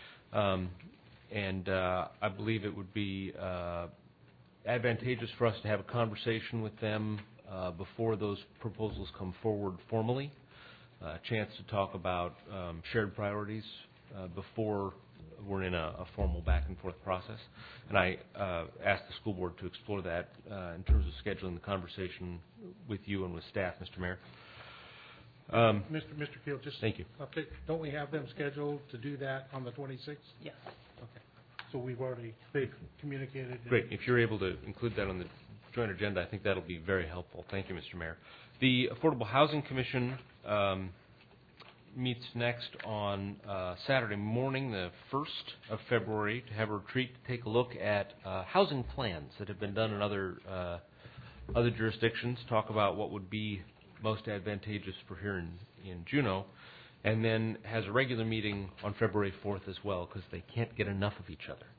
And I believe it would be advantageous for us to have a conversation with them before those proposals come forward formally, a chance to talk about shared priorities before we're in a formal back-and-forth process. And I asked the school board to explore that in terms of scheduling the conversation with you and with staff, Mr. Mayor.
Mr. Keel, just
thank you.
Okay, don't we have them scheduled to do that on the 26th?
Yes.
Okay. So they've communicated.
Great. If you're able to include that on the joint agenda, I think that'll be very helpful. Thank you, Mr. Mayor. The Affordable Housing Commission meets next on Saturday morning, the 1st of February, to have a retreat to take a look at housing plans that have been done in other jurisdictions, talk about what would be most advantageous for here in Juneau, and then has a regular meeting on February 4th as well, because they can't get enough of each other.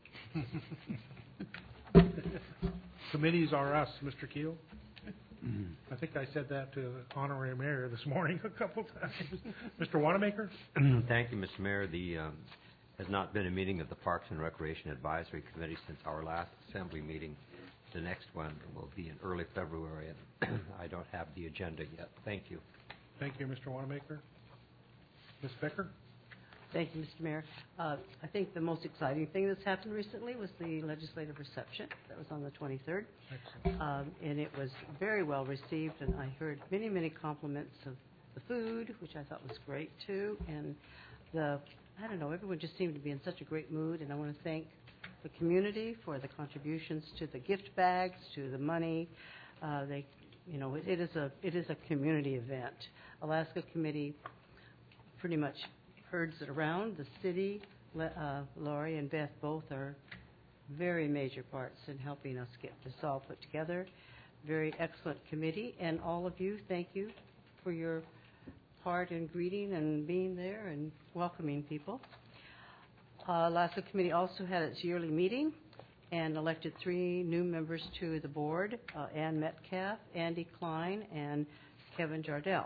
Committees are us, Mr. Keel. I think I said that to the honorary mayor this morning a couple times. Mr. Wanamaker?
Thank you, Mr. Mayor. Has not been a meeting of the Parks and Recreation Advisory Committee since our last assembly meeting. The next one will be in early February, and I don't have the agenda yet. Thank you.
Thank you, Mr. Wanamaker. Ms. Becker?
Thank you, Mr. Mayor. I think the most exciting thing that's happened recently was the legislative reception. That was on the 23rd. And it was very well received, and I heard many, many compliments of the food, which I thought was great, too. And everyone just seemed to be in such a great mood, and I want to thank the community for the contributions to the gift bags, to the money. It is a community event. Alaska Committee pretty much herds it around. The city, Laurie and Beth both are very major parts in helping us get this all put together. Very excellent committee, and all of you, thank you for your part in greeting and being there and welcoming people. Alaska Committee also had its yearly meeting and elected 3 new members to the board, Ann Metcalf, Andy Klein, and Kevin Jardell.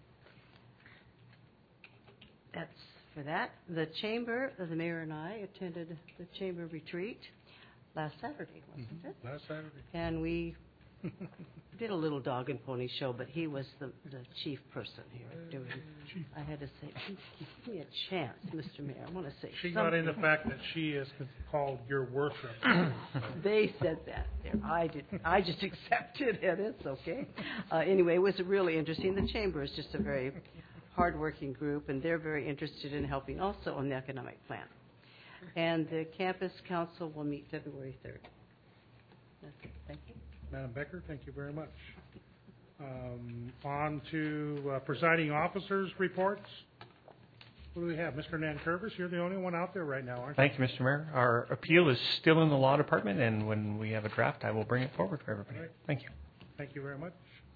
That's for that. The chamber, the mayor and I attended the chamber retreat last Saturday, wasn't it?
Last Saturday.
And we Did a little dog and pony show, but he was the chief person here doing. I had to say, give me a chance, Mr. Mayor. I want to say
She
something.
got in the fact that she is called your worship.
They said that. There, I didn't. I just accepted it. It's okay. Anyway, it was really interesting. The chamber is just a very hardworking group, and they're very interested in helping also on the economic plan. And the campus council will meet February 3rd. That's it. Thank you.
Madam Becker, thank you very much. On to presiding officers' reports. What do we have? Mr. Nankervis, you're the only one out there right now, aren't you?
Thank you, Mr. Mayor. Our appeal is still in the law department, and when we have a draft, I will bring it forward for everybody.
Right.
Thank you.
Thank you very much.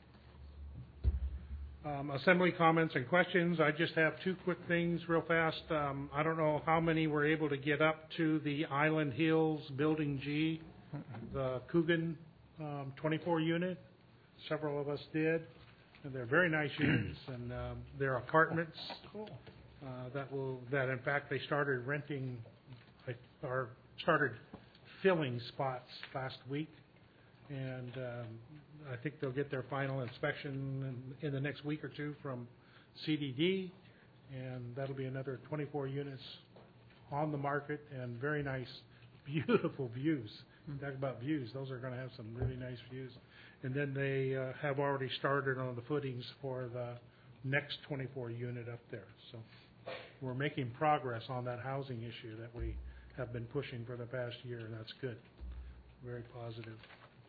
Assembly comments and questions. I just have two quick things real fast. I don't know how many were able to get up to the Island Hills Building G, the Coogan 24 unit. Several of us did. And they're very nice units, and they're apartments that in fact they started renting or started filling spots last week. And I think they'll get their final inspection in the next week or two from CDD, and that'll be another 24 units on the market, and very nice, beautiful views. Talk about views; those are going to have some really nice views. And then they have already started on the footings for the next 24 unit up there. So we're making progress on that housing issue that we have been pushing for the past year, and that's good. Very positive.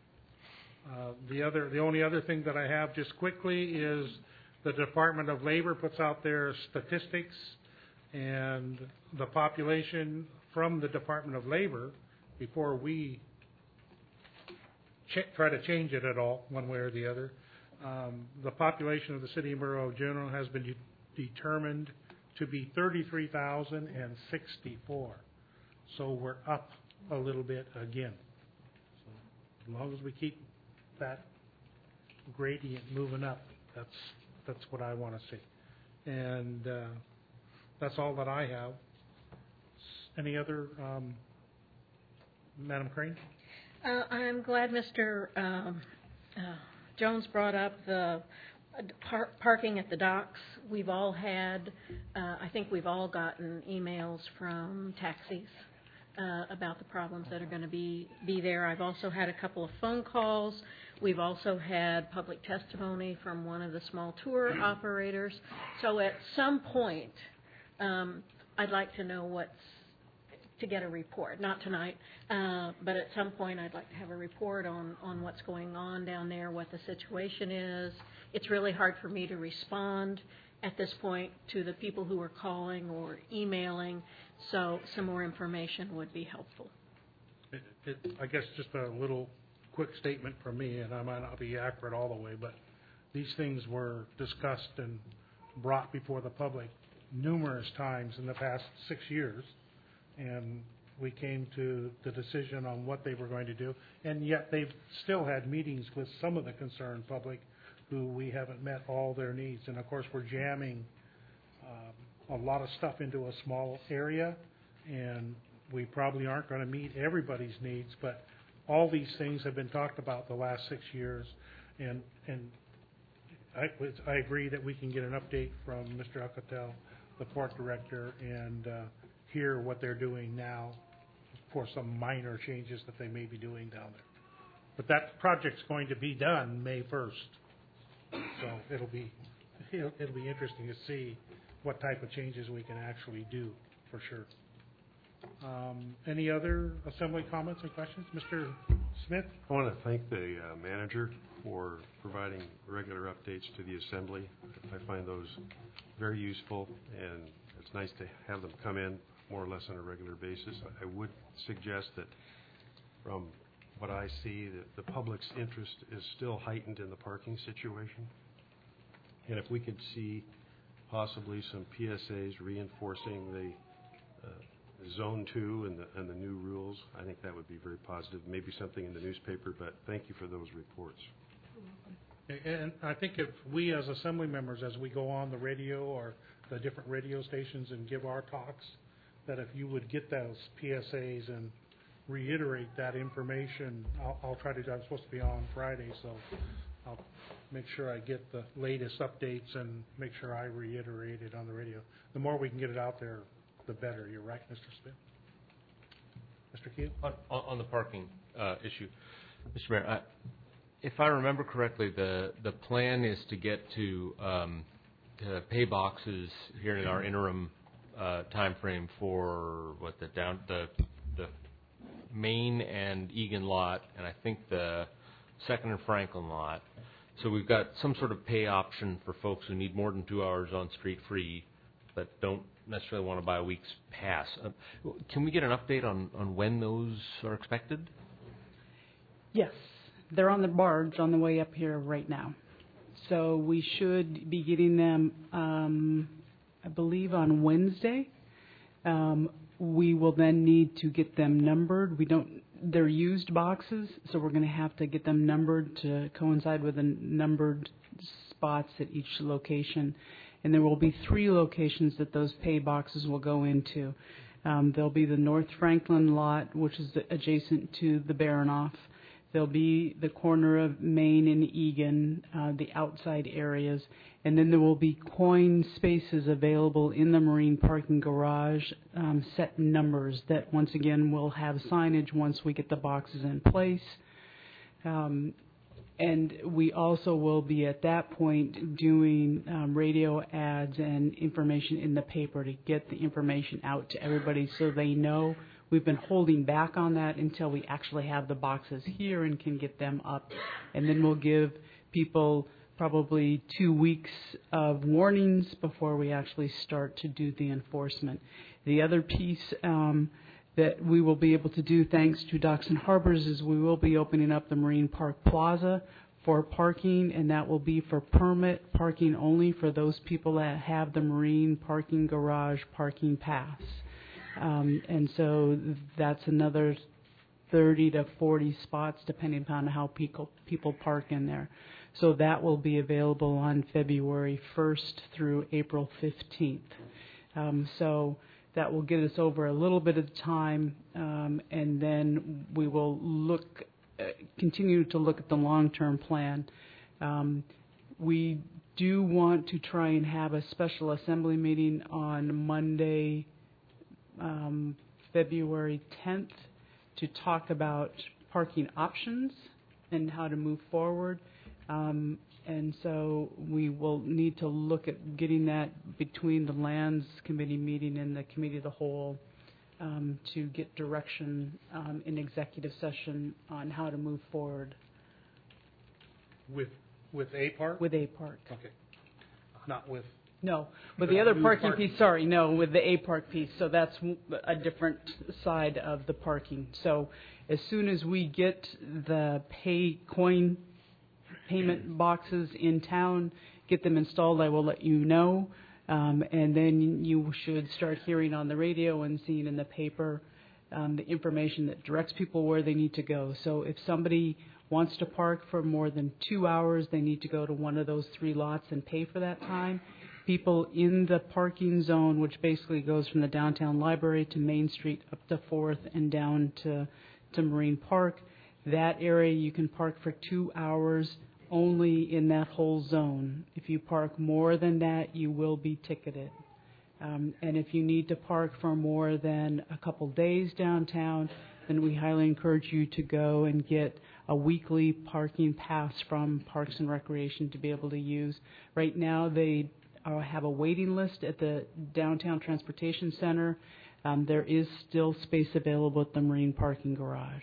The only other thing that I have just quickly is the Department of Labor puts out their statistics, and the population from the Department of Labor, before we try to change it at all, one way or the other, the population of the city and borough of Juneau has been determined to be 33,064. So we're up a little bit again. So as long as we keep that gradient moving up, that's what I want to see. And that's all that I have. Any other, Madam Crane?
I'm glad Mr. Jones brought up the parking at the docks. We've all had, I think we've all gotten emails from taxis about the problems that are going to be there. I've also had a couple of phone calls. We've also had public testimony from one of the small tour operators. So at some point, I'd like to know to get a report, not tonight, but at some point I'd like to have a report on what's going on down there, what the situation is. It's really hard for me to respond at this point to the people who are calling or emailing, so some more information would be helpful.
I guess just a little quick statement from me, and I might not be accurate all the way, but these things were discussed and brought before the public numerous times in the past 6 years, and we came to the decision on what they were going to do, and yet they've still had meetings with some of the concerned public who we haven't met all their needs. And of course we're jamming a lot of stuff into a small area, and we probably aren't going to meet everybody's needs, but all these things have been talked about the last 6 years, and I agree that we can get an update from Mr. Alcatel, the port director, and hear what they're doing now for some minor changes that they may be doing down there. But that project's going to be done May 1st, so it'll be interesting to see what type of changes we can actually do for sure. Any other assembly comments and questions? Mr. Smith?
I want to thank the manager for providing regular updates to the assembly. I find those very useful, and it's nice to have them come in more or less on a regular basis. I would suggest that from what I see, that the public's interest is still heightened in the parking situation. And if we could see possibly some PSAs reinforcing the Zone 2 and the new rules, I think that would be very positive. Maybe something in the newspaper, but thank you for those reports.
And I think if we as assembly members, as we go on the radio or the different radio stations and give our talks, that if you would get those PSAs and reiterate that information. I'll try to. I'm supposed to be on Friday, so I'll make sure I get the latest updates and make sure I reiterate it on the radio. The more we can get it out there, the better. You're right, Mr. Smith. Mr. Keel?
On the parking issue, Mr. Mayor, if I remember correctly, the plan is to get to pay boxes here in our interim time frame for the Main and Egan lot, and I think the Second and Franklin lot. So we've got some sort of pay option for folks who need more than 2 hours on street free, but don't necessarily want to buy a week's pass. Can we get an update on when those are expected?
Yes, they're on the barge on the way up here right now. So we should be getting them, I believe, on Wednesday. We will then need to get them numbered. They're used boxes, so we're going to have to get them numbered to coincide with the numbered spots at each location. And there will be 3 locations that those pay boxes will go into. There'll be the North Franklin lot, which is adjacent to the Baranoff. There'll be the corner of Main and Egan, the outside areas. And then there will be coin spaces available in the marine parking garage, set numbers that, once again, will have signage once we get the boxes in place. And we also will be at that point doing radio ads and information in the paper to get the information out to everybody so they know. We've been holding back on that until we actually have the boxes here and can get them up. And then we'll give people probably 2 weeks of warnings before we actually start to do the enforcement. The other piece that we will be able to do, thanks to Docks and Harbors, is we will be opening up the Marine Park Plaza for parking, and that will be for permit parking only for those people that have the Marine Parking Garage parking pass. And so that's another 30 to 40 spots, depending upon how people park in there. So that will be available on February 1st through April 15th. So that will get us over a little bit of time, and then we will continue to look at the long-term plan. We do want to try and have a special assembly meeting on Monday, February 10th, to talk about parking options and how to move forward. And so we will need to look at getting that between the Lands Committee meeting and the Committee of the Whole to get direction in executive session on how to move forward.
With a park?
With a park.
Okay. Not with...
No, with the other parking piece, with the A park piece. So that's a different side of the parking. So as soon as we get the coin payment boxes in town, get them installed, I will let you know. And then you should start hearing on the radio and seeing in the paper the information that directs people where they need to go. So if somebody wants to park for more than 2 hours, they need to go to one of those 3 lots and pay for that time. People in the parking zone, which basically goes from the downtown library to Main Street up to 4th and down to Marine Park, that area you can park for 2 hours only in that whole zone. If you park more than that, you will be ticketed. And if you need to park for more than a couple days downtown, then we highly encourage you to go and get a weekly parking pass from Parks and Recreation to be able to use. Right now, they have a waiting list at the Downtown Transportation Center. There is still space available at the Marine Parking Garage.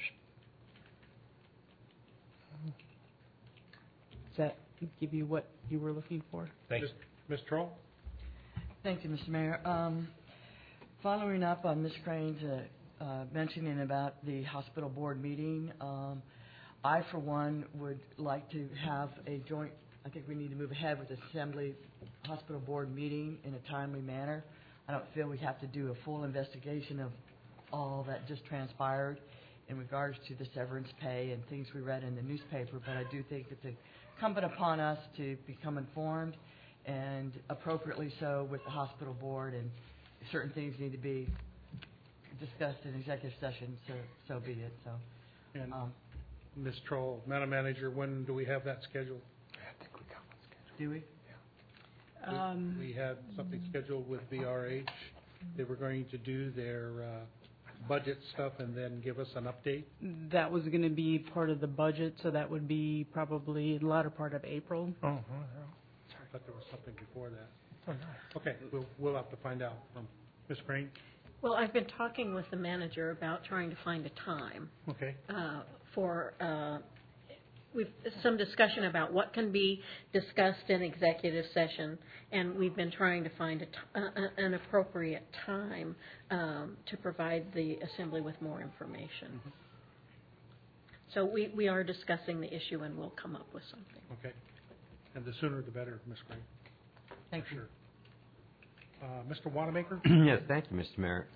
Does that give you what you were looking for?
Thanks. Ms. Troll?
Thank you, Mr. Mayor. Following up on Ms. Crane's mentioning about the hospital board meeting, I, for one, would like to have a joint, I think we need to move ahead with the Assembly Hospital Board meeting in a timely manner. I don't feel we have to do a full investigation of all that just transpired in regards to the severance pay and things we read in the newspaper, but I do think it's incumbent upon us to become informed and appropriately so with the hospital board, and certain things need to be discussed in executive session, so be it. So,
and Ms. Troll, Madam Manager, when do we have that scheduled?
I think we got one scheduled.
Do we?
We had something scheduled with VRH. They were going to do their budget stuff and then give us an update.
That was going to be part of the budget, so that would be probably the latter part of April.
Oh, sorry. I thought there was something before that. Oh, nice. Okay, we'll have to find out from Ms. Crane.
Well, I've been talking with the manager about trying to find a time.
Okay.
For we've some discussion about what can be discussed in executive session, and we've been trying to find an appropriate time to provide the assembly with more information.
Mm-hmm.
So we are discussing the issue, and we'll come up with something.
Okay. And the sooner the better, Ms. Crane.
Thank you.
Sure. Mr. Wanamaker?
Yes, thank you, Mr. Mayor.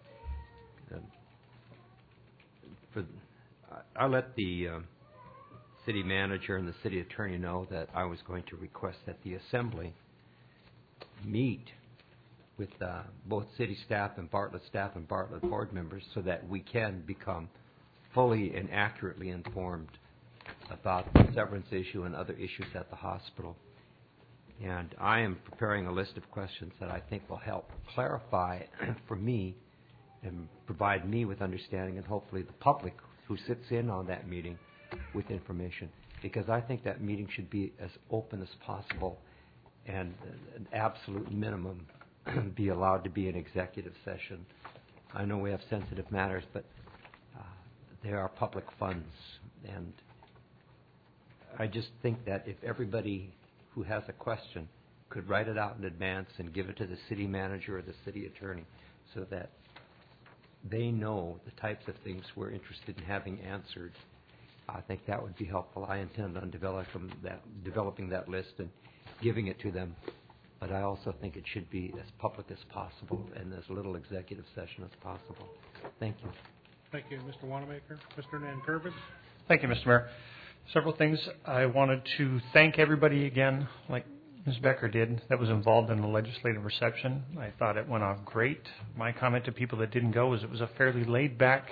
I let the city manager and the city attorney know that I was going to request that the assembly meet with both city staff and Bartlett board members so that we can become fully and accurately informed about the severance issue and other issues at the hospital. And I am preparing a list of questions that I think will help clarify for me and provide me with understanding, and hopefully the public who sits in on that meeting with information, because I think that meeting should be as open as possible and an absolute minimum be allowed to be an executive session. I know we have sensitive matters, but they are public funds, and I just think that if everybody who has a question could write it out in advance and give it to the city manager or the city attorney so that they know the types of things we're interested in having answered, I think that would be helpful. I intend on developing that list and giving it to them, but I also think it should be as public as possible and as little executive session as possible. Thank you.
Thank you, Mr. Wanamaker. Mr. Nankervis?
Thank you, Mr. Mayor. Several things. I wanted to thank everybody again, like Ms. Becker did, that was involved in the legislative reception. I thought it went off great. My comment to people that didn't go was it was a fairly laid-back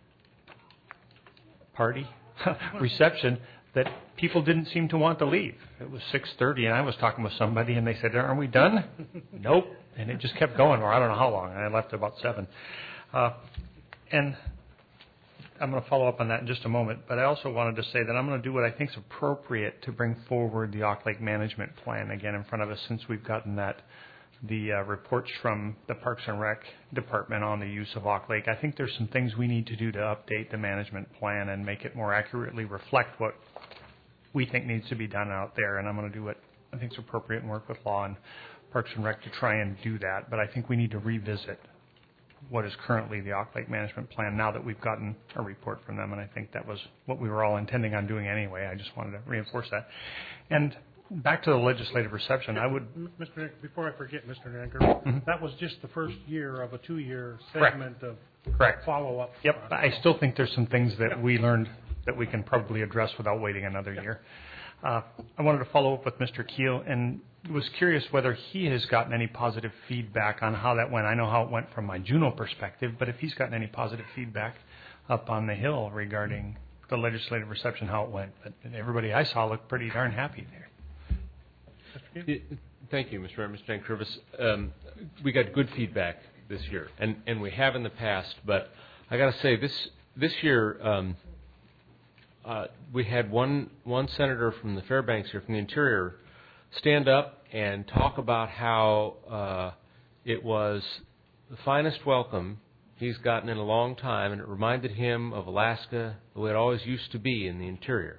party, reception, that people didn't seem to want to leave. It was 6:30, and I was talking with somebody, and they said, "Aren't we done?" Nope. And it just kept going, or I don't know how long, and I left at about 7. And I'm going to follow up on that in just a moment, but I also wanted to say that I'm going to do what I think is appropriate to bring forward the Auk Lake Management Plan again in front of us, since we've gotten the reports from the Parks and Rec Department on the use of Auk Lake. I think there's some things we need to do to update the management plan and make it more accurately reflect what we think needs to be done out there, and I'm going to do what I think is appropriate and work with law and Parks and Rec to try and do that, but I think we need to revisit what is currently the Auk Lake Management Plan now that we've gotten a report from them, and I think that was what we were all intending on doing anyway. I just wanted to reinforce that. And back to the legislative reception, I would...
Mr. Nick, before I forget, Mr. Nanker, that was just the first year of a 2-year segment of follow-up.
Yep. I still think there's some things that we learned that we can probably address without waiting another year. I wanted to follow up with Mr. Keel and was curious whether he has gotten any positive feedback on how that went. I know how it went from my Juneau perspective, but if he's gotten any positive feedback up on the Hill regarding the legislative reception, how it went. But everybody I saw looked pretty darn happy there.
Thank you, Mr. Mayor. Mr. Nankervis. We got good feedback this year, and we have in the past, but I got to say, this year we had one senator from the Fairbanks here, from the Interior, stand up and talk about how it was the finest welcome he's gotten in a long time, and it reminded him of Alaska the way it always used to be in the Interior.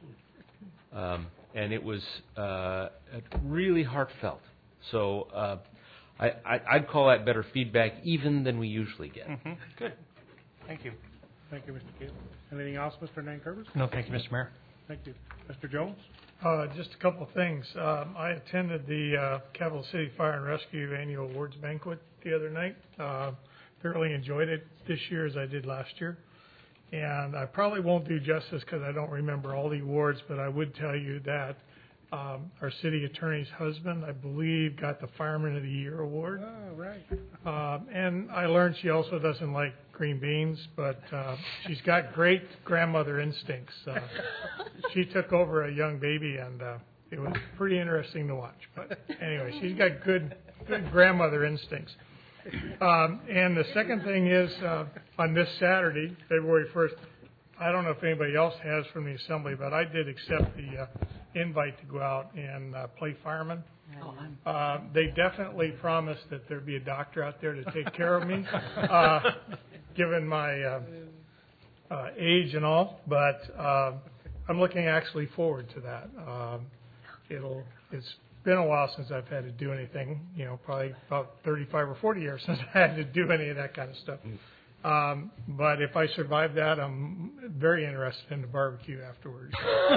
And it was really heartfelt. So I'd call that better feedback even than we usually get.
Mm-hmm. Good. Thank you.
Thank you, Mr. Keel. Anything else, Mr. Nankervis?
No, thank you, Mr. Mayor.
Thank you. Mr. Jones?
Just a couple of things. I attended the Capital City Fire and Rescue Annual Awards Banquet the other night. Thoroughly enjoyed it this year as I did last year. And I probably won't do justice because I don't remember all the awards, but I would tell you that Our city attorney's husband, I believe, got the Fireman of the Year award.
Oh, right.
And I learned she also doesn't like green beans, but she's got great grandmother instincts. She took over a young baby, and it was pretty interesting to watch. But anyway, she's got good grandmother instincts. And the second thing is, on this Saturday, February 1st, I don't know if anybody else has from the assembly, but I did accept the invite to go out and play fireman. They definitely promised that there'd be a doctor out there to take care of me, given my age and all. But I'm looking actually forward to that. It's been a while since I've had to do anything. Probably about 35 or 40 years since I had to do any of that kind of stuff. But if I survive that, I'm very interested in the barbecue afterwards.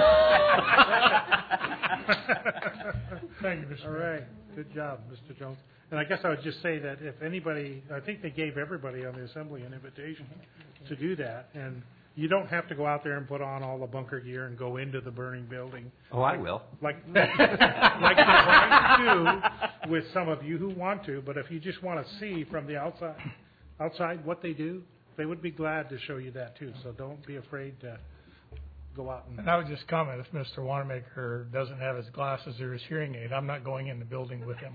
Thank you, Mr. All right. Good job, Mr. Jones. And I guess I would just say that if anybody, I think they gave everybody on the assembly an invitation to do that. And you don't have to go out there and put on all the bunker gear and go into the burning building.
Oh, I will.
Like you're trying to do with some of you who want to. But if you just want to see from the outside what they do, they would be glad to show you that too. So don't be afraid to go out and
I would just comment, if Mr. Wanamaker doesn't have his glasses or his hearing aid, I'm not going in the building with him.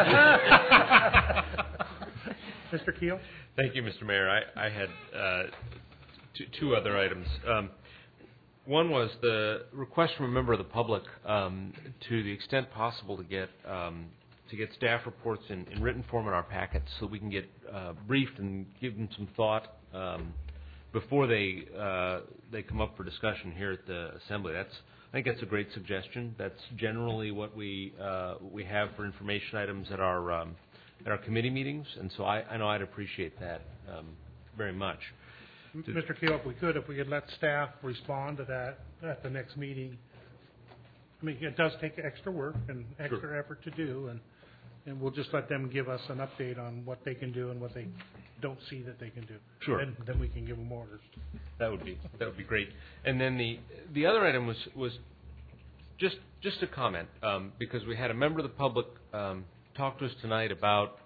Mr. Keel?
Thank you, Mr. Mayor. I had two other items. One was the request from a member of the public to the extent possible to get staff reports in written form in our packets so we can get briefed and give them some thought before they come up for discussion here at the assembly. I think that's a great suggestion. That's generally what we have for information items at our committee meetings, and so I know I'd appreciate that very much.
Mr. Keel, if we could let staff respond to that at the next meeting. I mean, it does take extra work and extra effort to do, and we'll just let them give us an update on what they can do and what they don't see that they can do.
Sure.
And then we can give them orders.
That would be great. And then the other item was just a comment because we had a member of the public talk to us tonight about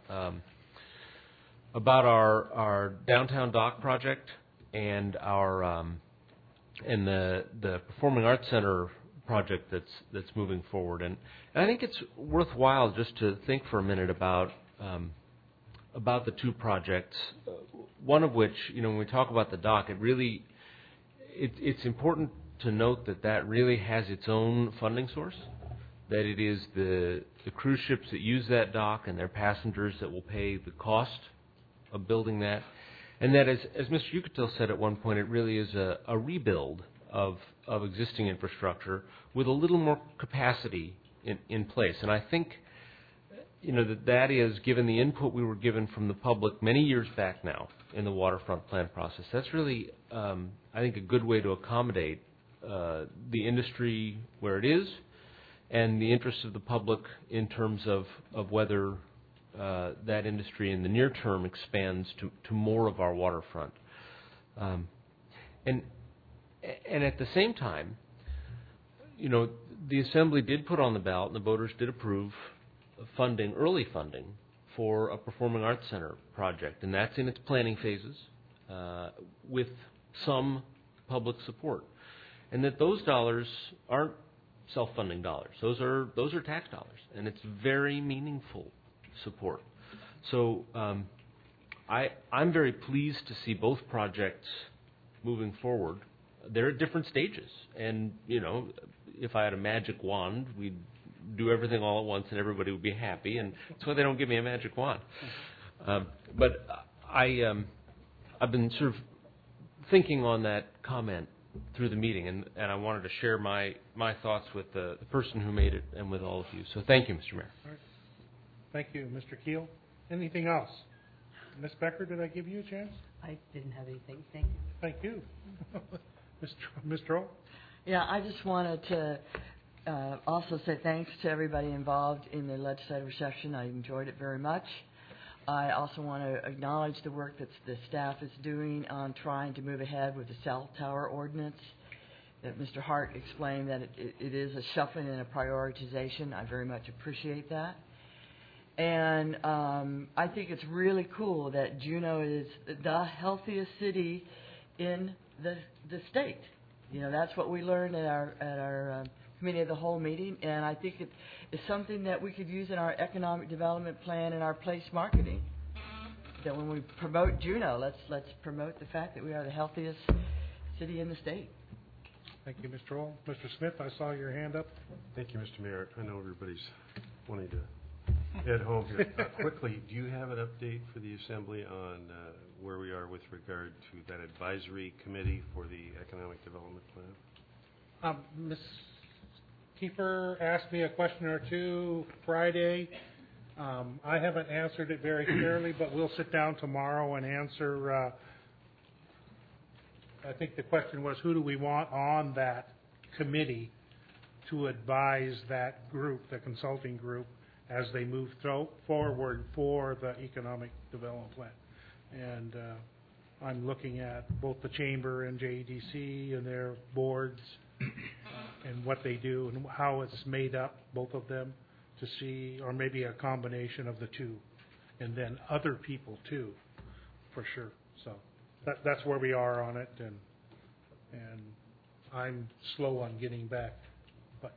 our downtown dock project and our and the Performing Arts Center project that's moving forward, and I think it's worthwhile just to think for a minute about the two projects. One of which, when we talk about the dock, it's important to note that really has its own funding source. That it is the cruise ships that use that dock and their passengers that will pay the cost of building that, and that as Mr. Yucatil said at one point, it really is a rebuild of existing infrastructure with a little more capacity in place. And I think that is, given the input we were given from the public many years back now in the waterfront plan process, that's really I think a good way to accommodate the industry where it is and the interests of the public in terms of whether that industry in the near term expands to more of our waterfront. And at the same time, the Assembly did put on the ballot and the voters did approve early funding for a Performing Arts Center project, and that's in its planning phases with some public support. And that those dollars aren't self-funding dollars. Those are tax dollars, and it's very meaningful support. So I'm very pleased to see both projects moving forward. They're at different stages, and if I had a magic wand, we'd do everything all at once, and everybody would be happy. And that's why they don't give me a magic wand. But I've been sort of thinking on that comment through the meeting, and I wanted to share my thoughts with the person who made it and with all of you. So thank you, Mr. Mayor.
All right. Thank you, Mr. Keel. Anything else? Ms. Becker, did I give you a chance?
I didn't have anything. Thank you.
Thank you. Ms. Troll?
Yeah, I just wanted to also say thanks to everybody involved in the legislative session. I enjoyed it very much. I also want to acknowledge the work that the staff is doing on trying to move ahead with the cell tower ordinance. that Mr. Hart explained that it is a shuffling and a prioritization. I very much appreciate that. And I think it's really cool that Juneau is the healthiest city in the state. You know, that's what we learned at our Committee of the Whole meeting, and I think it's something that we could use in our economic development plan and our place marketing. That when we promote Juneau, let's promote the fact that we are the healthiest city in the state.
Thank you, Mr. Ohl. Mr. Smith, I saw your hand up.
Thank you, Mr. Mayor. I know everybody's wanting to head home here. Quickly, do you have an update for the Assembly on where we are with regard to that advisory committee for the economic development plan?
Ms. Kiefer asked me a question or two Friday. I haven't answered it very clearly, but we'll sit down tomorrow and answer. I think the question was, who do we want on that committee to advise that group, the consulting group, as they move forward for the economic development plan. And I'm looking at both the Chamber and JEDC and their boards and what they do and how it's made up, both of them, to see, or maybe a combination of the two, and then other people too, for sure. So that's where we are on it, and I'm slow on getting back, but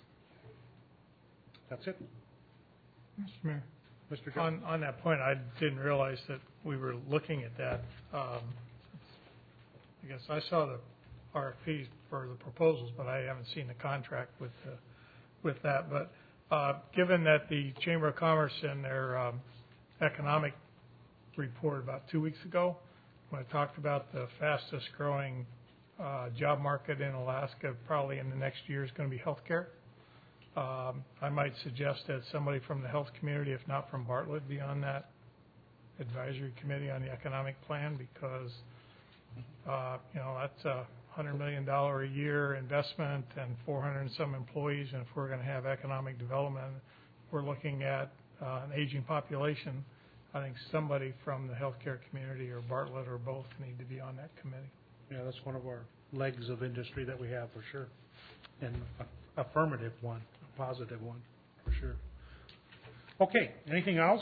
that's it.
Mr. Mayor.
Mr. Jones.
On that point, I didn't realize that we were looking at that. I guess I saw the RFPs for the proposals, but I haven't seen the contract with that. But given that the Chamber of Commerce in their economic report about 2 weeks ago, when I talked about the fastest growing job market in Alaska, probably in the next year, is going to be healthcare. I might suggest that somebody from the health community, if not from Bartlett, be on that advisory committee on the economic plan, because that's a $100 million a year investment and 400 and some employees, and if we're going to have economic development, we're looking at an aging population. I think somebody from the healthcare community or Bartlett or both need to be on that committee.
Yeah, that's one of our legs of industry that we have for sure, and affirmative one, a positive one for sure. Okay, anything else?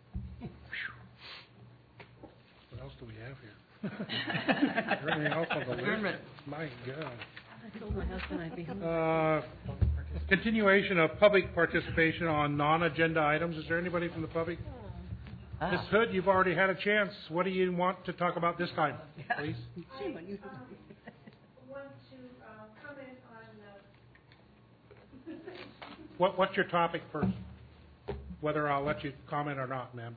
What else do we have here? Everything else on the list? My God.
I told my husband I'd be home.
Continuation of public participation on non-agenda items. Is there anybody from the public? Ms. Hood, you've already had a chance. What do you want to talk about this time, please?
I want to comment on...
What's your topic first? Whether I'll let you comment or not, ma'am.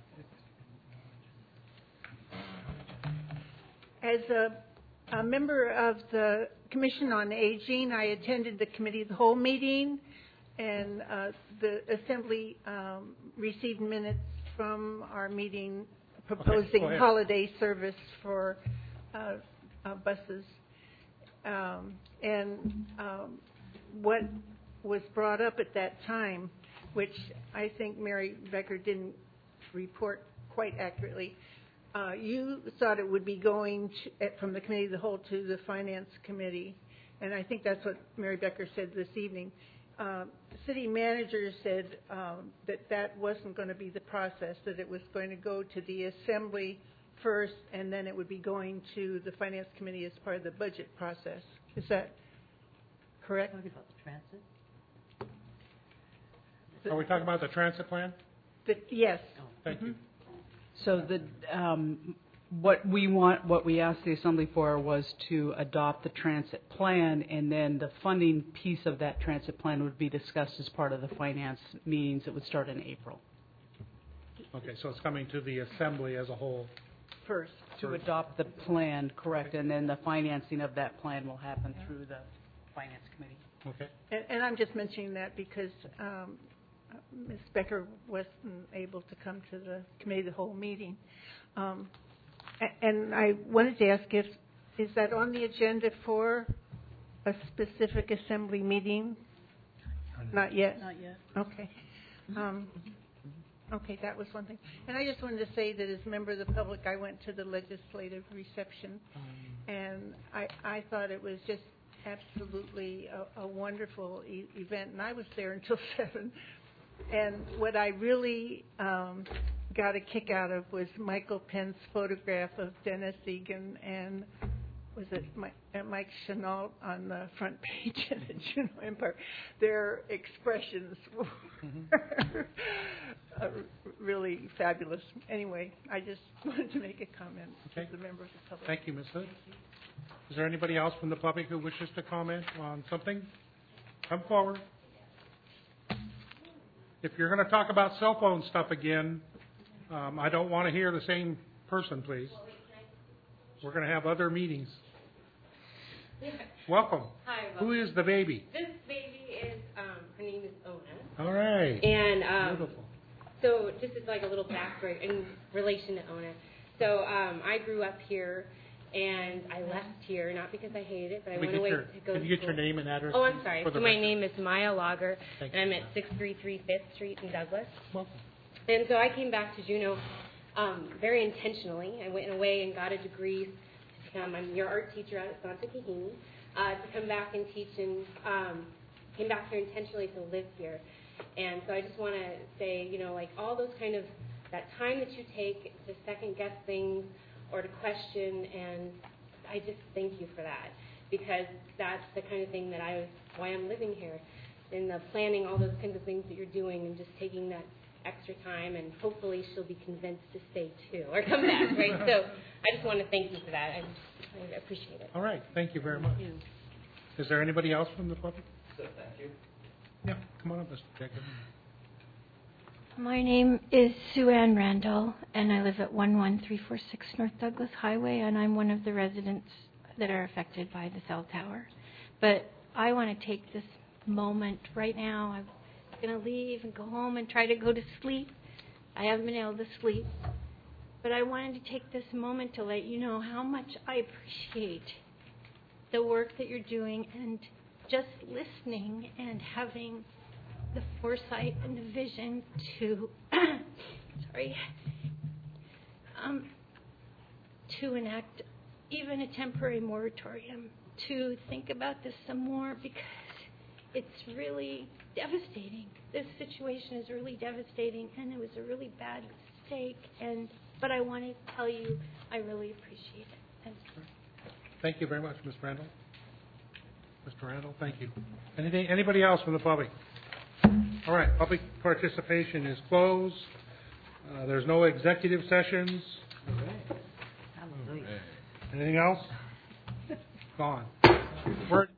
As a member of the Commission on Aging, I attended the Committee of the Whole meeting, and the Assembly received minutes from our meeting proposing holiday service for buses. What was brought up at that time, which I think Mary Becker didn't report quite accurately, you thought it would be going from the Committee of the Whole to the Finance Committee, and I think that's what Mary Becker said this evening. City manager said that wasn't going to be the process, that it was going to go to the Assembly first, and then it would be going to the Finance Committee as part of the budget process. Is that correct?
Talking about the transit?
Are we talking about the transit plan?
Yes.
Thank you.
So what we asked the Assembly for was to adopt the transit plan, and then the funding piece of that transit plan would be discussed as part of the finance meetings that would start in April.
Okay, so it's coming to the Assembly as a whole.
First. To adopt the plan, correct, and then the financing of that plan will happen through the Finance Committee.
Okay.
And I'm just mentioning that because Ms. Becker wasn't able to come to the Committee of the Whole meeting. And I wanted to ask is that on the agenda for a specific Assembly meeting? Not yet?
Not yet.
Okay. Okay, that was one thing. And I just wanted to say that as a member of the public, I went to the legislative reception, and I thought it was just absolutely a wonderful event, and I was there until 7. And what I really got a kick out of was Michael Penn's photograph of Dennis Egan and was it Mike Chenault on the front page of the Juneau Empire. Their expressions were really fabulous. Anyway, I just wanted to make a comment as a member of the public.
Thank you, Ms. Hood. Is there anybody else from the public who wishes to comment on something? Come forward. If you're going to talk about cell phone stuff again, I don't want to hear the same person, please. We're going to have other meetings. Welcome.
Hi.
Who is the baby?
This baby is, her name is Ona.
All right.
And
beautiful.
So just as like a little background in relation to Ona. So I grew up here, and I left here, not because I hated it, but I went away to go to school.
Can you get your name and address?
Oh, I'm sorry. So my name is Maya Lager,
Thank
and I'm at 633 5th Street in Douglas.
Welcome.
And so I came back to Juneau very intentionally. I went away and got a degree to become, I'm your art teacher out at Santa Kahini, to come back and teach, and came back here intentionally to live here. And so I just want to say, you know, like all those kind of, that time that you take to second guess things or to question, and I just thank you for that, because that's the kind of thing that why I'm living here, in the planning all those kinds of things that you're doing, and just taking that extra time, and hopefully she'll be convinced to stay too, or come back, right? So I just want to thank you for that. I appreciate it.
All right. Thank you very much. Is there anybody else from the public?
So thank you.
Yeah, come on up, Mr. Jacob.
My name is Sue Ann Randall, and I live at 11346 North Douglas Highway, and I'm one of the residents that are affected by the cell tower. But I want to take this moment right now. I'm going to leave and go home and try to go to sleep. I haven't been able to sleep. But I wanted to take this moment to let you know how much I appreciate the work that you're doing, and just listening and having the foresight and the vision to to enact even a temporary moratorium, to think about this some more, because it's really devastating. This situation is really devastating, and it was a really bad mistake. But I want to tell you I really appreciate it.
Thank you very much, Ms. Randall. Mr. Randall, thank you. Anybody else from the public? All right, public participation is closed. There's no executive sessions. Anything else? Gone. We're